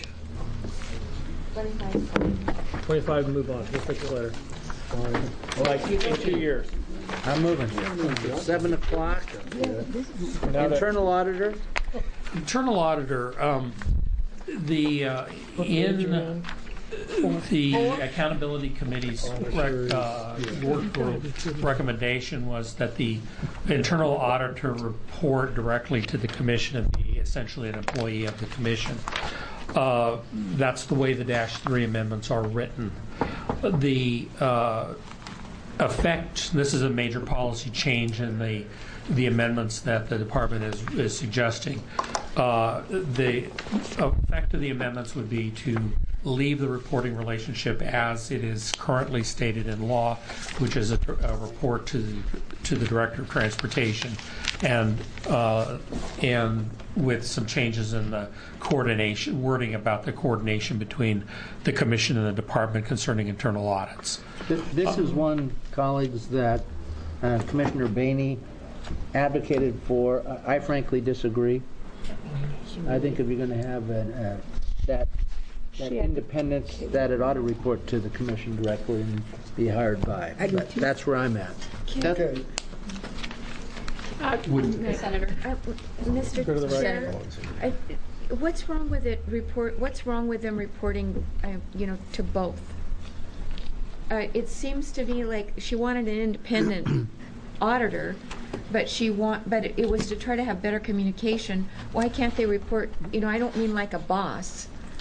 twenty-five and move on. We'll fix it later. Like, in two years. I'm moving. Seven o'clock. Now that- Internal auditor. Internal auditor, um, the, uh, in the accountability committee's rec- uh, work group recommendation was that the internal auditor report directly to the commission and be essentially an employee of the commission. Uh, that's the way the dash three amendments are written. The uh, effect, this is a major policy change in the the amendments that the department is, is suggesting. Uh, the effect of the amendments would be to leave the reporting relationship as it is currently stated in law, which is a, a report to the, to the Director of Transportation, and uh, and with some changes in the coordination wording about the coordination between the Commission and the department concerning internal audits. This, this is one, colleagues, that uh, Commissioner Baney advocated for. I frankly disagree. I think if you're going to have an, uh, that that independence, that it ought to report to the commission directly and be hired by. But that's where I'm at. Okay. Uh, Senator. Uh, Mister Go to the right. Chair, I, what's wrong with it report, what's wrong with them reporting, uh, you know, to both? Uh, it seems to me like she wanted an independent auditor, but she want, but it, it was to try to have better communication. Why can't they report, you know, I don't mean like a boss,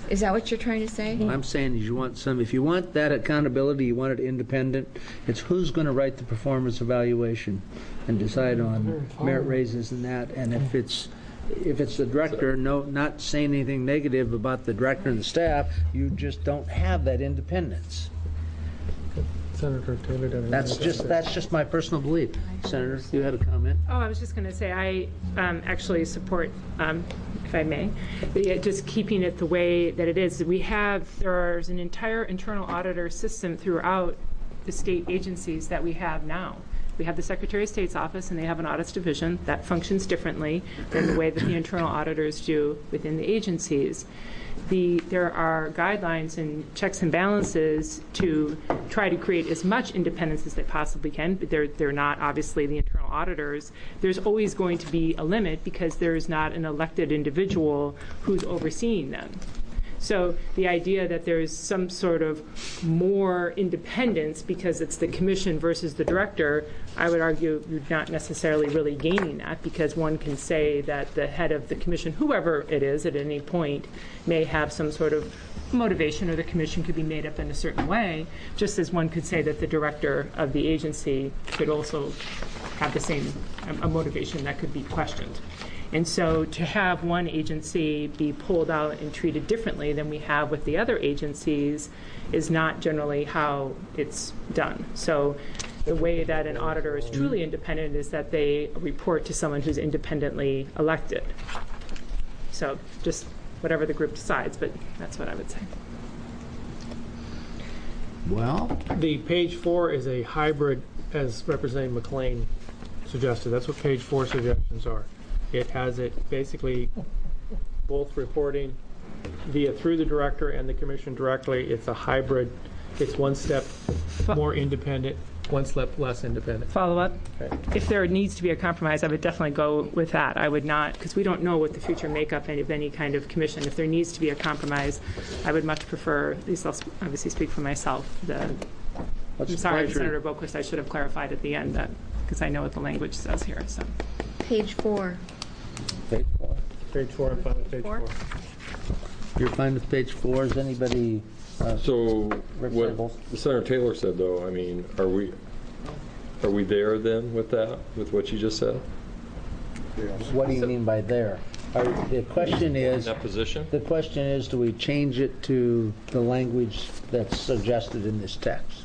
Is that what you're trying to say? What I'm saying is you want some, if you want that accountability, you want it independent, it's who's going to write the performance evaluation and decide on merit raises and that. And if it's if it's the director, no, not saying anything negative about the director and the staff, you just don't have that independence. Senator Taylor. That's just that's just my personal belief. Senator, you had a comment? Oh, I was just going to say I um, actually support, um, if I may, the, uh, just keeping it the way that it is. We have there's an entire internal auditor system throughout the state agencies that we have now. We have the Secretary of State's office, and they have an audits division that functions differently than the way that the internal auditors do within the agencies. The, there are guidelines and checks and balances to try to create as much independence as they possibly can, but they're, they're not obviously the internal auditors. There's always going to be a limit because there is not an elected individual who's overseeing them. So the idea that there's some sort of more independence because it's the commission versus the director, I would argue you're not necessarily really gaining that, because one can say that the head of the commission, whoever it is at any point, may have some sort of motivation, or the commission could be made up in a certain way, just as one could say that the director of the agency could also have the same a motivation that could be questioned. And so to have one agency be pulled out and treated differently than we have with the other agencies is not generally how it's done. So the way that an auditor is truly independent is that they report to someone who's independently elected. So just whatever the group decides, but that's what I would say. Well, the page four is a hybrid, as Representative McLean suggested. That's what page four suggestions are. It has it basically both reporting via through the director and the commission directly. It's a hybrid. It's one step more independent, one step less independent. Follow up? Okay. If there needs to be a compromise, I would definitely go with that. I would not, because we don't know what the future makeup of any kind of commission. If there needs to be a compromise, I would much prefer, at least I'll obviously speak for myself, the, I'm sorry, pleasure? Senator Boquist, I should have clarified at the end that, because I know what the language says here. So, Page four. Page four. Page four, I'm fine with page four. You're fine with page four? Is anybody? Uh, So Representative what Senator Taylor said, though, I mean, are we are we there then with that, with what you just said? What do you mean by there? Are, the question is, that position? The question is, do we change it to the language that's suggested in this text?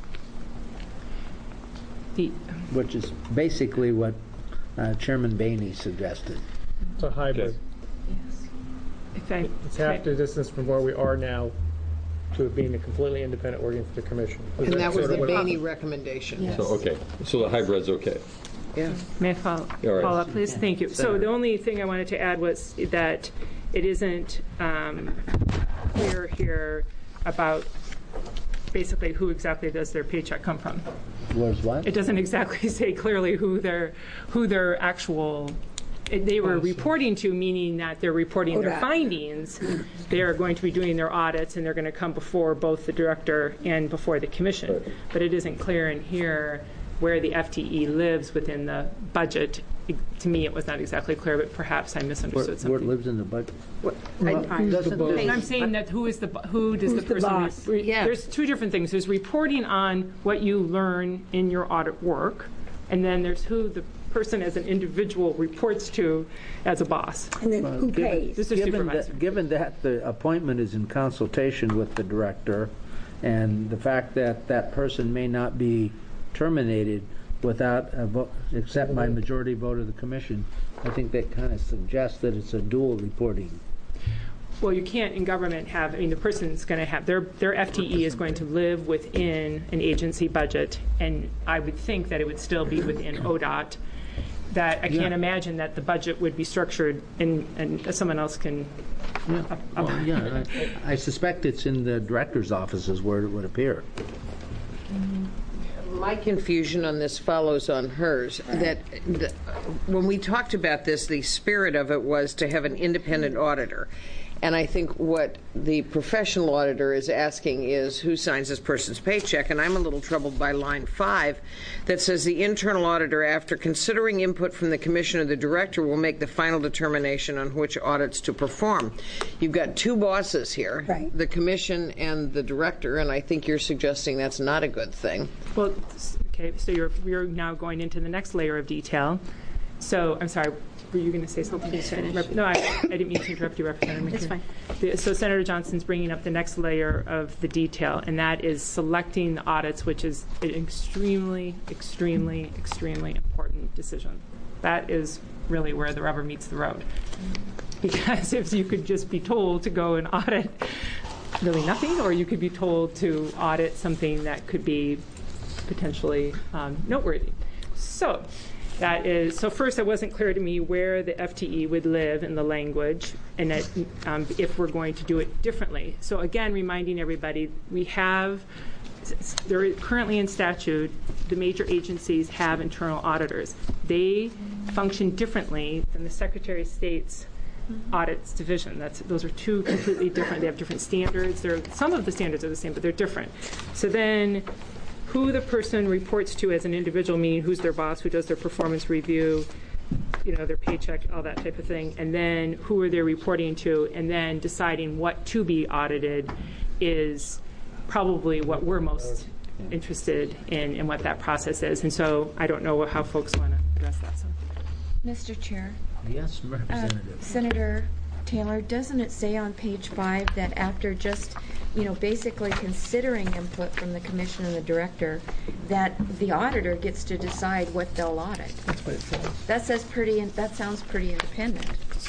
The, which is basically what uh, Chairman Boehne suggested. It's a hybrid. Yes. If I, It's half the distance from where we are now to it being a completely independent working for the commission. And that was sort the of what- Boehne recommendation. Yes. So, okay, so the hybrid's okay. Yeah. May I follow, All right. follow up, please? Thank you. So the only thing I wanted to add was that it isn't um, clear here about basically who exactly does their paycheck come from. Was what? It doesn't exactly say clearly who their who their actual it, they were reporting to, meaning that they're reporting their findings. They are going to be doing their audits, and they're going to come before both the director and before the commission. But it isn't clear in here where the F T E lives within the budget. It, to me, it was not exactly clear, but perhaps I misunderstood Where, something. where it lives in the budget? I'm saying that who is the who does Who's the the person? boss? re- Yeah. There's two different things. There's reporting on what you learn in your audit work, and then there's who the person as an individual reports to as a boss. And then who pays? This is Given supervisor. that, given that the appointment is in consultation with the director, and the fact that that person may not be terminated without a vote, except by majority vote of the commission, I think that kind of suggests that it's a dual reporting. Well, you can't in government have, I mean, the person's going to have, their their F T E is going to live within an agency budget, and I would think that it would still be within O D O T. That I can't Yeah. imagine that the budget would be structured, and, and someone else can. Yeah, well, yeah I, I suspect it's in the director's offices where it would appear. My confusion on this follows on hers, that the, when we talked about this, the spirit of it was to have an independent auditor. And I think what the professional auditor is asking is who signs this person's paycheck. And I'm a little troubled by line five that says the internal auditor, after considering input from the commission or the director, will make the final determination on which audits to perform. You've got two bosses here, right. The commission and the director, and I think you're suggesting that's not a good thing. Well, okay, so you're, you're now going into the next layer of detail. So, I'm sorry, were you going to say something? Please finish. Rep- No, I, I didn't mean to interrupt you, Representative McKeon. It's fine. The, so Senator Johnson's bringing up the next layer of the detail, and that is selecting the audits, which is an extremely, extremely, extremely important decision. That is really where the rubber meets the road. Because if you could just be told to go and audit really nothing, or you could be told to audit something that could be potentially um, noteworthy. So that is, so first it wasn't clear to me where the F T E would live in the language, and that, um, if we're going to do it differently. So again, reminding everybody, we have, there is currently in statute, the major agencies have internal auditors. They function differently than the Secretary of State's audits division. That's, those are two completely different. They have different standards. They're, some of the standards are the same, but they're different. So then who the person reports to as an individual, meaning who's their boss, who does their performance review, you know, their paycheck, all that type of thing, and then who are they reporting to, and then deciding what to be audited is probably what we're most interested in and what that process is. And so I don't know how folks want to address that. So. Mister Chair. Yes, Representative. Uh, Senator Taylor, doesn't it say on page five that after just, you know, basically considering input from the commission and the director, that the auditor gets to decide what they'll audit? That's what it says. That says pretty, that sounds pretty independent.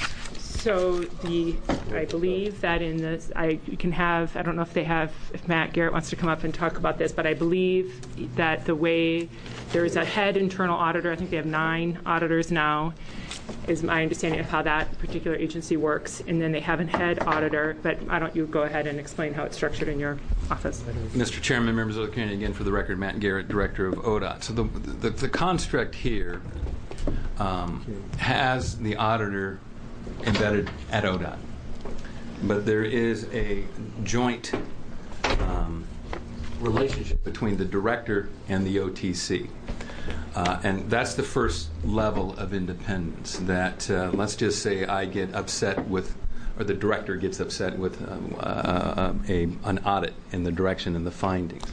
So the, I believe that in this, I you can have, I don't know if they have, if Matt Garrett wants to come up and talk about this, but I believe that the way there is a head internal auditor, I think they have nine auditors now, is my understanding of how that particular agency works. And then they have a head auditor, but why don't you go ahead and explain how it's structured in your office? Mister Chairman, members of the committee, again for the record, Matt Garrett, Director of O D O T. So the, the, the construct here um, has the auditor embedded at O D O T. But there is a joint um, relationship between the director and the O T C. Uh, and that's the first level of independence that, uh, let's just say I get upset with, or the director gets upset with uh, uh, a, an audit in the direction and the findings.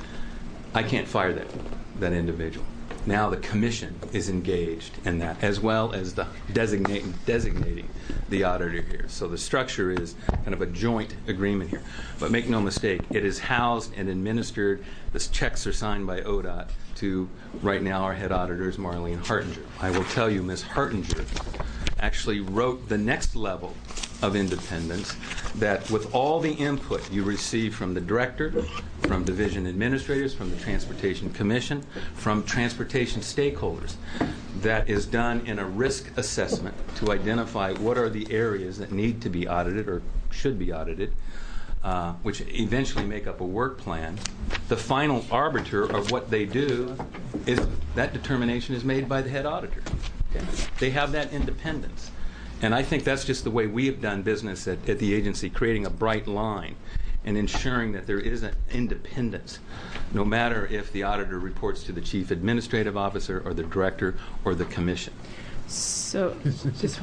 I can't fire that, that individual. Now the commission is engaged in that, as well as the designating, designating the auditor here. So the structure is kind of a joint agreement here. But make no mistake, it is housed and administered. The checks are signed by O D O T to, right now, our head auditor is Marlene Hartinger. I will tell you, Miz Hartinger actually wrote the next level of independence, that with all the input you receive from the director, from division administrators, from the Transportation Commission, from transportation stakeholders, that is done in a risk assessment to identify what are the areas that need to be audited or should be audited, uh, which eventually make up a work plan. The final arbiter of what they do is that determination is made by the head auditor. Okay? They have that independence. And I think that's just the way we have done business at, at the agency, creating a bright line and ensuring that there is an independence, no matter if the auditor reports to the chief administrative officer or the director or the commission. So, just,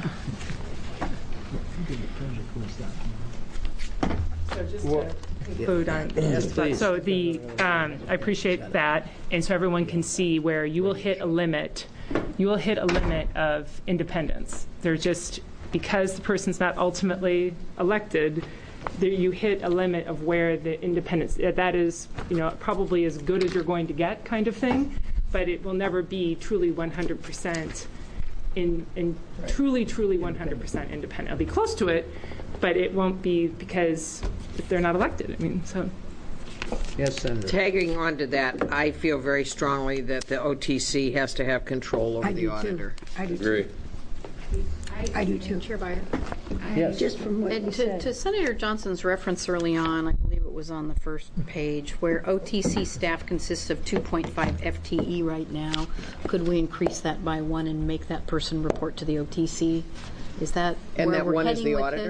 so just to conclude on this, so the um, I appreciate that, and so everyone can see where you will hit a limit. You will hit a limit of independence. They're just, because the person's not ultimately elected, there you hit a limit of where the independence, that is, you know, probably as good as you're going to get kind of thing, but it will never be truly one hundred percent in, in right. truly, truly one hundred percent independent. It'll be close to it, but it won't be because if they're not elected. I mean, so. Yes, Senator. Tagging on to that, I feel very strongly that the O T C has to have control over I the do auditor. Too. I do Agree. too. I do too. Chair Byer. Yes. Just from what And you to, said. to Senator Johnson's reference early on, I believe it was on the first page, where O T C staff consists of two point five F T E right now. Could we increase that by one and make that person report to the O T C? Is that And where that we're one is heading the with auditor? this?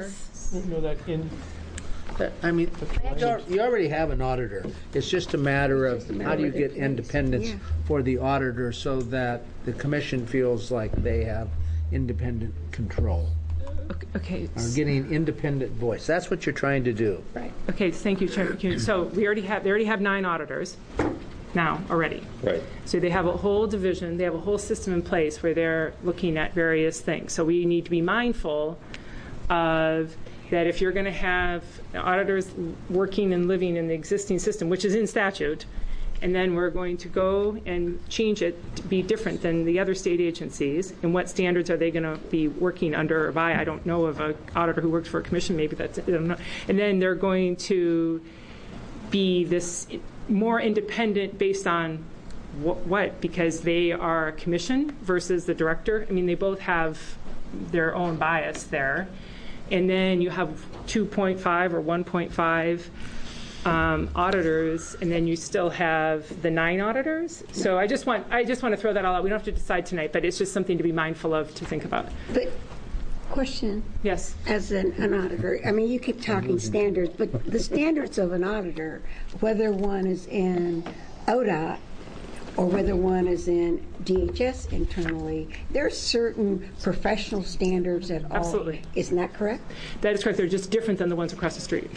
No, that in. That- I mean, you al- you already have an auditor. It's just a matter of how do you get independence for the auditor so that the commission feels like they have independent control. Okay. Or getting independent voice. That's what you're trying to do. Right. Okay, thank you, Chair. So we already have, they already have nine auditors now already. Right. So they have a whole division, they have a whole system in place where they're looking at various things. So we need to be mindful of that if you're going to have auditors working and living in the existing system, which is in statute, and then we're going to go and change it to be different than the other state agencies, and what standards are they going to be working under or by? I don't know of an auditor who works for a commission, maybe that's, I don't know. And then they're going to be this more independent based on what, what? Because they are a commission versus the director. I mean, they both have their own bias there. And then you have two point five or one point five um, auditors, and then you still have the nine auditors. So I just want I just want to throw that all out. We don't have to decide tonight, but it's just something to be mindful of, to think about. But, question. Yes. As an, an auditor, I mean, you keep talking standards, but the standards of an auditor, whether one is in O D O T or whether one is in D H S internally, there are certain professional standards at all. Absolutely. Isn't that correct? That is correct. They're just different than the ones across the street.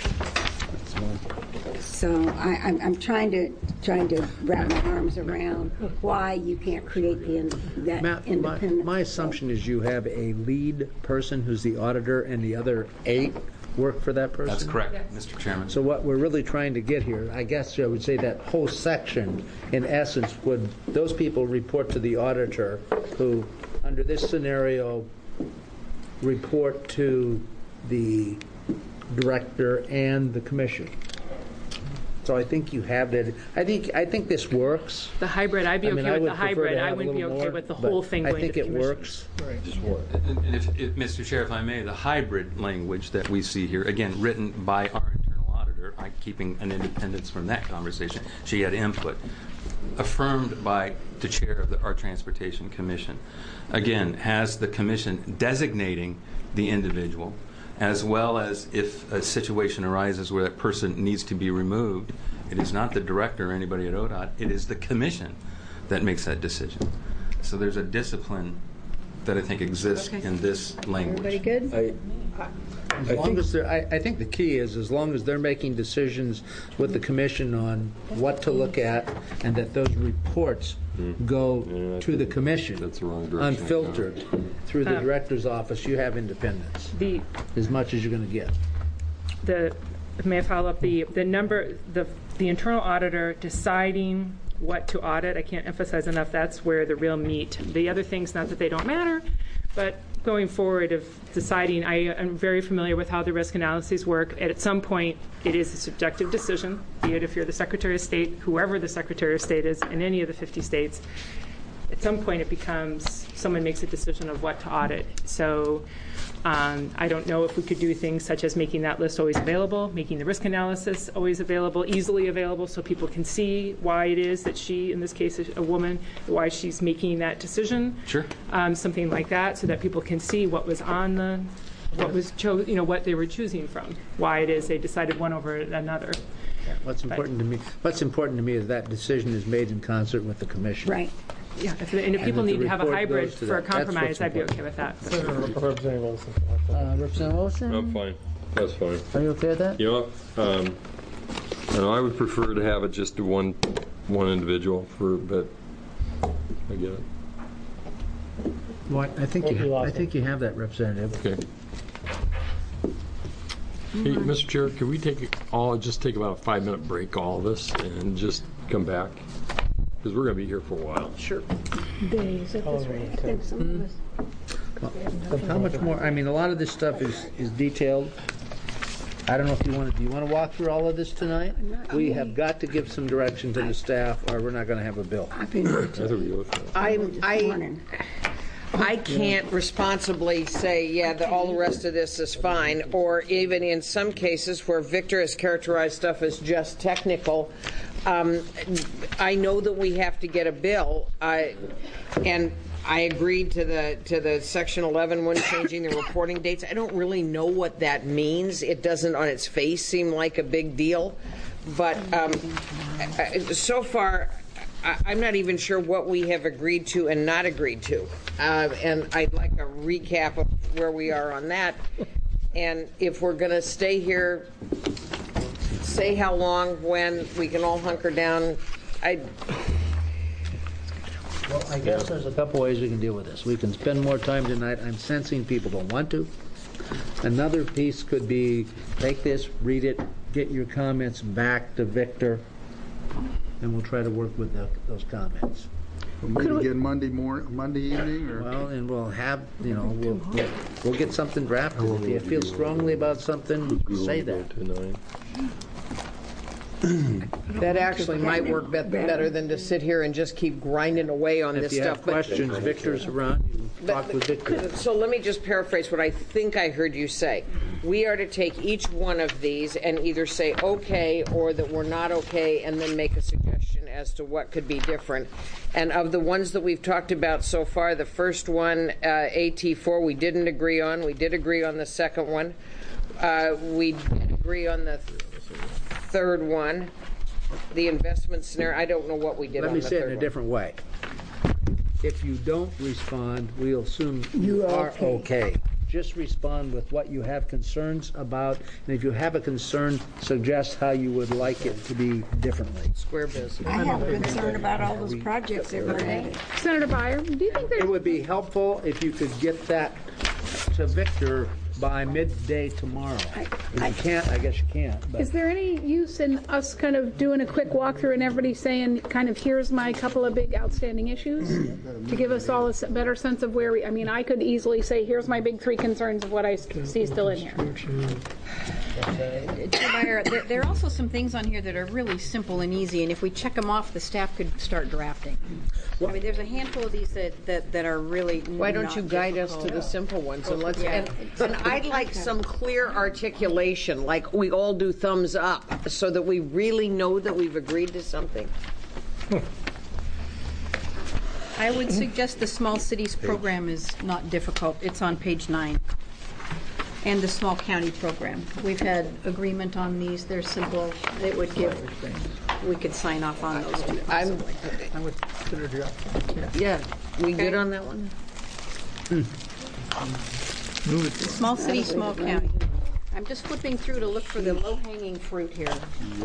So I, I'm, I'm trying to trying to wrap my arms around why you can't create the in, that Matt, my, independent. my assumption is you have a lead person who's the auditor and the other eight work for that person? That's correct, Mister Chairman. So what we're really trying to get here, I guess I would say that whole section, in essence, would those people report to the auditor who, under this scenario, report to the director and the commission. So I think you have that. I think I think this works. The hybrid, I'd be I mean, okay I with would the prefer hybrid. to I have a wouldn't be little okay more, with the but whole thing I going think to it commission. works. Just work. And and if, if, Mister Chair, if I may, the hybrid language that we see here, again, written by our internal auditor, I, keeping an independence from that conversation, she had input, affirmed by the chair of the, our Transportation Commission, again, has the commission designating the individual, as well as if a situation arises where that person needs to be removed, it is not the director or anybody at O D O T, it is the commission that makes that decision. So there's a discipline that I think exists Okay. in this language. Everybody good? I, as long as they're, I, I think the key is as long as they're making decisions with the commission on what to look at, and that those reports go Yeah, I to the think commission, that's the wrong direction. unfiltered, through the Um, director's office, you have independence, The as much as you're going to get. the may I follow up the the number the the internal auditor deciding what to audit. I can't emphasize enough that's where the real meat. The other things, not that they don't matter, but going forward of deciding, I am very familiar with how the risk analyses work. At some point, it is a subjective decision, be it if you're the Secretary of State, whoever the Secretary of State is in any of the fifty states. At some point, it becomes someone makes a decision of what to audit. So um, I don't know if we could do things such as making that list always available, making the risk analysis always available, easily available, so people can see why it is that she, in this case, a woman, why she's making that decision. Sure. Um, something like that, so that people can see what was on the, what was chose, you know, what they were choosing from, why it is they decided one over another. What's important to me, what's important to me is that decision is made in concert with the commission. Right. Yeah, if, and if And people that the need to have a report hybrid goes to for a that. That's what's compromise, I'd be important. okay with that. Representative Olson. Uh, Representative Olson? I'm fine. That's fine. Are you okay with that? You know what? Um, you know, I would prefer to have it just to one, one individual for, but I get it. Well, I think Well, you, you lost I think you have that, Representative. Okay. Hey, Mister Chair, could we take all, just take about a five-minute break, all of us, and just come back? Because we're going to be here for a while. Sure. Days at this rate. I think some of us. Well, how much more, I mean, a lot of this stuff is, is detailed. I don't know if you want to, do you want to walk through all of this tonight? We have got to give some direction to the staff, or we're not going to have a bill. I've been I think we go for it. I, this I, morning. I can't responsibly say, yeah, that all the rest of this is fine, or even in some cases where Victor has characterized stuff as just technical. Um, I know that we have to get a bill, I, and I agreed to the to the section eleven one, changing the reporting dates. I don't really know what that means. It doesn't on its face seem like a big deal. But um, so far, I'm not even sure what we have agreed to and not agreed to. Uh, and I'd like a recap of where we are on that. And if we're going to stay here, say how long, when, we can all hunker down. I. Well, I guess there's a couple ways we can deal with this. We can spend more time tonight. I'm sensing people don't want to. Another piece could be take this, read it, get your comments back to Victor, and we'll try to work with the, those comments. We'll meet again Monday morning, Monday evening, or well, and we'll have you know we'll we'll, we'll get something drafted. If you feel strongly about something, say that. That actually might work be- better than to sit here and just keep grinding away on If this you stuff. have questions, Victor's around. You can talk with Victor. So let me just paraphrase what I think I heard you say. We are to take each one of these and either say okay or that we're not okay, and then make a suggestion as to what could be different. And of the ones that we've talked about so far, the first one, uh, A T four, we didn't agree on. We did agree on the second one. Uh, we did agree on the th- third one, the investment scenario. I don't know what we did Let on me the say it third in a one. different way. If you don't respond, we'll assume you, You are are okay. okay. Just respond with what you have concerns about, and if you have a concern, suggest how you would like it to be differently. Square business. I have a concern about all those projects that were added. Senator Byer, do you think there's It would be helpful if you could get that to Victor by midday tomorrow. If you can't, I guess you can't. But Is there any use in us kind of doing a quick walkthrough and everybody saying, kind of, here's my couple of big outstanding issues? To give us all a s- better sense of where we, I mean, I could easily say, here's my big three concerns of what I s- see still in here. Chair Meyer, there, there are also some things on here that are really simple and easy, and if we check them off, the staff could start drafting. I mean, there's a handful of these that, that, that are really Why don't not you guide us to difficult. the simple ones and let's Yeah. and, and I'd like some clear articulation, like we all do thumbs up, so that we really know that we've agreed to something. I would suggest the small cities program is not difficult. It's on page nine. And the small county program. We've had agreement on these. They're simple. It would give, we could sign off on those two. I'm, I would consider that. yeah, we good on that one? Small city, small county. I'm just flipping through to look for the low-hanging fruit here.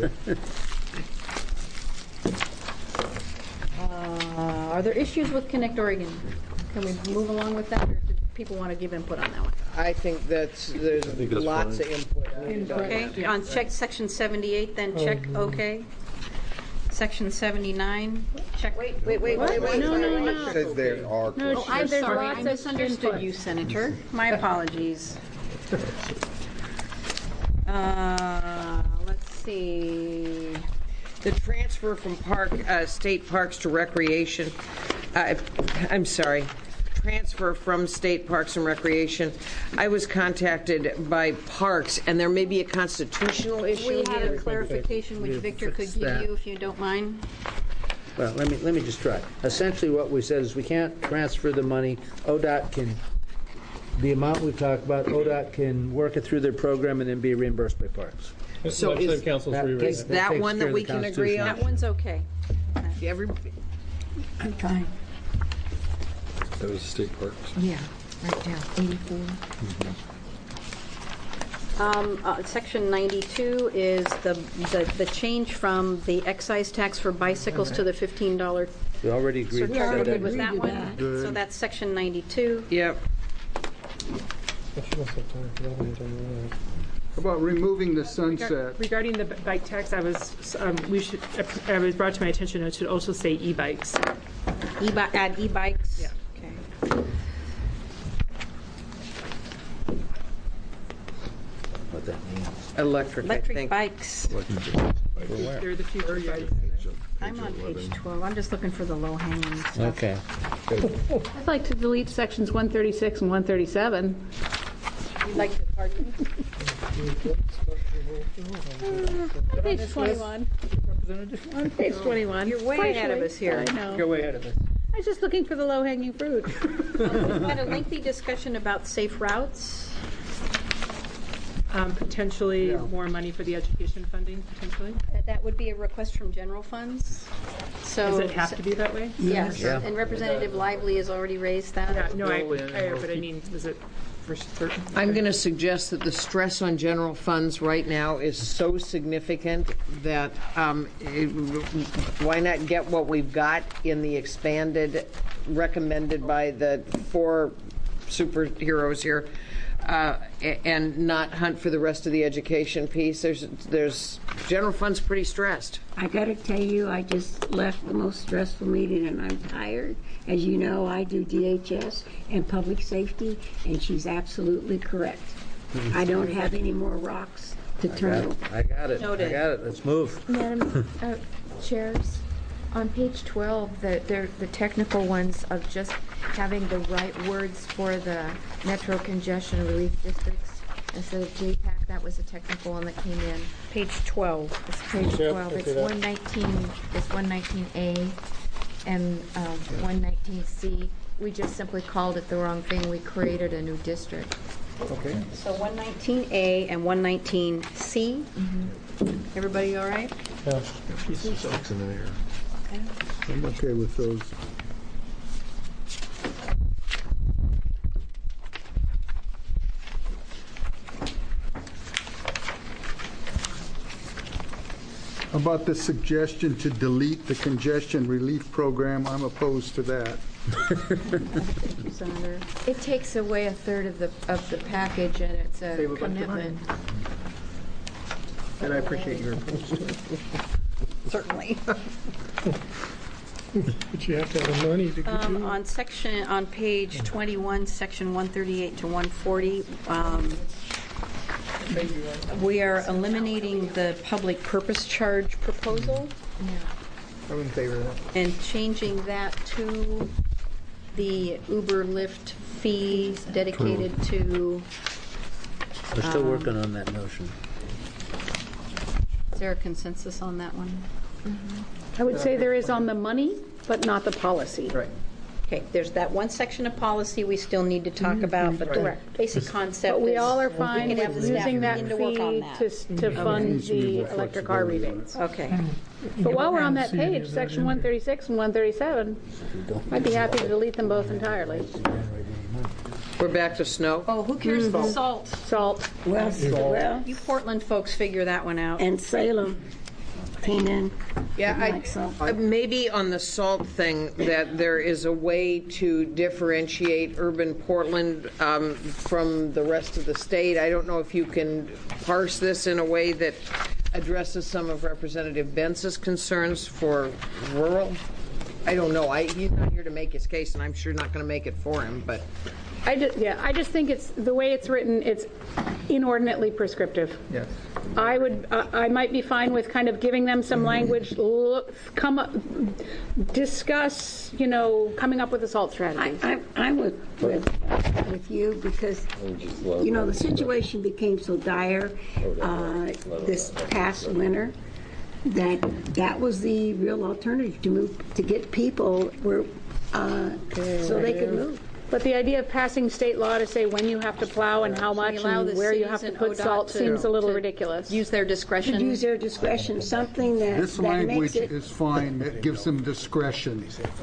Uh, Are there issues with Connect Oregon? Can we move along with that, or do people want to give input on that one? I think that's, there's that's lots fine. of input. Okay, on check section seventy-eight, then check okay. Section seventy-nine, check. Wait, wait, wait, wait, wait. No, no, no. Says there are. No, Oh, I'm there's sorry, lots I of misunderstood input. you, Senator. My apologies. Uh, let's see. The transfer from park, uh, state parks to recreation, uh, I'm sorry, transfer from state parks and recreation. I was contacted by parks, and there may be a constitutional issue We have a here. clarification which We'll Victor could fix give that. you if you don't mind. Well, let me, let me just try. Essentially, what we said is we can't transfer the money. O D O T can, the amount we've talked about, O D O T can work it through their program and then be reimbursed by parks. So is, That- is that takes one care that of we the can agree on? That one's okay. Every, I'm trying. That was state parks. Yeah, right there, eighty-four. Um, uh, Section ninety-two is the, the, the change from the excise tax for bicycles to the fifteen dollar We already agreed. surcharge. Are we good with agreed that to one? that. Good. So that's section ninety-two. yep. how about removing the sunset? Regarding the bike tax, I was, um, we should, I was brought to my attention, it should also say e-bikes. E-bi- add e-bikes? Yeah. Okay. What that means. Electric, I Electric think. bikes. They're the future bikes. I'm on page twelve. I'm just looking for the low-hanging stuff. Okay. I'd like to delete sections one thirty-six and one thirty-seven. You'd like to, pardon me? On page twenty-one. On page twenty-one. You're way Partially. ahead of us here. I know. Go way ahead of us. was just looking for the low-hanging fruit. We had a lengthy discussion about safe routes. Um, potentially more money for the education funding, potentially? Uh, That would be a request from general funds. So Does it have to be that way? Yes, Yeah. and Representative Lively has already raised that. Yeah, no, I, I, but I mean, is it for certain? I'm going to suggest that the stress on general funds right now is so significant that um, it, why not get what we've got in the expanded, recommended by the four superheroes here, uh, a- and not hunt for the rest of the education piece. There's, there's general fund's pretty stressed. I got to tell you, I just left the most stressful meeting and I'm tired. As you know, I do D H S and public safety, and she's absolutely correct. I don't have any more rocks to turn over. I got it. I Noted. got it. Let's move. Madam uh, Chairs, on page twelve, the, they're the technical ones of just having the right words for the metro congestion relief districts instead of J PAC. That was a technical one that came in. Page twelve. It's page Yep, twelve. I see It's that. one nineteen, it's one nineteen A and um, one nineteen C. We just simply called it the wrong thing. We created a new district. Okay. So one nineteen A and one nineteen C. Everybody all right? Yeah. Okay. I'm okay with those. About the suggestion to delete the congestion relief program, I'm opposed to that. Thank you, Senator. It takes away a third of the, of the package, and it's a Save a bunch of money. commitment. And I appreciate your approach to it. Certainly. But you have to have the money to get Um, on section, on page twenty-one, section one thirty-eight to one forty, um, we are eliminating the public purpose charge proposal I'm in favor of that. and changing that to the Uber Lyft fees dedicated to, We're still Um, working on that notion. is there a consensus on that one? I would say there is on the money, but not the policy. Right. Okay, there's that one section of policy we still need to talk about, but the Correct. basic concept But we is- all are we fine can have with the staff using that begin to work on fee that. to, s- to fund needs to be the more electric car flexibility. rebates. Okay. But while we're on that page, section one thirty-six and one thirty-seven, I'd be happy to delete them both entirely. We're back to snow. Oh, who cares about salt? Salt. Well, well, You Portland folks figure that one out. and Salem came in. Yeah, I, Like salt. uh, maybe on the salt thing, that there is a way to differentiate urban Portland um, from the rest of the state. I don't know if you can parse this in a way that addresses some of Representative Bentz's concerns for rural. I don't know. I, he's not here to make his case, and I'm sure not going to make it for him, but I just, yeah, I just think it's, the way it's written, it's inordinately prescriptive. Yes. I would, uh, I might be fine with kind of giving them some language, look, come up, discuss, you know, coming up with a salt I, strategy. I, I'm with, with, with you because, you know, the situation became so dire uh, this past winter that that was the real alternative to move, to get people where, uh, so they could move. But the idea of passing state law to say when you have to plow and how much allow and the where you cities have to and put O D O T salt to- seems a little to ridiculous. Use their To discretion. use their discretion, something that, This that makes language it, is fine, it gives them discretion.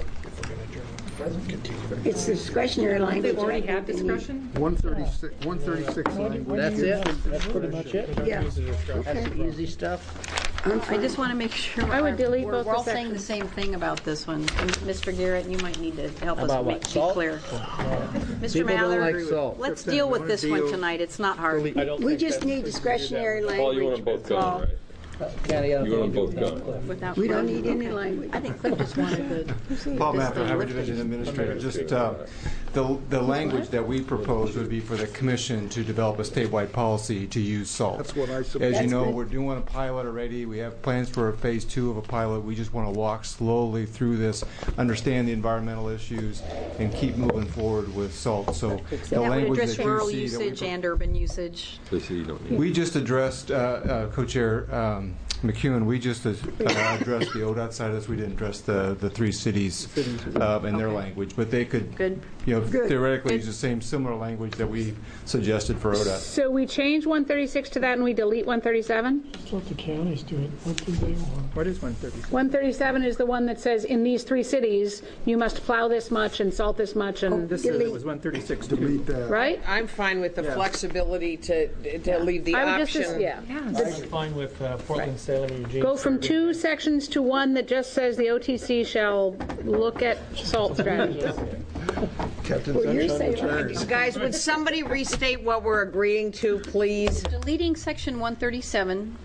it's discretionary They language. already I have think they need. discretion? one thirty-six, one thirty-six language. That's it? That's pretty much it? Yeah. That's the easy stuff? I just want to make sure I would our- delete we're, both we're the all saying the same thing about this one. And Mister Garrett, you might need to help us About make what, be salt? clear. Mister People don't Mather, like salt. let's deal with this one tonight. It's not hard. We just need discretionary Paul, you want them language. both gone, right? You want them both gone. Without We don't further- need any language. I think Cliff just wanted the. Paul this Mather, thing Highway lifted. Division Administrator. Just uh, the the language that we propose would be for the commission to develop a statewide policy to use salt. That's what I support. As you That's know, good. we're doing a pilot already. We have plans for a phase two of a pilot. We just want to walk slowly through this, understand the environmental issues, and keep moving forward with salt. So the That would language address that you rural see that we usage and urban usage. They say you don't need. we just addressed, uh, uh, Co-Chair, um, McEwen, we just uh, addressed the O D O T side of this. We didn't address the, the three cities uh, and their language. But they could, Good. you know, Good. theoretically Good. use the same similar language that we suggested for O D O T. So we change one thirty-six to that and we delete one thirty-seven? That's what the counties do. What do they want? What is one thirty-seven? one thirty-seven is the one that says, in these three cities, you must plow this much and salt this much and... This says it was one thirty-six. Delete that. Right? I'm fine with the Yeah. flexibility to, to leave the I would just, option. yeah. I'm fine with uh, Portland, Salem, and Eugene. Go from two sections to one that just says the O T C shall look at salt strategies. Well, you're saying Guys, would somebody restate what we're agreeing to, please? Deleting section one thirty-seven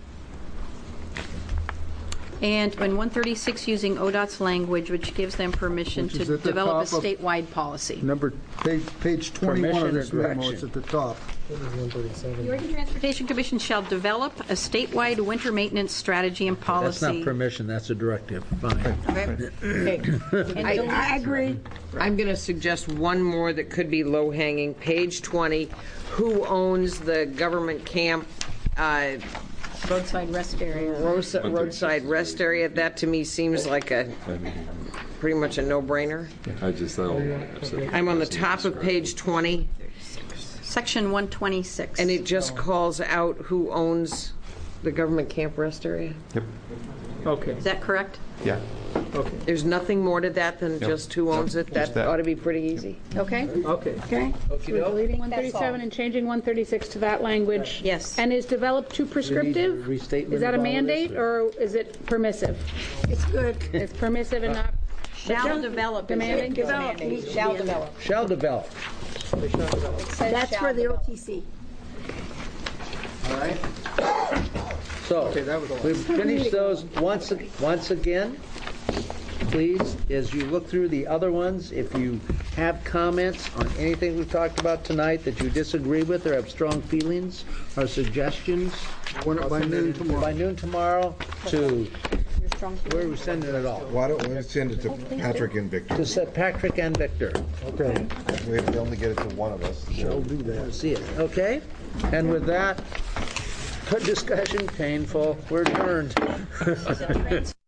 and in one thirty-six using O D O T's language, which gives them permission Which is to at the develop a top of- statewide policy. Number, page, page twenty-one Permission of or this memo, direction? it's at the top. The Oregon Transportation Commission shall develop a statewide winter maintenance strategy and policy. That's not permission, that's a directive. Fine. Okay. I, I agree. I'm going to suggest one more that could be low-hanging. Page twenty, who owns the government camp uh, Roadside rest area. roadside roadside rest area? That to me seems like a, pretty much a no-brainer. I just thought. I'm on the top of page twenty. Section one twenty-six. And it just calls out who owns the government camp rest area? Yep. Okay. Is that correct? Yeah. Okay. There's nothing more to that than Nope. just who owns it? Just That that. ought to be pretty easy. Okay. Okay. Okay. So we're deleting one thirty-seven and changing one thirty-six to that language. Yes. And is developed too prescriptive? Restatement Is that a of all this, mandate or is it permissive? It's good. It's permissive and not Shall develop. demanding? Develop. Shall develop. Shall develop. That's for the O T C. All right. So, we've finished those once, once again. Please, as you look through the other ones, if you have comments on anything we've talked about tonight that you disagree with or have strong feelings or suggestions, By noon tomorrow. by noon tomorrow to, where are we sending it all? Why don't we send it to Patrick and Victor? To set Patrick and Victor. Okay. We have to only get it to one of us. Shall do that. See it, okay? And with that, good discussion, painful, we're adjourned.